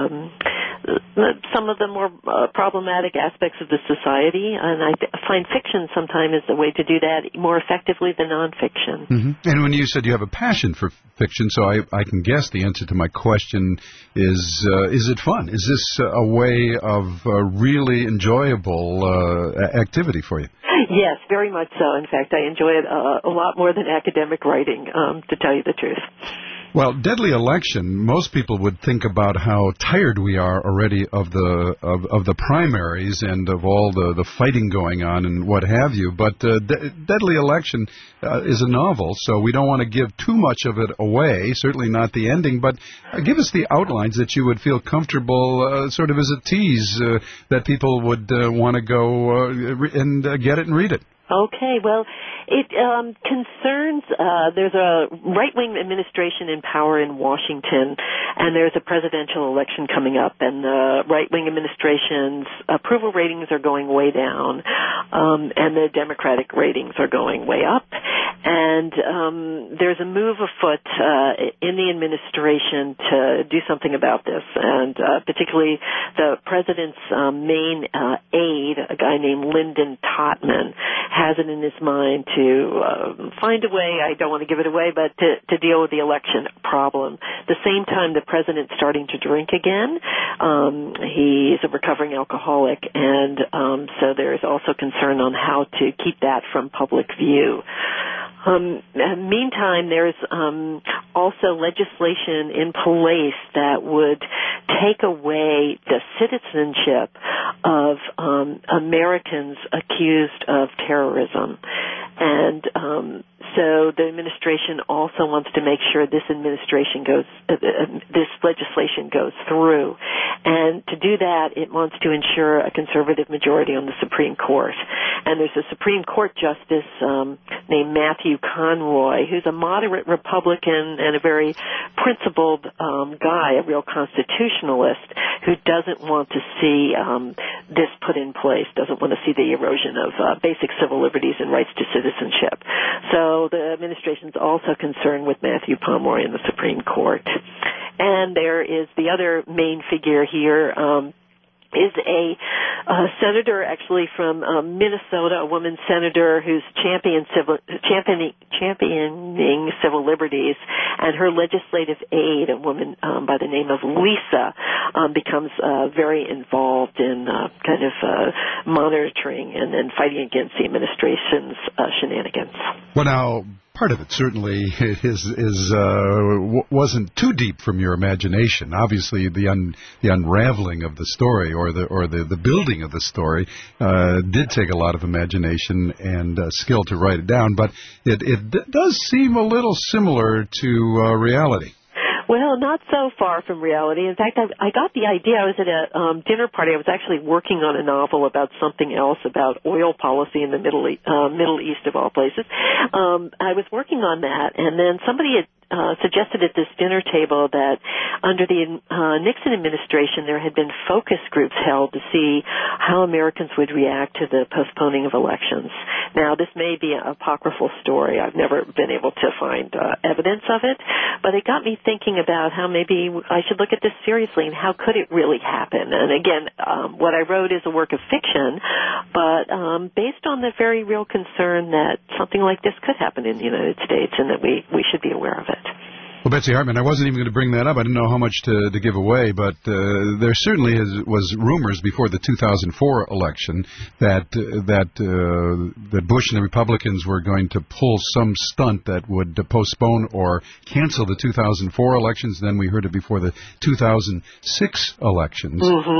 more problematic aspects of the society, and I find fiction sometimes is the way to do that more effectively than nonfiction. Mm-hmm. And when you said you have a passion for fiction, so I can guess the answer to my question is it fun? Is this a way of really enjoyable activity for you? Yes, very much so. In fact, I enjoy it a lot more than academic writing, to tell you the truth. Well, Deadly Election, most people would think about how tired we are already of the primaries and of all the fighting going on and what have you. But Deadly Election is a novel, so we don't want to give too much of it away, certainly not the ending, but give us the outlines that you would feel comfortable, sort of as a tease, that people would want to go and get it and read it. Okay, well, it concerns, there's a right-wing administration in power in Washington, and there's a presidential election coming up, and the right-wing administration's approval ratings are going way down, and the Democratic ratings are going way up, and there's a move afoot in the administration to do something about this, and particularly the president's main aide, a guy named Lyndon Totman, has it in his mind to find a way, I don't want to give it away, but to deal with the election problem. At the same time, the president's starting to drink again. He's a recovering alcoholic, and so there's also concern on how to keep that from public view. Meantime, there's also legislation in place that would take away the citizenship of Americans accused of terrorism. And so the administration also wants to make sure this legislation goes through. And to do that, it wants to ensure a conservative majority on the Supreme Court. And there's a Supreme Court justice named Matthew Conroy, who's a moderate Republican and a very principled guy, a real constitutionalist, who doesn't want to see this put in place, doesn't want to see the erosion of basic civil liberties and rights to citizenship. So the administration's also concerned with Matthew Pomeroy in the Supreme Court. And there is the other main figure here, is a senator actually from Minnesota, a woman senator who's championing civil liberties, and her legislative aide, a woman by the name of Lisa, becomes very involved in kind of monitoring and then fighting against the administration's shenanigans. Well, now, part of it certainly wasn't too deep from your imagination. Obviously, the unraveling of the story or the building of the story did take a lot of imagination and skill to write it down. But it does seem a little similar to reality. Well, not so far from reality. In fact, I got the idea. I was at a dinner party. I was actually working on a novel about something else, about oil policy in the Middle East, of all places. I was working on that, and then somebody had suggested at this dinner table that under the Nixon administration there had been focus groups held to see how Americans would react to the postponing of elections. Now, this may be an apocryphal story. I've never been able to find evidence of it, but it got me thinking about how maybe I should look at this seriously and how could it really happen. And again, what I wrote is a work of fiction, but based on the very real concern that something like this could happen in the United States and that we should be aware of it. Well, Betsy Hartman, I wasn't even going to bring that up. I didn't know how much to give away, but there certainly was rumors before the 2004 election that Bush and the Republicans were going to pull some stunt that would postpone or cancel the 2004 elections. Then we heard it before the 2006 elections,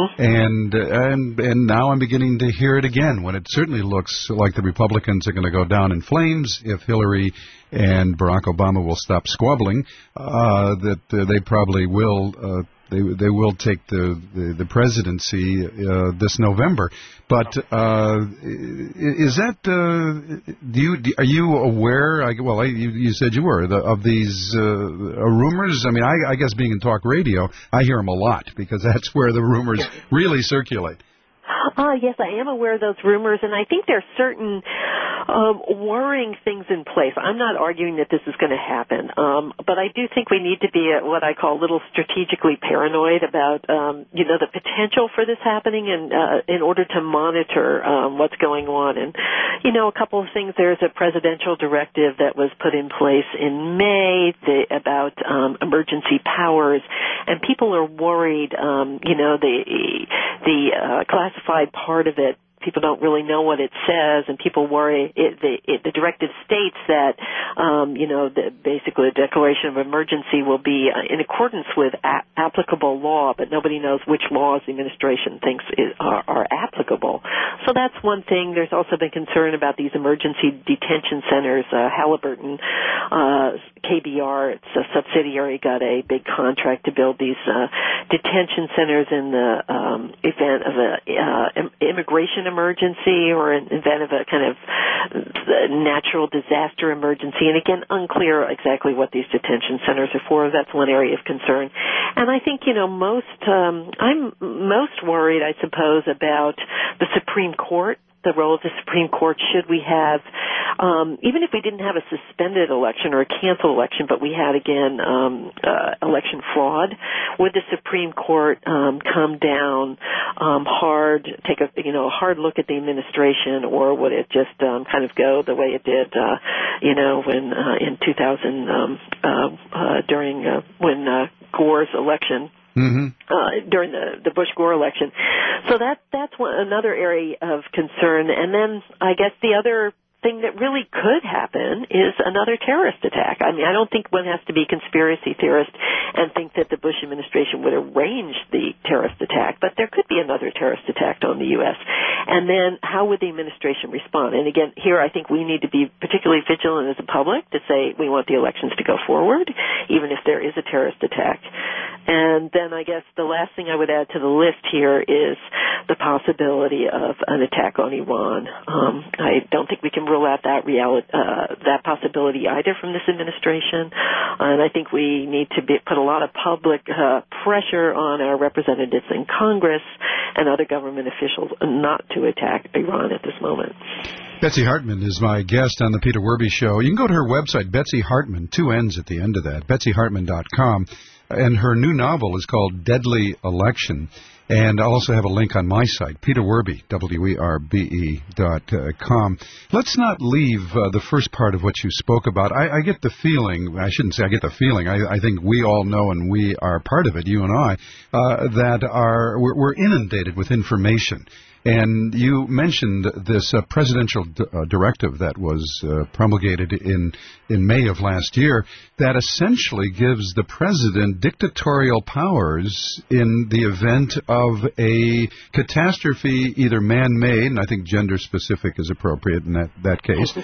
and now I'm beginning to hear it again. When it certainly looks like the Republicans are going to go down in flames if Hillary and Barack Obama will stop squabbling, that they probably will. They will take the presidency this November. But is that? Are you aware? You said you were of these rumors. I mean, I guess being in talk radio, I hear them a lot because that's where the rumors really circulate. Yes, I am aware of those rumors, and I think there are certain worrying things in place. I'm not arguing that this is going to happen, but I do think we need to be what I call a little strategically paranoid about, the potential for this happening, and in order to monitor what's going on. And a couple of things. There's a presidential directive that was put in place in May about emergency powers, and people are worried. The classified part of it, people don't really know what it says, and people worry. The directive states that, basically the declaration of emergency will be in accordance with applicable law, but nobody knows which laws the administration thinks are applicable. So that's one thing. There's also been concern about these emergency detention centers. Halliburton, KBR, it's a subsidiary, got a big contract to build these detention centers in the event of an immigration emergency or an event of a kind of natural disaster emergency. And again, unclear exactly what these detention centers are for. That's one area of concern. And I think, I'm most worried, I suppose, about the Supreme Court. The role of the Supreme Court. Should we have, even if we didn't have a suspended election or a canceled election, but we had, again, election fraud, would the Supreme Court come down hard, take a hard look at the administration, or would it just kind of go the way it did, when in 2000 when Gore's election? During the Bush-Gore election. So that's another area of concern. And then I guess the other thing that really could happen is another terrorist attack. I mean, I don't think one has to be a conspiracy theorist and think that the Bush administration would arrange the terrorist attack, but there could be another terrorist attack on the U.S. And then how would the administration respond? And again, here I think we need to be particularly vigilant as a public to say we want the elections to go forward, even if there is a terrorist attack. And then I guess the last thing I would add to the list here is the possibility of an attack on Iran. I don't think we can rule out that possibility either from this administration, and I think we need to put a lot of public pressure on our representatives in Congress and other government officials not to attack Iran at this moment. Betsy Hartman is my guest on the Peter Werby Show. You can go to her website, Betsy Hartman, 2 N's at the end of that, BetsyHartman.com. And her new novel is called Deadly Election. And I also have a link on my site, Peter Werbe, WERBE.com. Let's not leave the first part of what you spoke about. I get the feeling, I shouldn't say I get the feeling, I think we all know, and we are part of it, you and I, that we're inundated with information. And you mentioned this presidential directive that was promulgated in May of last year that essentially gives the president dictatorial powers in the event of a catastrophe, either man-made, and I think gender-specific is appropriate in that case,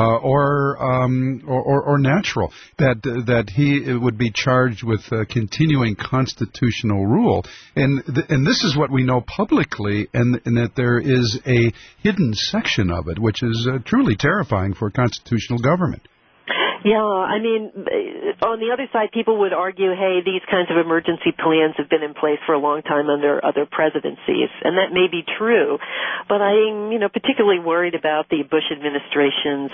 or natural. That he would be charged with continuing constitutional rule, and this is what we know publicly, and that there is a hidden section of it, which is truly terrifying for a constitutional government. Yeah, I mean, on the other side, people would argue, hey, these kinds of emergency plans have been in place for a long time under other presidencies, and that may be true, but I'm, particularly worried about the Bush administration's,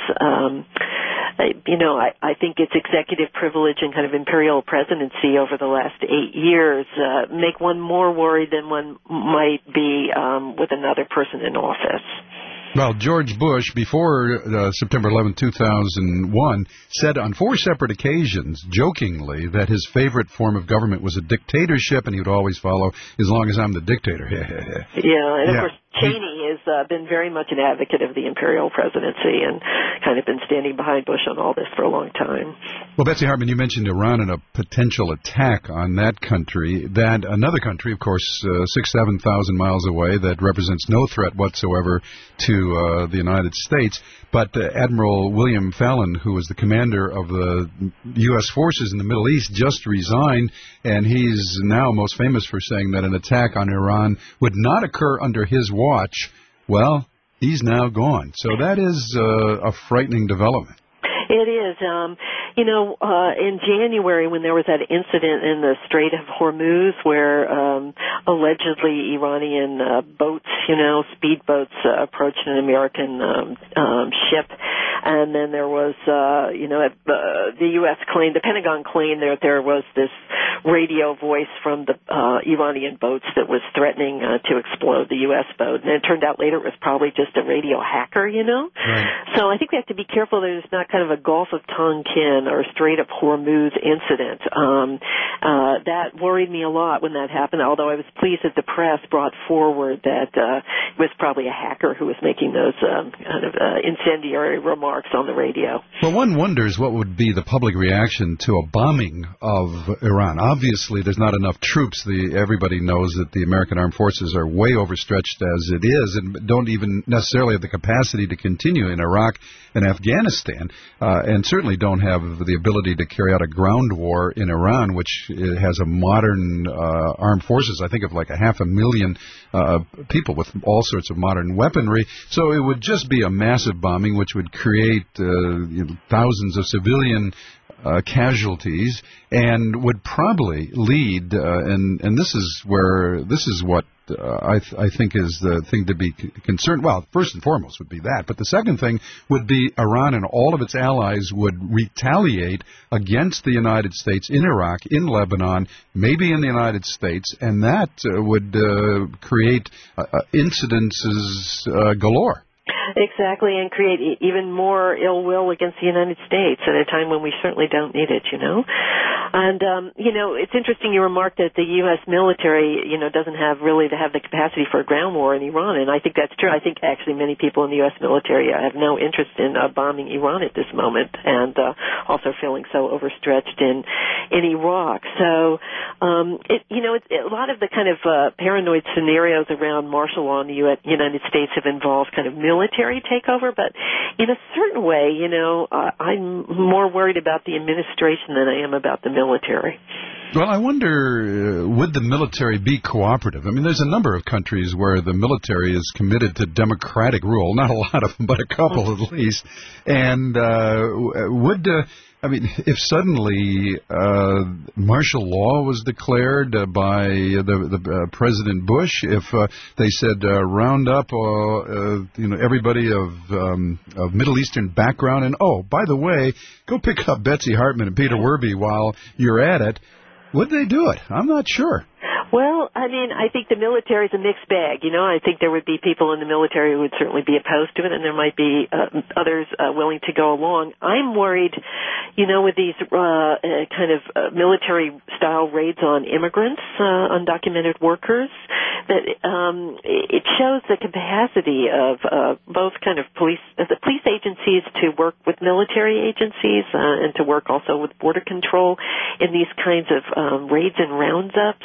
I think its executive privilege and kind of imperial presidency over the last 8 years make one more worried than one might be with another person in office. Well, George Bush, before September 11, 2001, said on 4 separate occasions, jokingly, that his favorite form of government was a dictatorship, and he would always follow, as long as I'm the dictator. Yeah, and of course, Cheney has been very much an advocate of the imperial presidency and kind of been standing behind Bush on all this for a long time. Well, Betsy Hartman, you mentioned Iran and a potential attack on that country. That another country, of course, 6,000-7,000 miles away, that represents no threat whatsoever to the United States. But Admiral William Fallon, who was the commander of the U.S. forces in the Middle East, just resigned, and he's now most famous for saying that an attack on Iran would not occur under his watch. Well, he's now gone. So that is a frightening development. It is. In January when there was that incident in the Strait of Hormuz where allegedly Iranian boats, speedboats approached an American ship, and then there was, the U.S. claimed, the Pentagon claimed that there was this radio voice from the Iranian boats that was threatening to explode the U.S. boat, and it turned out later it was probably just a radio hacker, Right. So I think we have to be careful that it's not kind of a Gulf of Tonkin or Strait of Hormuz incident. That worried me a lot when that happened, although I was pleased that the press brought forward that it was probably a hacker who was making those kind of incendiary remarks on the radio. Well, one wonders what would be the public reaction to a bombing of Iran. Obviously, there's not enough troops. Everybody knows that the American armed forces are way overstretched as it is and don't even necessarily have the capacity to continue in Iraq and Afghanistan, and certainly don't have the ability to carry out a ground war in Iran, which has a modern armed forces, I think of like 500,000 people with all sorts of modern weaponry. So it would just be a massive bombing, which would create thousands of civilian casualties, and would probably lead, and this is what I think is the thing to be concerned. Well, first and foremost would be that, but the second thing would be Iran and all of its allies would retaliate against the United States in Iraq, in Lebanon, maybe in the United States, and that would create incidences galore. Exactly, and create even more ill will against the United States at a time when we certainly don't need it, And, it's interesting you remarked that the U.S. military, doesn't have the capacity for a ground war in Iran, and I think that's true. I think actually many people in the U.S. military have no interest in bombing Iran at this moment, and also feeling so overstretched in Iraq. So, it's a lot of the kind of paranoid scenarios around martial law in the United States have involved kind of military takeover, but in a certain way, I'm more worried about the administration than I am about the military. Well, I wonder, would the military be cooperative? I mean, there's a number of countries where the military is committed to democratic rule, not a lot of them, but a couple at least. And if suddenly martial law was declared by the President Bush, if they said round up everybody of Middle Eastern background, and by the way, go pick up Betsy Hartman and Peter Werbe while you're at it, would they do it? I'm not sure. Well, I mean, I think the military is a mixed bag. You know, I think there would be people in the military who would certainly be opposed to it, and there might be others willing to go along. I'm worried, you know, with these kind of military-style raids on immigrants, undocumented workers, that it shows the capacity of both kind of the police agencies to work with military agencies and to work also with border control in these kinds of raids and roundups.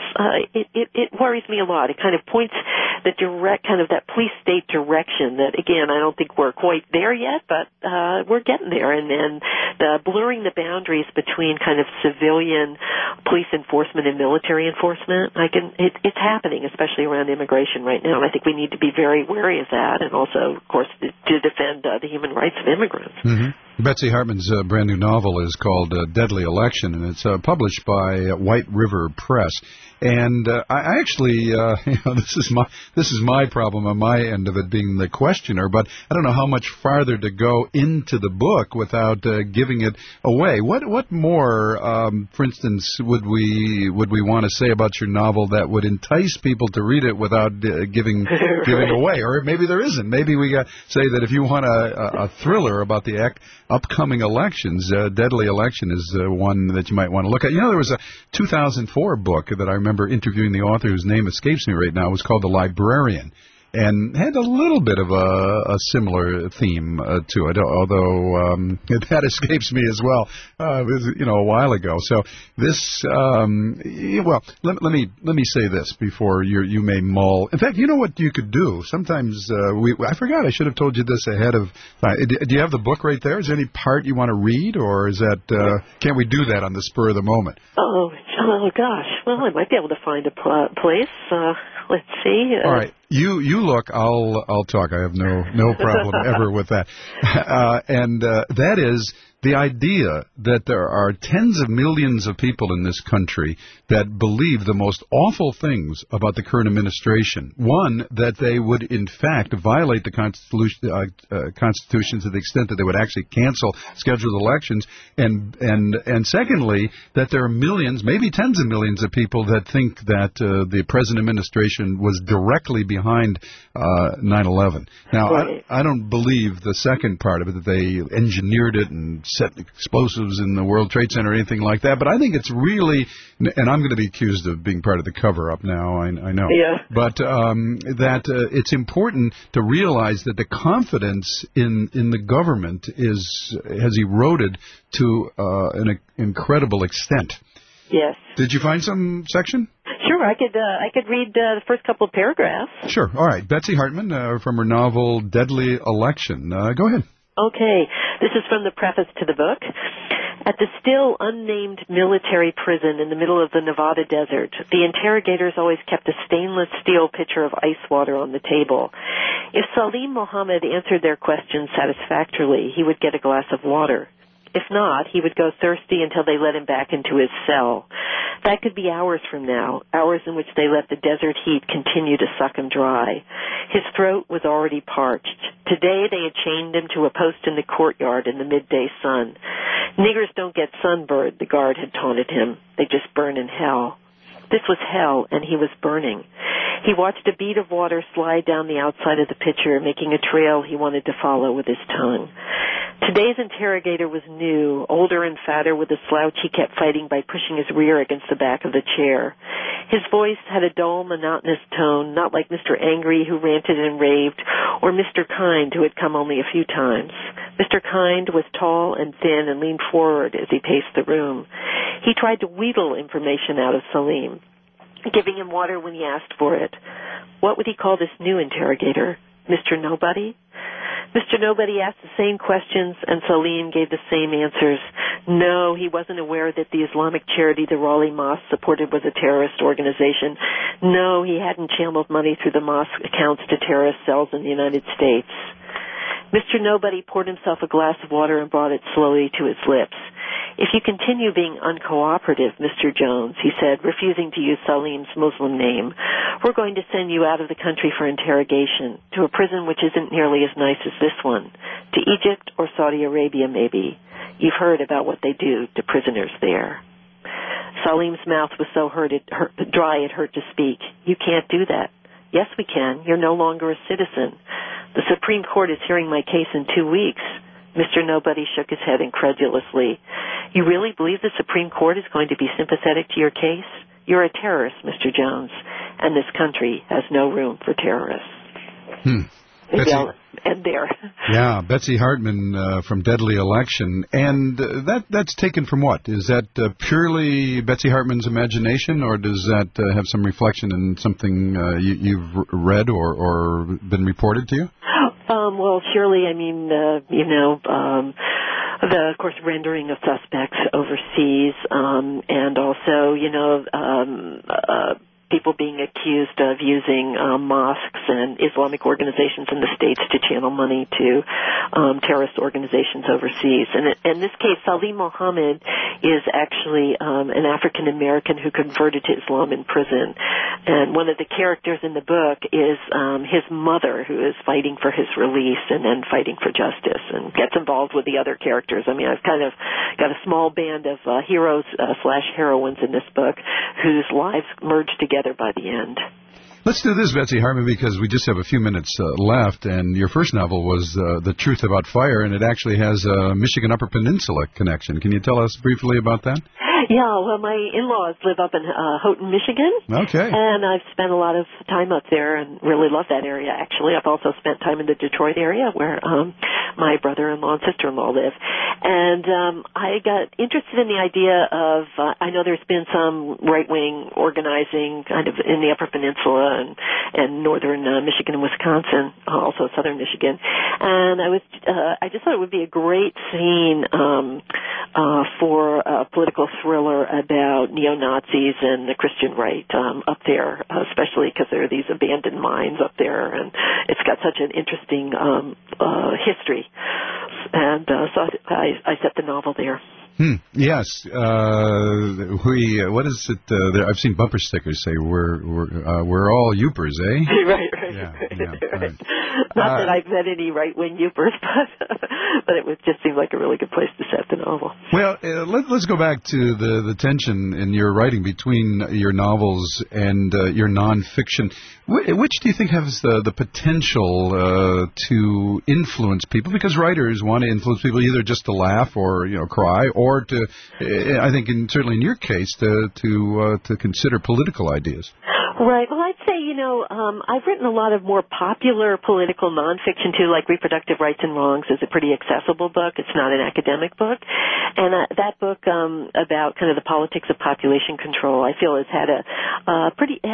It worries me a lot. It kind of points the direct, kind of that police state direction that, again, I don't think we're quite there yet, but we're getting there. And then the blurring the boundaries between kind of civilian police enforcement and military enforcement, it's happening, especially around immigration right now. And I think we need to be very wary of that, and also, of course, to defend the human rights of immigrants. Mm-hmm. Betsy Hartman's brand new novel is called Deadly Election, and it's published by White River Press. And I actually, this is my problem on my end of it, being the questioner. But I don't know how much farther to go into the book without giving it away. What more, for instance, would we want to say about your novel that would entice people to read it without giving away? Or maybe there isn't. Maybe we got say that if you want a thriller about the upcoming elections, Deadly Election is one that you might want to look at. You know, there was a 2004 book that I remember interviewing the author, whose name escapes me right now. It was called The Librarian, and had a little bit of a similar theme to it, although that escapes me as well. It was, a while ago. So this, well, let me say this before you may mull. In fact, you know what you could do? Sometimes I forgot. I should have told you this ahead of time. Do you have the book right there? Is there any part you want to read, or is that can't we do that on the spur of the moment? Oh gosh. Well, I might be able to find a place. Let's see. All right. You look. I'll talk. I have no problem ever with that. And that is the idea that there are tens of millions of people in this country that believe the most awful things about the current administration. One, that they would in fact violate the Constitution to the extent that they would actually cancel scheduled elections, and secondly, that there are millions, maybe tens of millions of people that think that the present administration was directly behind 9/11. Now, right. I don't believe the second part of it, that they engineered it and set explosives in the World Trade Center or anything like that, but I think it's really, and I'm going to be accused of being part of the cover-up now, I know. Yeah. But that it's important to realize that the confidence in the government has eroded to an incredible extent. Yes. Did you find some section? Sure, I could read the first couple of paragraphs. Sure. All right. Betsy Hartman from her novel Deadly Election. Go ahead. Okay. This is from the preface to the book. At the still unnamed military prison in the middle of the Nevada desert, the interrogators always kept a stainless steel pitcher of ice water on the table. If Salim Mohammed answered their questions satisfactorily, he would get a glass of water. If not, he would go thirsty until they let him back into his cell. That could be hours from now, hours in which they let the desert heat continue to suck him dry. His throat was already parched. Today they had chained him to a post in the courtyard in the midday sun. Niggers don't get sunburned, the guard had taunted him. They just burn in hell. This was hell, and he was burning. He watched a bead of water slide down the outside of the pitcher, making a trail he wanted to follow with his tongue. Today's interrogator was new, older and fatter, with a slouch he kept fighting by pushing his rear against the back of the chair. His voice had a dull, monotonous tone, not like Mr. Angry, who ranted and raved, or Mr. Kind, who had come only a few times. Mr. Kind was tall and thin and leaned forward as he paced the room. He tried to wheedle information out of Salim, giving him water when he asked for it. What would he call this new interrogator? Mr. Nobody? Mr. Nobody asked the same questions, and Salim gave the same answers. No, he wasn't aware that the Islamic charity the Raleigh Mosque supported was a terrorist organization. No, he hadn't channeled money through the mosque accounts to terrorist cells in the United States. Mr. Nobody poured himself a glass of water and brought it slowly to his lips. If you continue being uncooperative, Mr. Jones, he said, refusing to use Salim's Muslim name, we're going to send you out of the country for interrogation, to a prison which isn't nearly as nice as this one, to Egypt or Saudi Arabia maybe. You've heard about what they do to prisoners there. Salim's mouth was so dry it hurt to speak. You can't do that. Yes, we can. You're no longer a citizen. The Supreme Court is hearing my case in 2 weeks. Mr. Nobody shook his head incredulously. You really believe the Supreme Court is going to be sympathetic to your case? You're a terrorist, Mr. Jones, and this country has no room for terrorists. Betsy, and there. Yeah, Betsy Hartman from Deadly Election. And that's taken from what? Is that purely Betsy Hartman's imagination, or does that have some reflection in something you've read or been reported to you? Well, surely, I mean, of course, rendering of suspects overseas, and also, people being accused of using mosques and Islamic organizations in the States to channel money to terrorist organizations overseas. And in this case, Salim Mohammed is actually an African-American who converted to Islam in prison. And one of the characters in the book is his mother, who is fighting for his release and then fighting for justice and gets involved with the other characters. I mean, I've kind of got a small band of heroes / heroines in this book whose lives merge together by the end. Let's do this, Betsy Hartman, because we just have a few minutes left, and your first novel was The Truth About Fire, and it actually has a Michigan Upper Peninsula connection. Can you tell us briefly about that? Yeah, well, my in-laws live up in Houghton, Michigan. Okay. And I've spent a lot of time up there and really love that area, actually. I've also spent time in the Detroit area where my brother-in-law and sister-in-law live. And I got interested in the idea of, I know there's been some right-wing organizing kind of in the Upper Peninsula and northern Michigan and Wisconsin, also southern Michigan. And I just thought it would be a great scene for a political thriller about neo-Nazis and the Christian right up there, especially because there are these abandoned mines up there, and it's got such an interesting history. And so I set the novel there. Yes. What is it? There, I've seen bumper stickers say we're all Yoopers, eh? Right. Right. Not that I've met any right-wing Yoopers, but it would just seem like a really good place to set the novel. Well, let's go back to the tension in your writing between your novels and your nonfiction. Which do you think has the potential to influence people? Because writers want to influence people either just to laugh or cry, or to, I think, certainly in your case, to consider political ideas. Right. Well, I'd say, I've written a lot of more popular political nonfiction, too, like Reproductive Rights and Wrongs is a pretty accessible book. It's not an academic book. And that book about kind of the politics of population control, I feel has had a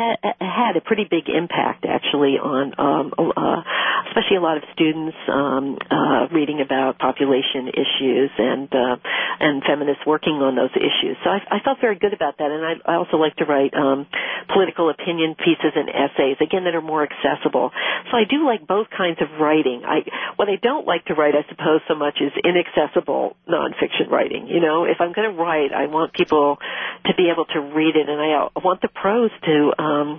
pretty big impact, actually, on especially a lot of students reading about population issues and feminists working on those issues. So I felt very good about that. And I also like to write political opinion pieces and essays, again, that are more accessible. So I do like both kinds of writing. What I don't like to write, I suppose, so much is inaccessible nonfiction writing. If I'm going to write, I want people to be able to read it, and I want the prose to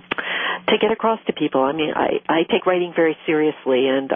get across to people. I mean, I take writing very seriously, and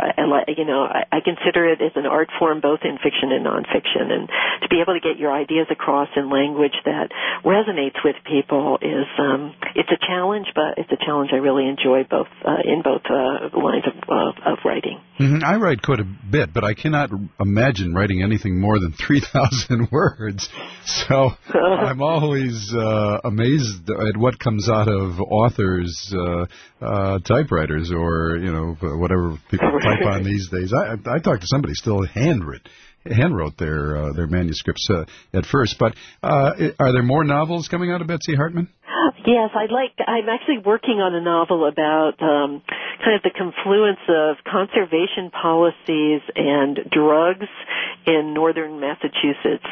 I consider it as an art form, both in fiction and nonfiction. And to be able to get your ideas across in language that resonates with people is it's a challenge, but it's a challenge I really enjoy in both lines of writing. Mm-hmm. I write quite a bit, but I cannot imagine writing anything more than 3,000 words. So I'm always amazed at what comes out of authors' typewriters or whatever people type on these days. I talked to somebody still handwrote their manuscripts at first. But are there more novels coming out of Betsy Hartman? Yes, I'm actually working on a novel about kind of the confluence of conservation policies and drugs in northern Massachusetts.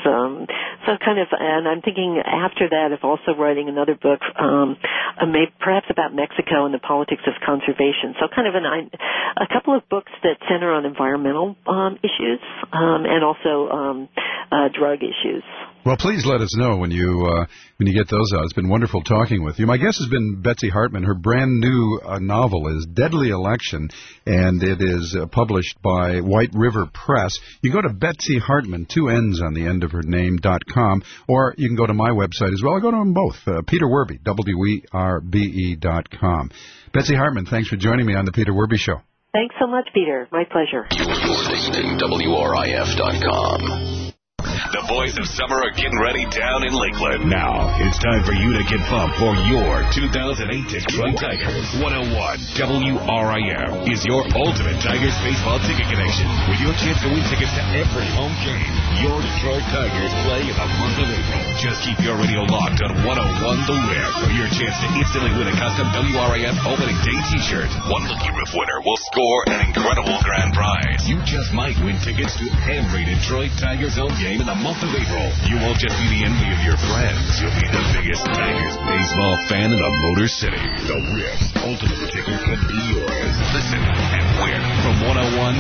And I'm thinking after that of also writing another book, perhaps about Mexico and the politics of conservation. So kind of a couple of books that center on environmental issues and also drug issues. Well, please let us know when you get those out. It's been wonderful talking with you. My guest has been Betsy Hartman. Her brand new novel is Deadly Election, and it is published by White River Press. You go to Betsy Hartman, 2 N's on the end of her name.com, or you can go to my website as well. I go to them both, Peter Werbe, WERBE.com. Betsy Hartman, thanks for joining me on the Peter Werbe Show. Thanks so much, Peter. My pleasure. You're listening to WRIF.com. The boys of summer are getting ready down in Lakeland. Now, it's time for you to get pumped for your 2008 Detroit Tigers. 101 WRIF is your ultimate Tigers baseball ticket connection, with your chance to win tickets to every home game your Detroit Tigers play in the month of April. Just keep your radio locked on 101 The Web for your chance to instantly win a custom WRIF opening day t-shirt. One lucky roof winner will score an incredible grand prize. You just might win tickets to every Detroit Tigers home game in the month of April. You won't just be the envy of your friends. You'll be the biggest Tigers baseball fan in the Motor City. The Riff's ultimate ticket could be yours. Listen and win from 101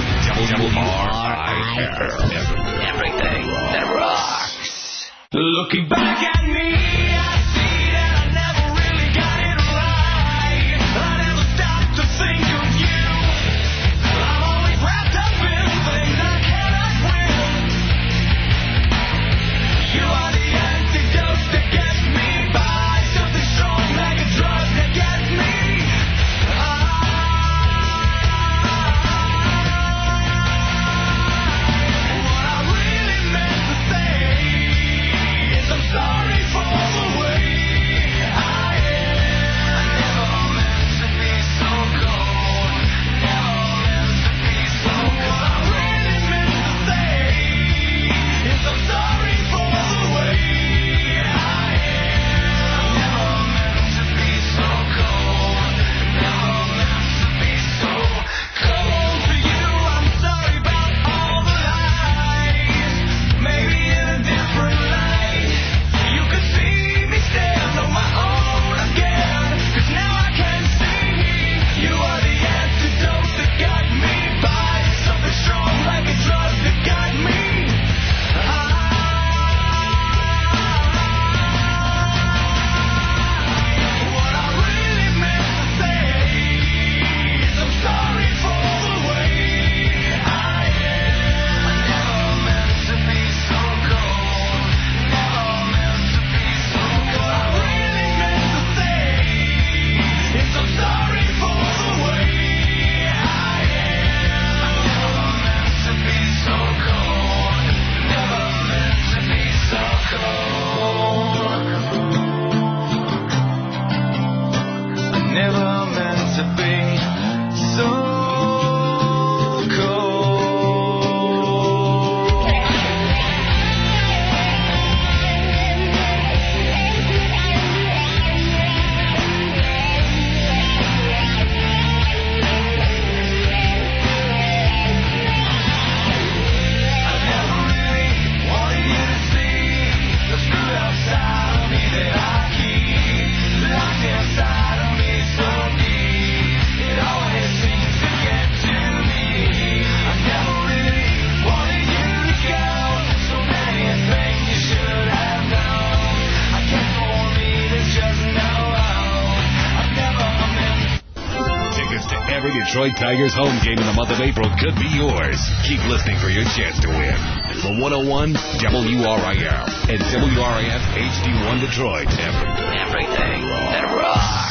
WRIF. Everything that rocks. Looking back at me, I see that I never really got it right. I never stopped to think of you. I'm always wrapped up in things I cannot win. You are the antidote that gets me by, something strong like a drug that gets me. What I really meant to say is I'm sorry for the way I am. I never meant to be so cold, never meant to be so cold. What I really meant to say is I'm sorry for the way I am. Never meant to be so cold, never meant to be so cold to you. I'm sorry about all the lies, maybe in a different light. You could see me stand on my own again, 'cause now I can see you are the antidote that got me by, something strong like a drug that got me. What I really meant to say is I'm sorry for the way I am. I never meant to be so cold, never meant to be so cold. What I really meant to say is I'm sorry for the way I am. Never meant to be so cold, never meant to be so cold. Never meant to be so Tickets to every Detroit Tigers home game in the month of April could be yours. Keep listening for your chance to win. The 101 WRIF and WRIF HD1 Detroit. Everything that rocks.